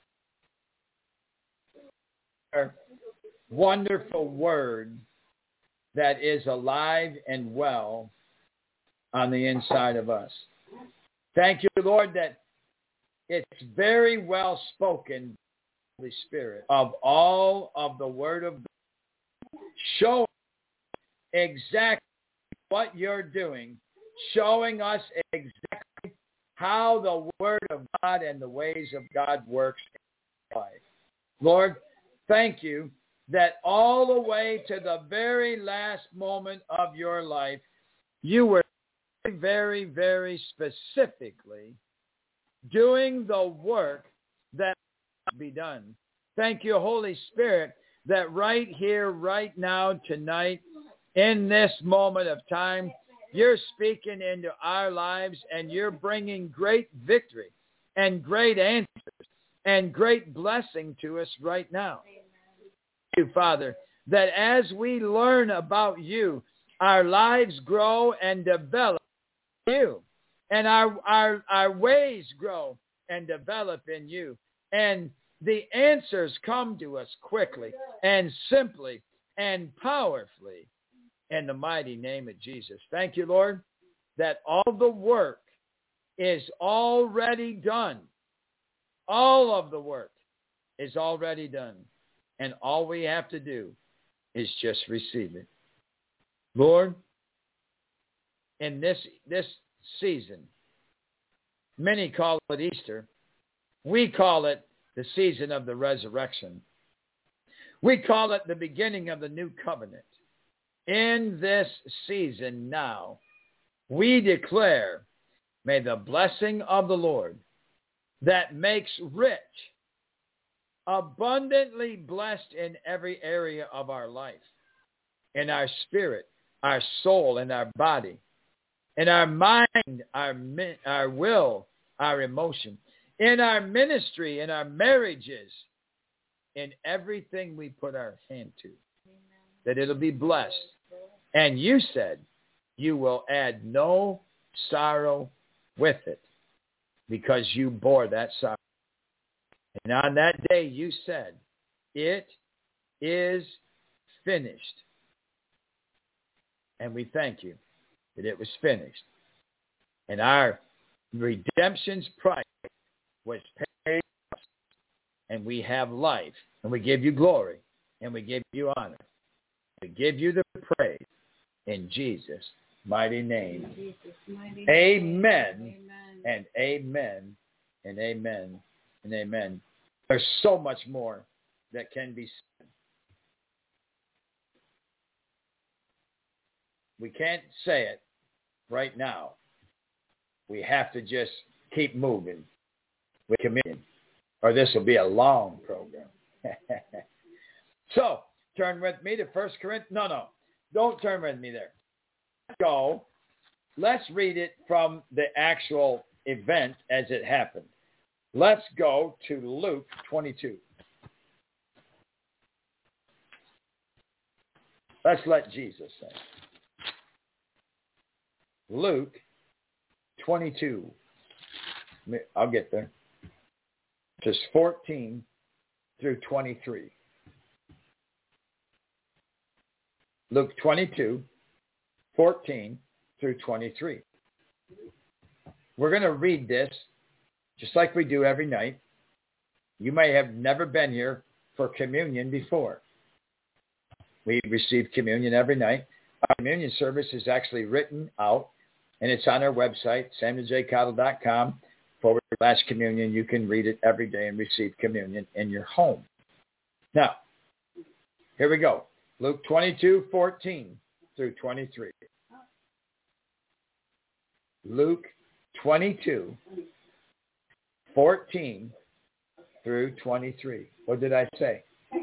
for wonderful word that is alive and well on the inside of us. Thank you, Lord, that it's very well spoken, Holy Spirit, of all of the Word of God, showing exactly what you're doing, showing us exactly how the Word of God and the ways of God works in life. Lord, thank you that all the way to the very last moment of your life, you were very, very specifically doing the work that must be done. Thank you, Holy Spirit, that right here, right now, tonight, in this moment of time, you're speaking into our lives and you're bringing great victory and great answers and great blessing to us right now. Thank you, Father, that as we learn about you, our lives grow and develop in you, and our ways grow and develop in you, and the answers come to us quickly and simply and powerfully in the mighty name of Jesus. Thank you, Lord, that all the work is already done. All of the work is already done. And all we have to do is just receive it. Lord, in this season, many call it Easter. We call it the season of the resurrection. We call it the beginning of the new covenant. In this season now, we declare, may the blessing of the Lord that makes rich, abundantly blessed in every area of our life, in our spirit, our soul, and our body, in our mind, our will, our emotion, in our ministry, in our marriages, in everything we put our hand to, that it'll be blessed. And you said you will add no sorrow with it because you bore that sorrow. And on that day you said, it is finished. And we thank you that it was finished. And our redemption's price was paid for us. And we have life. And we give you glory. And we give you honor. We give you the praise in Jesus' mighty name. Amen. And amen. And amen. And amen. There's so much more that can be said. We can't say it right now. We have to just keep moving with communion, or this will be a long program. So, turn with me to 1 Corinthians. No, don't turn with me there. Let's go. Let's read it from the actual event as it happened. Let's go to Luke 22. Let's let Jesus say. Luke 22. I'll get there. Just 14 through 23. Luke 22, 14 through 23. We're going to read this just like we do every night. You may have never been here for communion before. We receive communion every night. Our communion service is actually written out, and it's on our website, samueljcottle.com/communion. You can read it every day and receive communion in your home. Now, here we go. Luke 22, 14 through 23. Luke 22, 14 through 23. What did I say?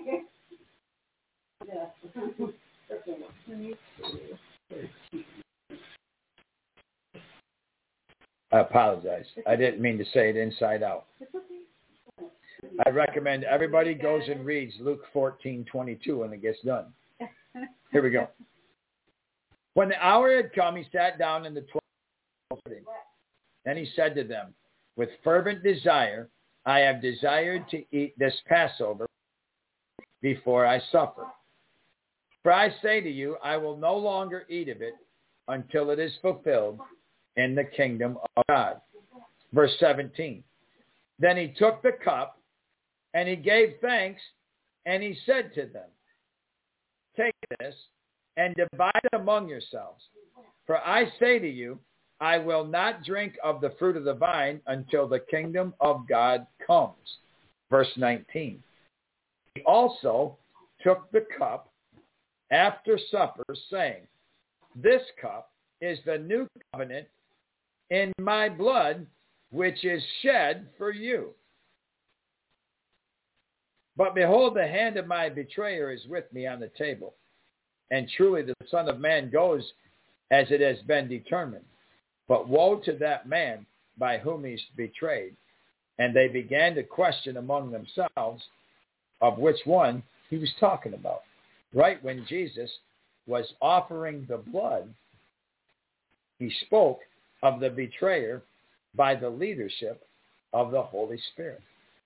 I apologize. I didn't mean to say it inside out. I recommend everybody goes and reads Luke 14:22 when it gets done. Here we go. When the hour had come, he sat down in the 12th. Then he said to them, with fervent desire, I have desired to eat this Passover before I suffer. For I say to you, I will no longer eat of it until it is fulfilled in the kingdom of God. Verse 17. Then he took the cup and he gave thanks and he said to them, take this and divide it among yourselves. For I say to you, I will not drink of the fruit of the vine until the kingdom of God comes. Verse 19. He also took the cup after supper, saying, this cup is the new covenant in my blood, which is shed for you. But behold, the hand of my betrayer is with me on the table. And truly the Son of Man goes as it has been determined. But woe to that man by whom he's betrayed. And they began to question among themselves of which one he was talking about. Right when Jesus was offering the blood, he spoke of the betrayer by the leadership of the Holy Spirit.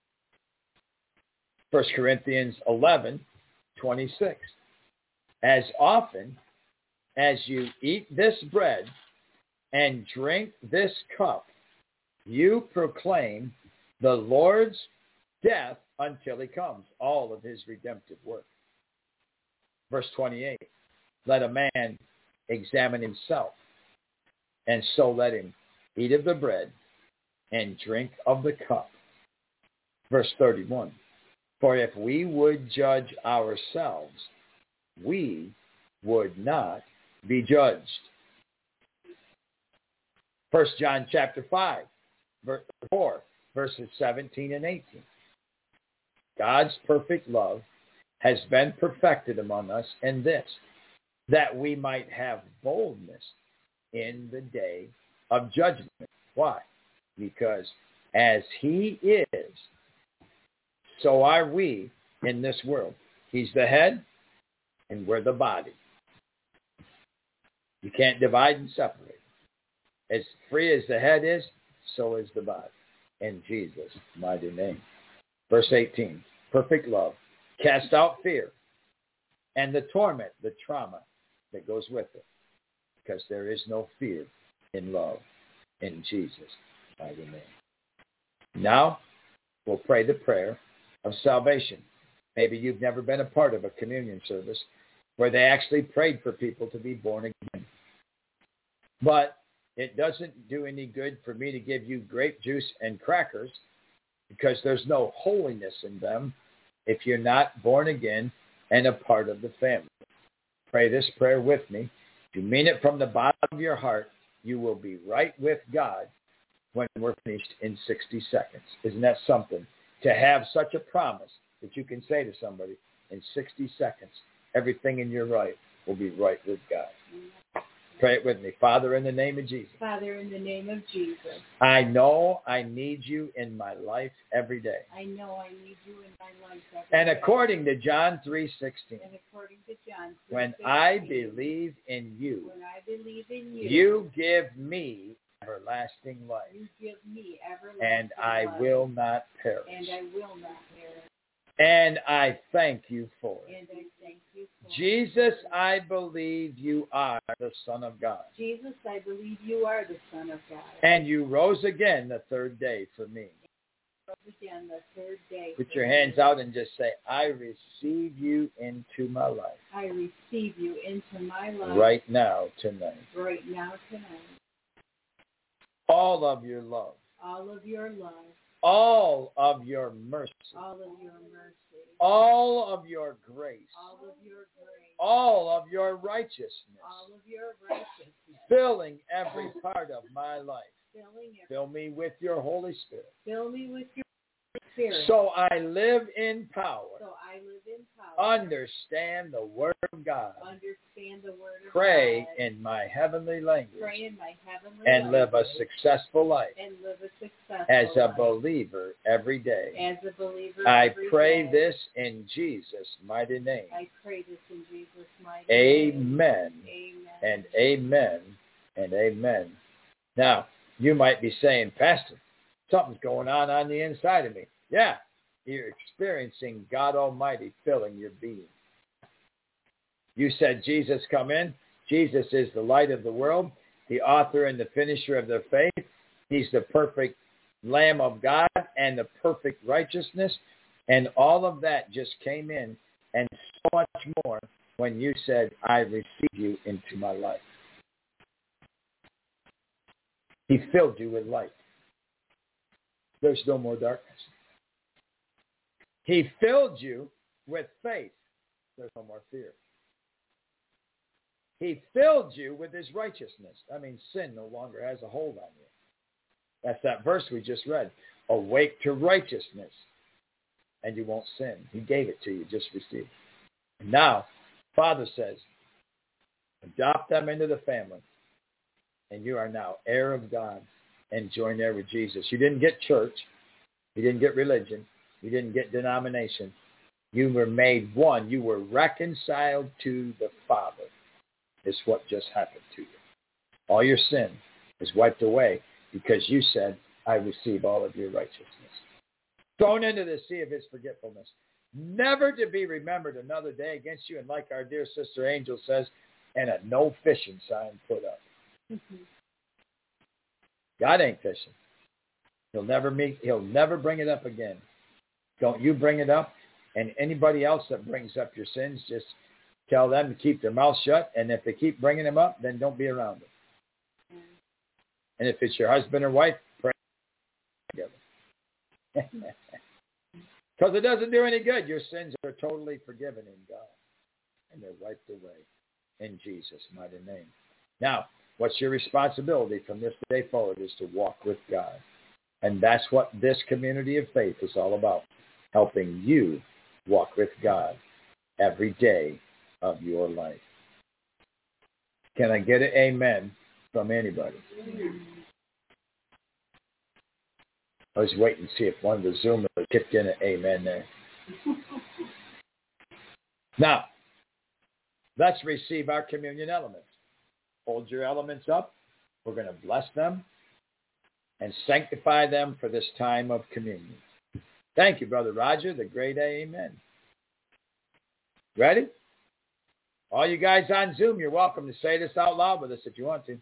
1 Corinthians 11:26. As often as you eat this bread and drink this cup, you proclaim the Lord's death until he comes, all of his redemptive work. Verse 28, let a man examine himself, and so let him eat of the bread and drink of the cup. Verse 31, for if we would judge ourselves, we would not be judged. 1 John chapter 5, verse 4, verses 17 and 18. God's perfect love has been perfected among us in this, that we might have boldness in the day of judgment. Why? Because as he is, so are we in this world. He's the head, and we're the body. You can't divide and separate. As free as the head is, so is the body. In Jesus' mighty name. Verse 18, perfect love cast out fear and the torment, the trauma that goes with it. Because there is no fear in love in Jesus' mighty name. Now, we'll pray the prayer of salvation. Maybe you've never been a part of a communion service where they actually prayed for people to be born again. But it doesn't do any good for me to give you grape juice and crackers because there's no holiness in them if you're not born again and a part of the family. Pray this prayer with me. If you mean it from the bottom of your heart, you will be right with God when we're finished in 60 seconds. Isn't that something? To have such a promise that you can say to somebody, in 60 seconds, everything in your life will be right with God. Pray it with me. Father, in the name of Jesus. Father, in the name of Jesus. I know I need you in my life every day. I know I need you in my life every and day. according to John 3:16. And according to John 3:16. When I believe in you. When I believe in you. You give me everlasting life. You give me everlasting and I life. will not perish. And I will not perish. And I thank you for it. And I thank you for Jesus, it. I believe you are the Son of God. Jesus, I believe you are the Son of God. And you rose again the third day for me. Rose again the third day. Put your hands out and just say, I receive you into my life. I receive you into my life. Right now, tonight. Right now, tonight. All of your love. All of your love. All of your mercy. All of your mercy. All of your grace. All of your grace. All of your righteousness. All of your righteousness. Filling every part of my life. Filling every. Fill me with your Holy Spirit. Fill me with your Spirit. So I live in power. So I live in power. Understand the Word of God. Understand the Word of Pray God. in my heavenly language. Pray in my heavenly and live a language. successful life. And live a successful as a life. believer every day. As a believer I every pray day. this in Jesus' mighty name. I pray this in Jesus' mighty name. Amen. Amen. And amen. And amen. Now, you might be saying, Pastor, something's going on the inside of me. Yeah, you're experiencing God Almighty filling your being. You said, Jesus, come in. Jesus is the light of the world, the author and the finisher of their faith. He's the perfect Lamb of God and the perfect righteousness. And all of that just came in and so much more when you said, I receive you into my life. He filled you with light. There's no more darkness. He filled you with faith. There's no more fear. He filled you with his righteousness. I mean, sin no longer has a hold on you. That's that verse we just read. Awake to righteousness. and you won't sin. He gave it to you. Just receive it. And now, Father says, adopt them into the family, and you are now heir of God and joint heir with Jesus. You didn't get church. You didn't get religion. You didn't get denomination. You were made one. You were reconciled to the Father. It's what just happened to you. All your sin is wiped away because you said, I receive all of your righteousness. Thrown into the sea of his forgetfulness. Never to be remembered another day against you. And like our dear sister Angel says, and a no fishing sign put up. Mm-hmm. God ain't fishing. He'll never bring it up again. Don't you bring it up. And anybody else that brings up your sins, just tell them to keep their mouth shut. And if they keep bringing them up, then don't be around them. And if it's your husband or wife, pray together. Because it doesn't do any good. Your sins are totally forgiven in God. And they're wiped away in Jesus' mighty name. Now, what's your responsibility from this day forward is to walk with God. And that's what this community of faith is all about. Helping you walk with God every day of your life. Can I get an amen from anybody? I was waiting to see if one of the Zoomers kicked in an amen there. Now, let's receive our communion elements. Hold your elements up. We're going to bless them and sanctify them for this time of communion. Thank you, Brother Roger, the great amen. Ready? All you guys on Zoom, you're welcome to say this out loud with us if you want to.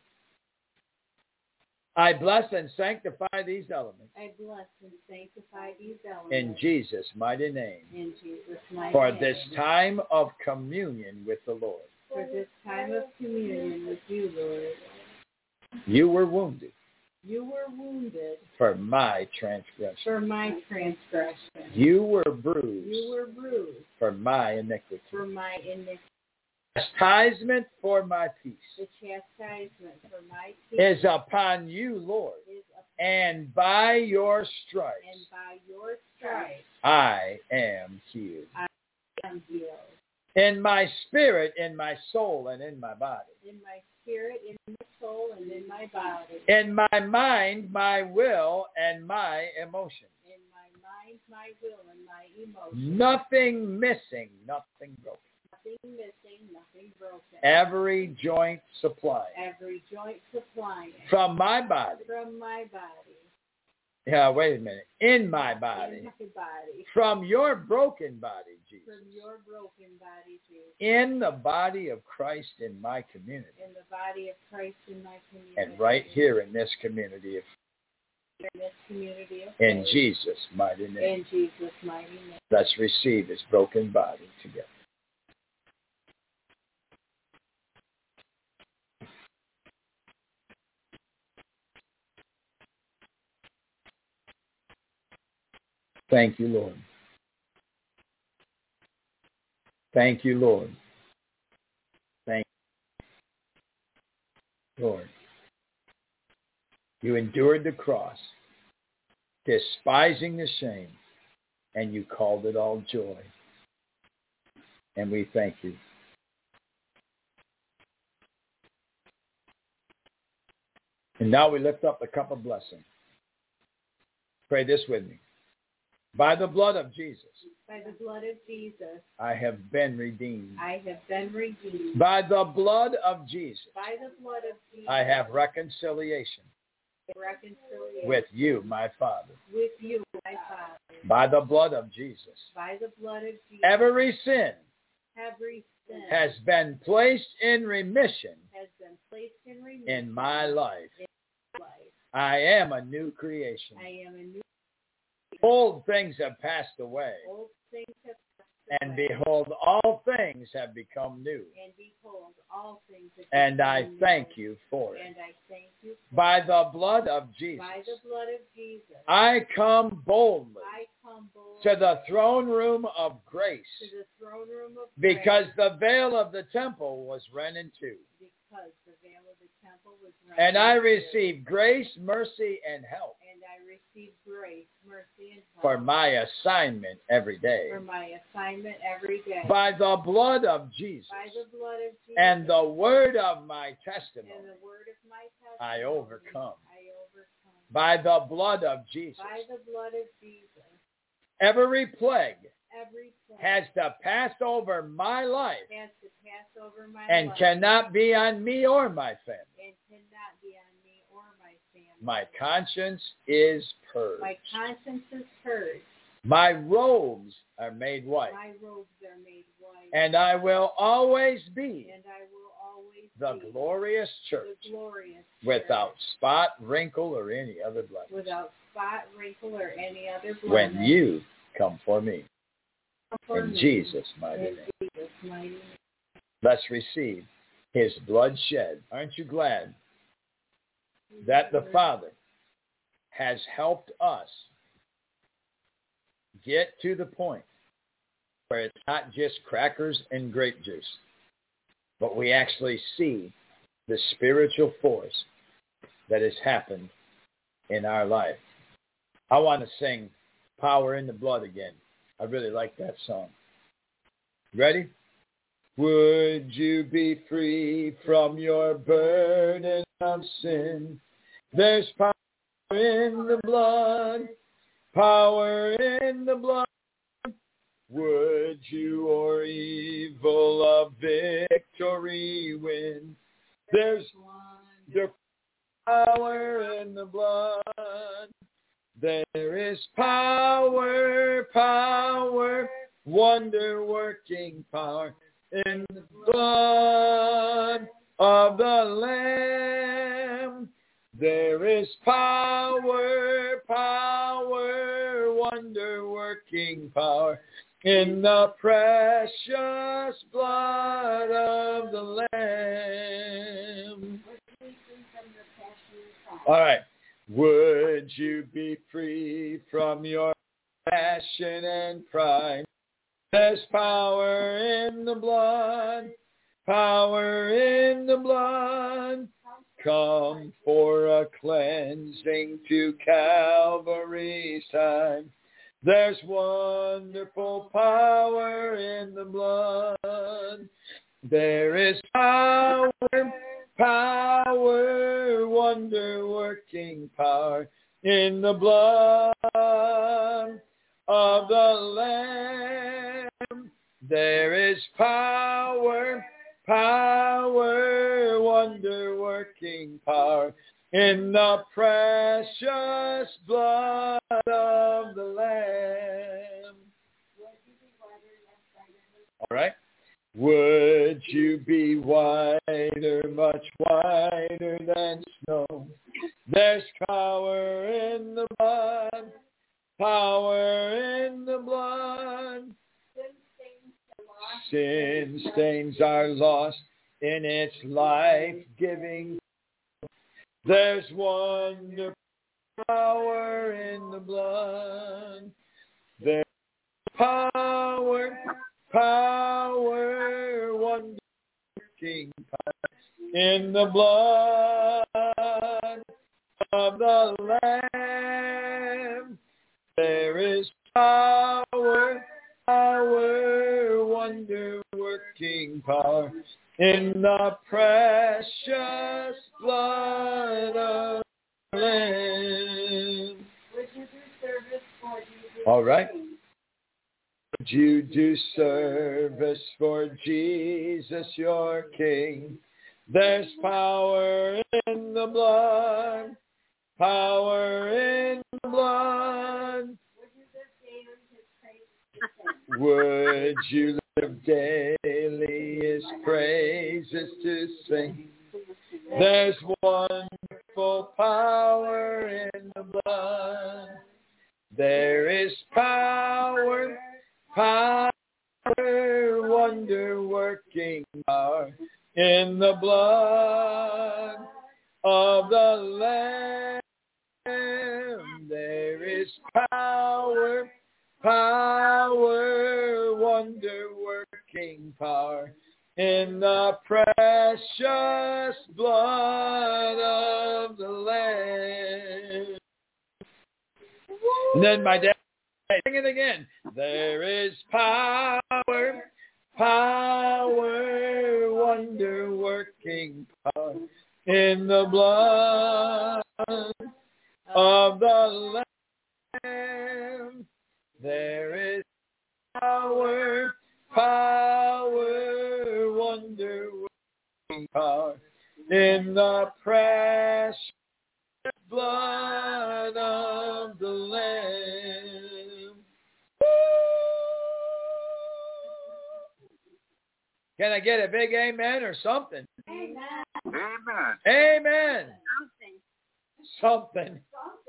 I bless and sanctify these elements. I bless and sanctify these elements. In Jesus' mighty name. In Jesus' mighty for name. this time of communion with the Lord. For this time of communion with you, Lord. You were wounded. You were wounded. For my transgression. For my transgression. You were bruised. You were bruised. For my iniquity. For my iniquity. Chastisement for my peace. The chastisement for my peace is upon you, Lord. And by your stripes. And by your stripes. I am healed. I am healed. In my spirit, in my soul, and in my body. In my spirit, in my soul, and in my body. In my mind, my will, and my emotions. In my mind, my will, and my emotions. Nothing missing, nothing broken. Nothing missing, nothing broken. Every joint supplied. Every joint supplying. From my body. From my body. Yeah, wait a minute. In my body. In my body. From your broken body, Jesus. From your broken body, Jesus. In the body of Christ in my community. In the body of Christ in my community. And right here in this community of faith. In this community of faith. In Jesus' mighty name. In Jesus' mighty name. Let's receive his broken body together. Thank you, Lord. Thank you, Lord. Thank you, Lord. You endured the cross, despising the shame, and you called it all joy. And we thank you. And now we lift up the cup of blessing. Pray this with me. By the blood of Jesus. By the blood of Jesus. I have been redeemed. I have been redeemed. By the blood of Jesus. By the blood of Jesus. I have reconciliation. Reconciliation. With you, my Father. With you, my Father. By the blood of Jesus. By the blood of Jesus. Every sin. Every sin. Has been placed in remission. Has been placed in remission. In my life. In my life. I am a new creation. I am a new. Old things have passed away. Old things have and behold, all things have become new. And behold, all things have and become I new. thank you for it. And I thank you for By it. the blood of Jesus. By the blood of Jesus. I come boldly. I come boldly to the throne room of grace. To the throne room of because grace. the veil of the temple was rent in two. Because the veil of the temple was rent and I in two. receive grace, mercy, and help. And I receive grace, grace, mercy, and help. For my assignment every day. For my assignment every day. By the blood of Jesus. By the blood of Jesus. And the word of my testimony. And the word of my testimony. I overcome. I overcome. By the blood of Jesus. By the blood of Jesus. Every plague. Every plague. Has to pass over my life. Has to pass over my and life. cannot be on me or my family. And cannot be on me or my family. My conscience is purged. My conscience is purged. My robes are made white. My robes are made white. And I will always be and I will always the be glorious church. The glorious without spot, wrinkle, or any other blemish. Without spot, wrinkle, or any other blemish. When you come for me. For in me. Jesus' mighty In name. Jesus' mighty name. Let's receive his blood shed. Aren't you glad that the Father has helped us get to the point where it's not just crackers and grape juice, but we actually see the spiritual force that has happened in our life. I want to sing Power in the Blood again. I really like that song. Ready? Would you be free from your burden of sin? There's power in the blood, power in the blood. Would you or evil a victory win? There's power in the blood. There is power, power, wonder-working power in the blood of the Lamb. There is power, power, wonder-working power in the precious blood of the Lamb. All right. Would you be free from your passion and pride? There's power in the blood, power in the blood. Come for a cleansing to Calvary's side. There's wonderful power in the blood. There is power, power, wonder-working power in the blood of the Lamb. There is power, power, wonder-working power in the precious blood of the Lamb. All right. Would you be whiter, much whiter than snow? There's power in the blood, power in the blood. Sin stains are lost in its life-giving. There's wonderful power in the blood. There's power, power, wonder-working power in the blood of the Lamb. There is power, power, wonder-working power in the precious blood of the Lamb. Would you do service for Jesus? All right. Would you do service for Jesus, your King? There's power in the blood, power in the blood. Would you live daily his praises to sing? There's wonderful power in the blood. There is power, power, wonder-working power in the blood of the Lamb. There is power, power, wonder-working power in the precious blood of the Lamb. And then my dad, sing it again. There is power, wonder-working power in the blood of the Lamb. There is power, wonder-working power in the precious blood of the Lamb. Can I get a big amen or something? Amen. Amen. Amen. Something.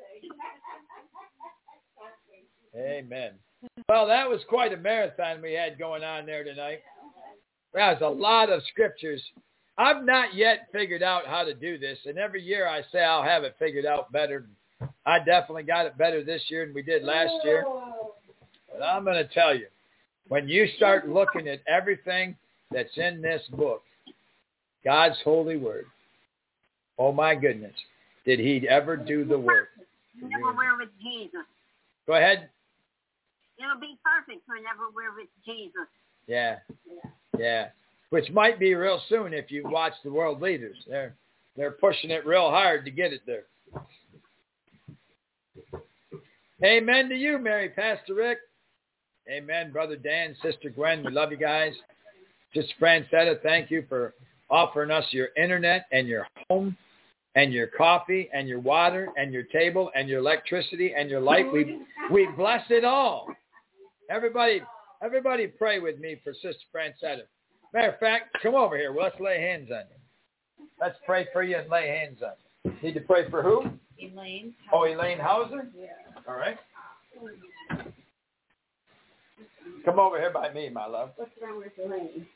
Amen. Well, that was quite a marathon we had going on there tonight. That was a lot of scriptures. I've not yet figured out how to do this, and every year I say I'll have it figured out better. I definitely got it better this year than we did last year. But I'm going to tell you, when you start looking at everything that's in this book, God's holy word, oh my goodness, did he ever do the work? Never we're with Jesus. Go ahead. It'll be perfect whenever we're with Jesus. Yeah. Which might be real soon if you watch the world leaders. They're pushing it real hard to get it there. Amen to you, Mary, Pastor Rick. Amen, Brother Dan, Sister Gwen. We love you guys. Sister Francetta, thank you for offering us your internet and your home and your coffee and your water and your table and your electricity and your light. We bless it all. Everybody pray with me for Sister Francetta. Matter of fact, come over here. Let's lay hands on you. Let's pray for you and lay hands on you. Need to pray for who? Elaine. Oh, Elaine Hauser? Yeah. All right. Come over here by me, my love. What's wrong with Elaine?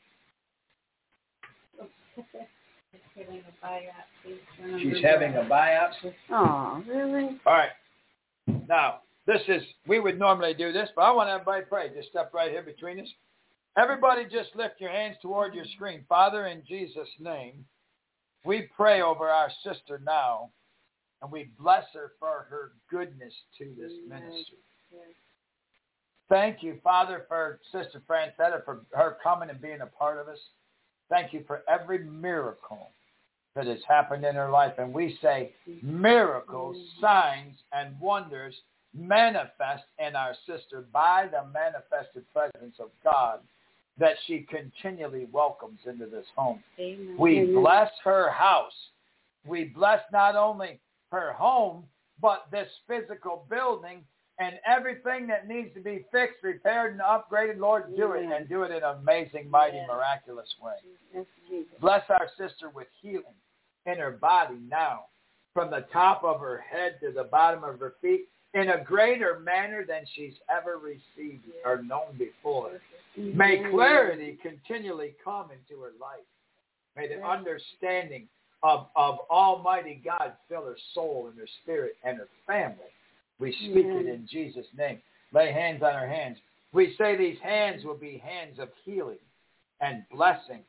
She's having a biopsy. Oh, really? All right. Now, we would normally do this, but I want everybody to pray. Just step right here between us. Everybody just lift your hands toward your screen. Father, in Jesus' name, we pray over our sister now, and we bless her for her goodness to this ministry. Thank you, Father, for Sister Francetta, for her coming and being a part of us. Thank you for every miracle that has happened in her life. And we say miracles, signs, and wonders manifest in our sister by the manifested presence of God that she continually welcomes into this home. Amen. We bless her house. We bless not only her home, but this physical building and everything that needs to be fixed, repaired, and upgraded. Lord, do it, and do it in an amazing, mighty, miraculous way. Yes, Jesus. Bless our sister with healing in her body now, from the top of her head to the bottom of her feet, in a greater manner than she's ever received or known before. May clarity continually come into her life. May the understanding of Almighty God fill her soul and her spirit and her family. We speak it in Jesus' name. Lay hands on her hands. We say these hands will be hands of healing and blessing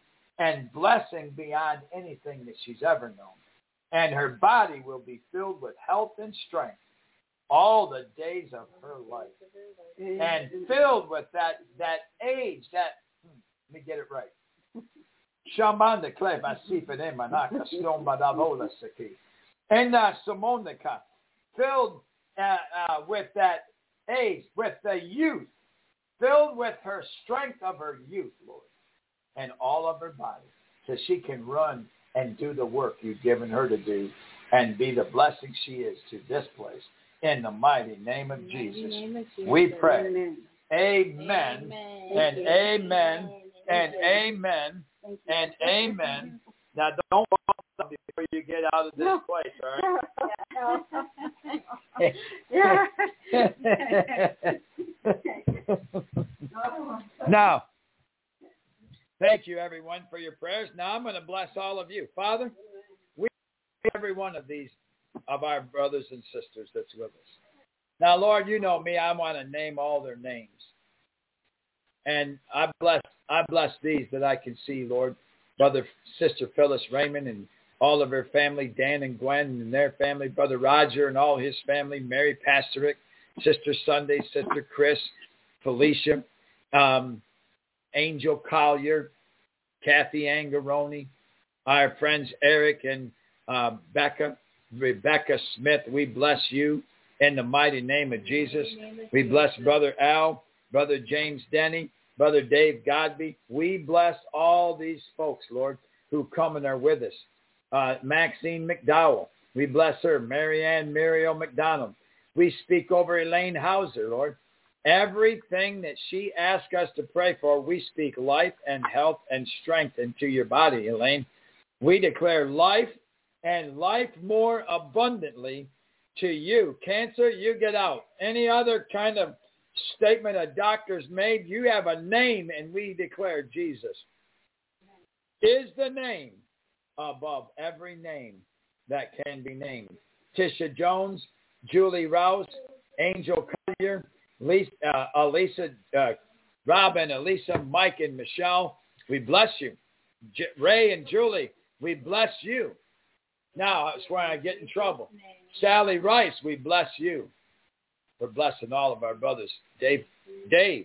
beyond anything that she's ever known. And her body will be filled with health and strength all the days of her life. And filled with that age, let me get it right. Shamanda kleva sifene manaka stomba davola seki. Enda somonika. Filled with that age, with the youth, filled with her strength of her youth, Lord, and all of her body, so she can run and do the work you've given her to do and be the blessing she is to this place. In the mighty name of Jesus, we pray. Amen and amen and amen and amen. Now, don't walk before you get out of this place, all right? Now, thank you, everyone, for your prayers. Now, I'm going to bless all of you. Father, we bless every one of these, of our brothers and sisters that's with us. Now, Lord, you know me. I want to name all their names. And I bless these that I can see, Lord. Brother, Sister Phyllis Raymond and all of her family, Dan and Gwen and their family, Brother Roger and all his family, Mary Pastorick Sister Sunday, Sister Chris, Felicia, Angel Collier, Kathy Angaroni, our friends Eric and Rebecca Smith. We bless you in the mighty name of Jesus. We bless Brother Al, Brother James Denny, Brother Dave Godby. We bless all these folks, Lord, who come and are with us. Maxine McDowell, we bless her. Marianne Muriel McDonald. We speak over Elaine Hauser, Lord. Everything that she asked us to pray for, we speak life and health and strength into your body, Elaine. We declare life and life more abundantly to you. Cancer, you get out. Any other kind of statement a doctor's made, you have a name, and we declare Jesus is the name above every name that can be named. Tisha Jones, Julie Rouse, Angel Collier, Elisa, Robin, Elisa, Mike, and Michelle, we bless you. Ray and Julie, we bless you. Now, that's where I get in trouble. Sally Rice, we bless you. We're blessing all of our brothers. Dave, did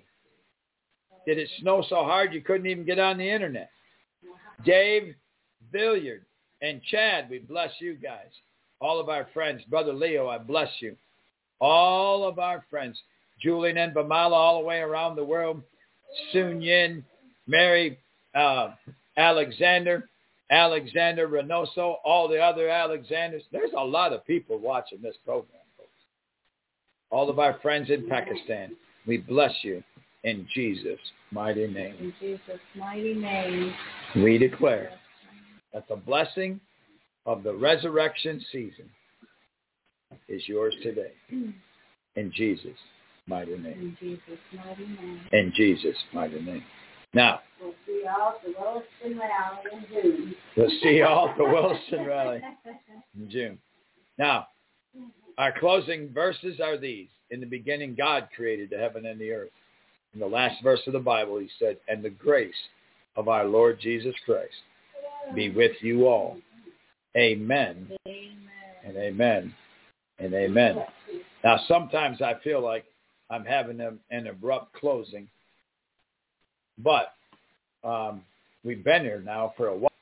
it snow so hard you couldn't even get on the internet? Dave Billiard and Chad, we bless you guys. All of our friends. Brother Leo, I bless you. All of our friends. Julian and Bamala all the way around the world. Sun Yin, Mary, Alexander Reynoso, all the other Alexanders. There's a lot of people watching this program, folks. All of our friends in Pakistan, we bless you in Jesus' mighty name. In Jesus' mighty name. We declare that the blessing of the resurrection season is yours today. In Jesus' mighty name. In Jesus' mighty name. In Jesus' mighty name. Now, we'll see all at the Wilson Rally in June. We'll see all at the Wilson Rally in June. Now, our closing verses are these. In the beginning, God created the heaven and the earth. In the last verse of the Bible, he said, and the grace of our Lord Jesus Christ be with you all. Amen. Amen. And amen. And amen. Now, sometimes I feel like I'm having an abrupt closing, but we've been here now for a while.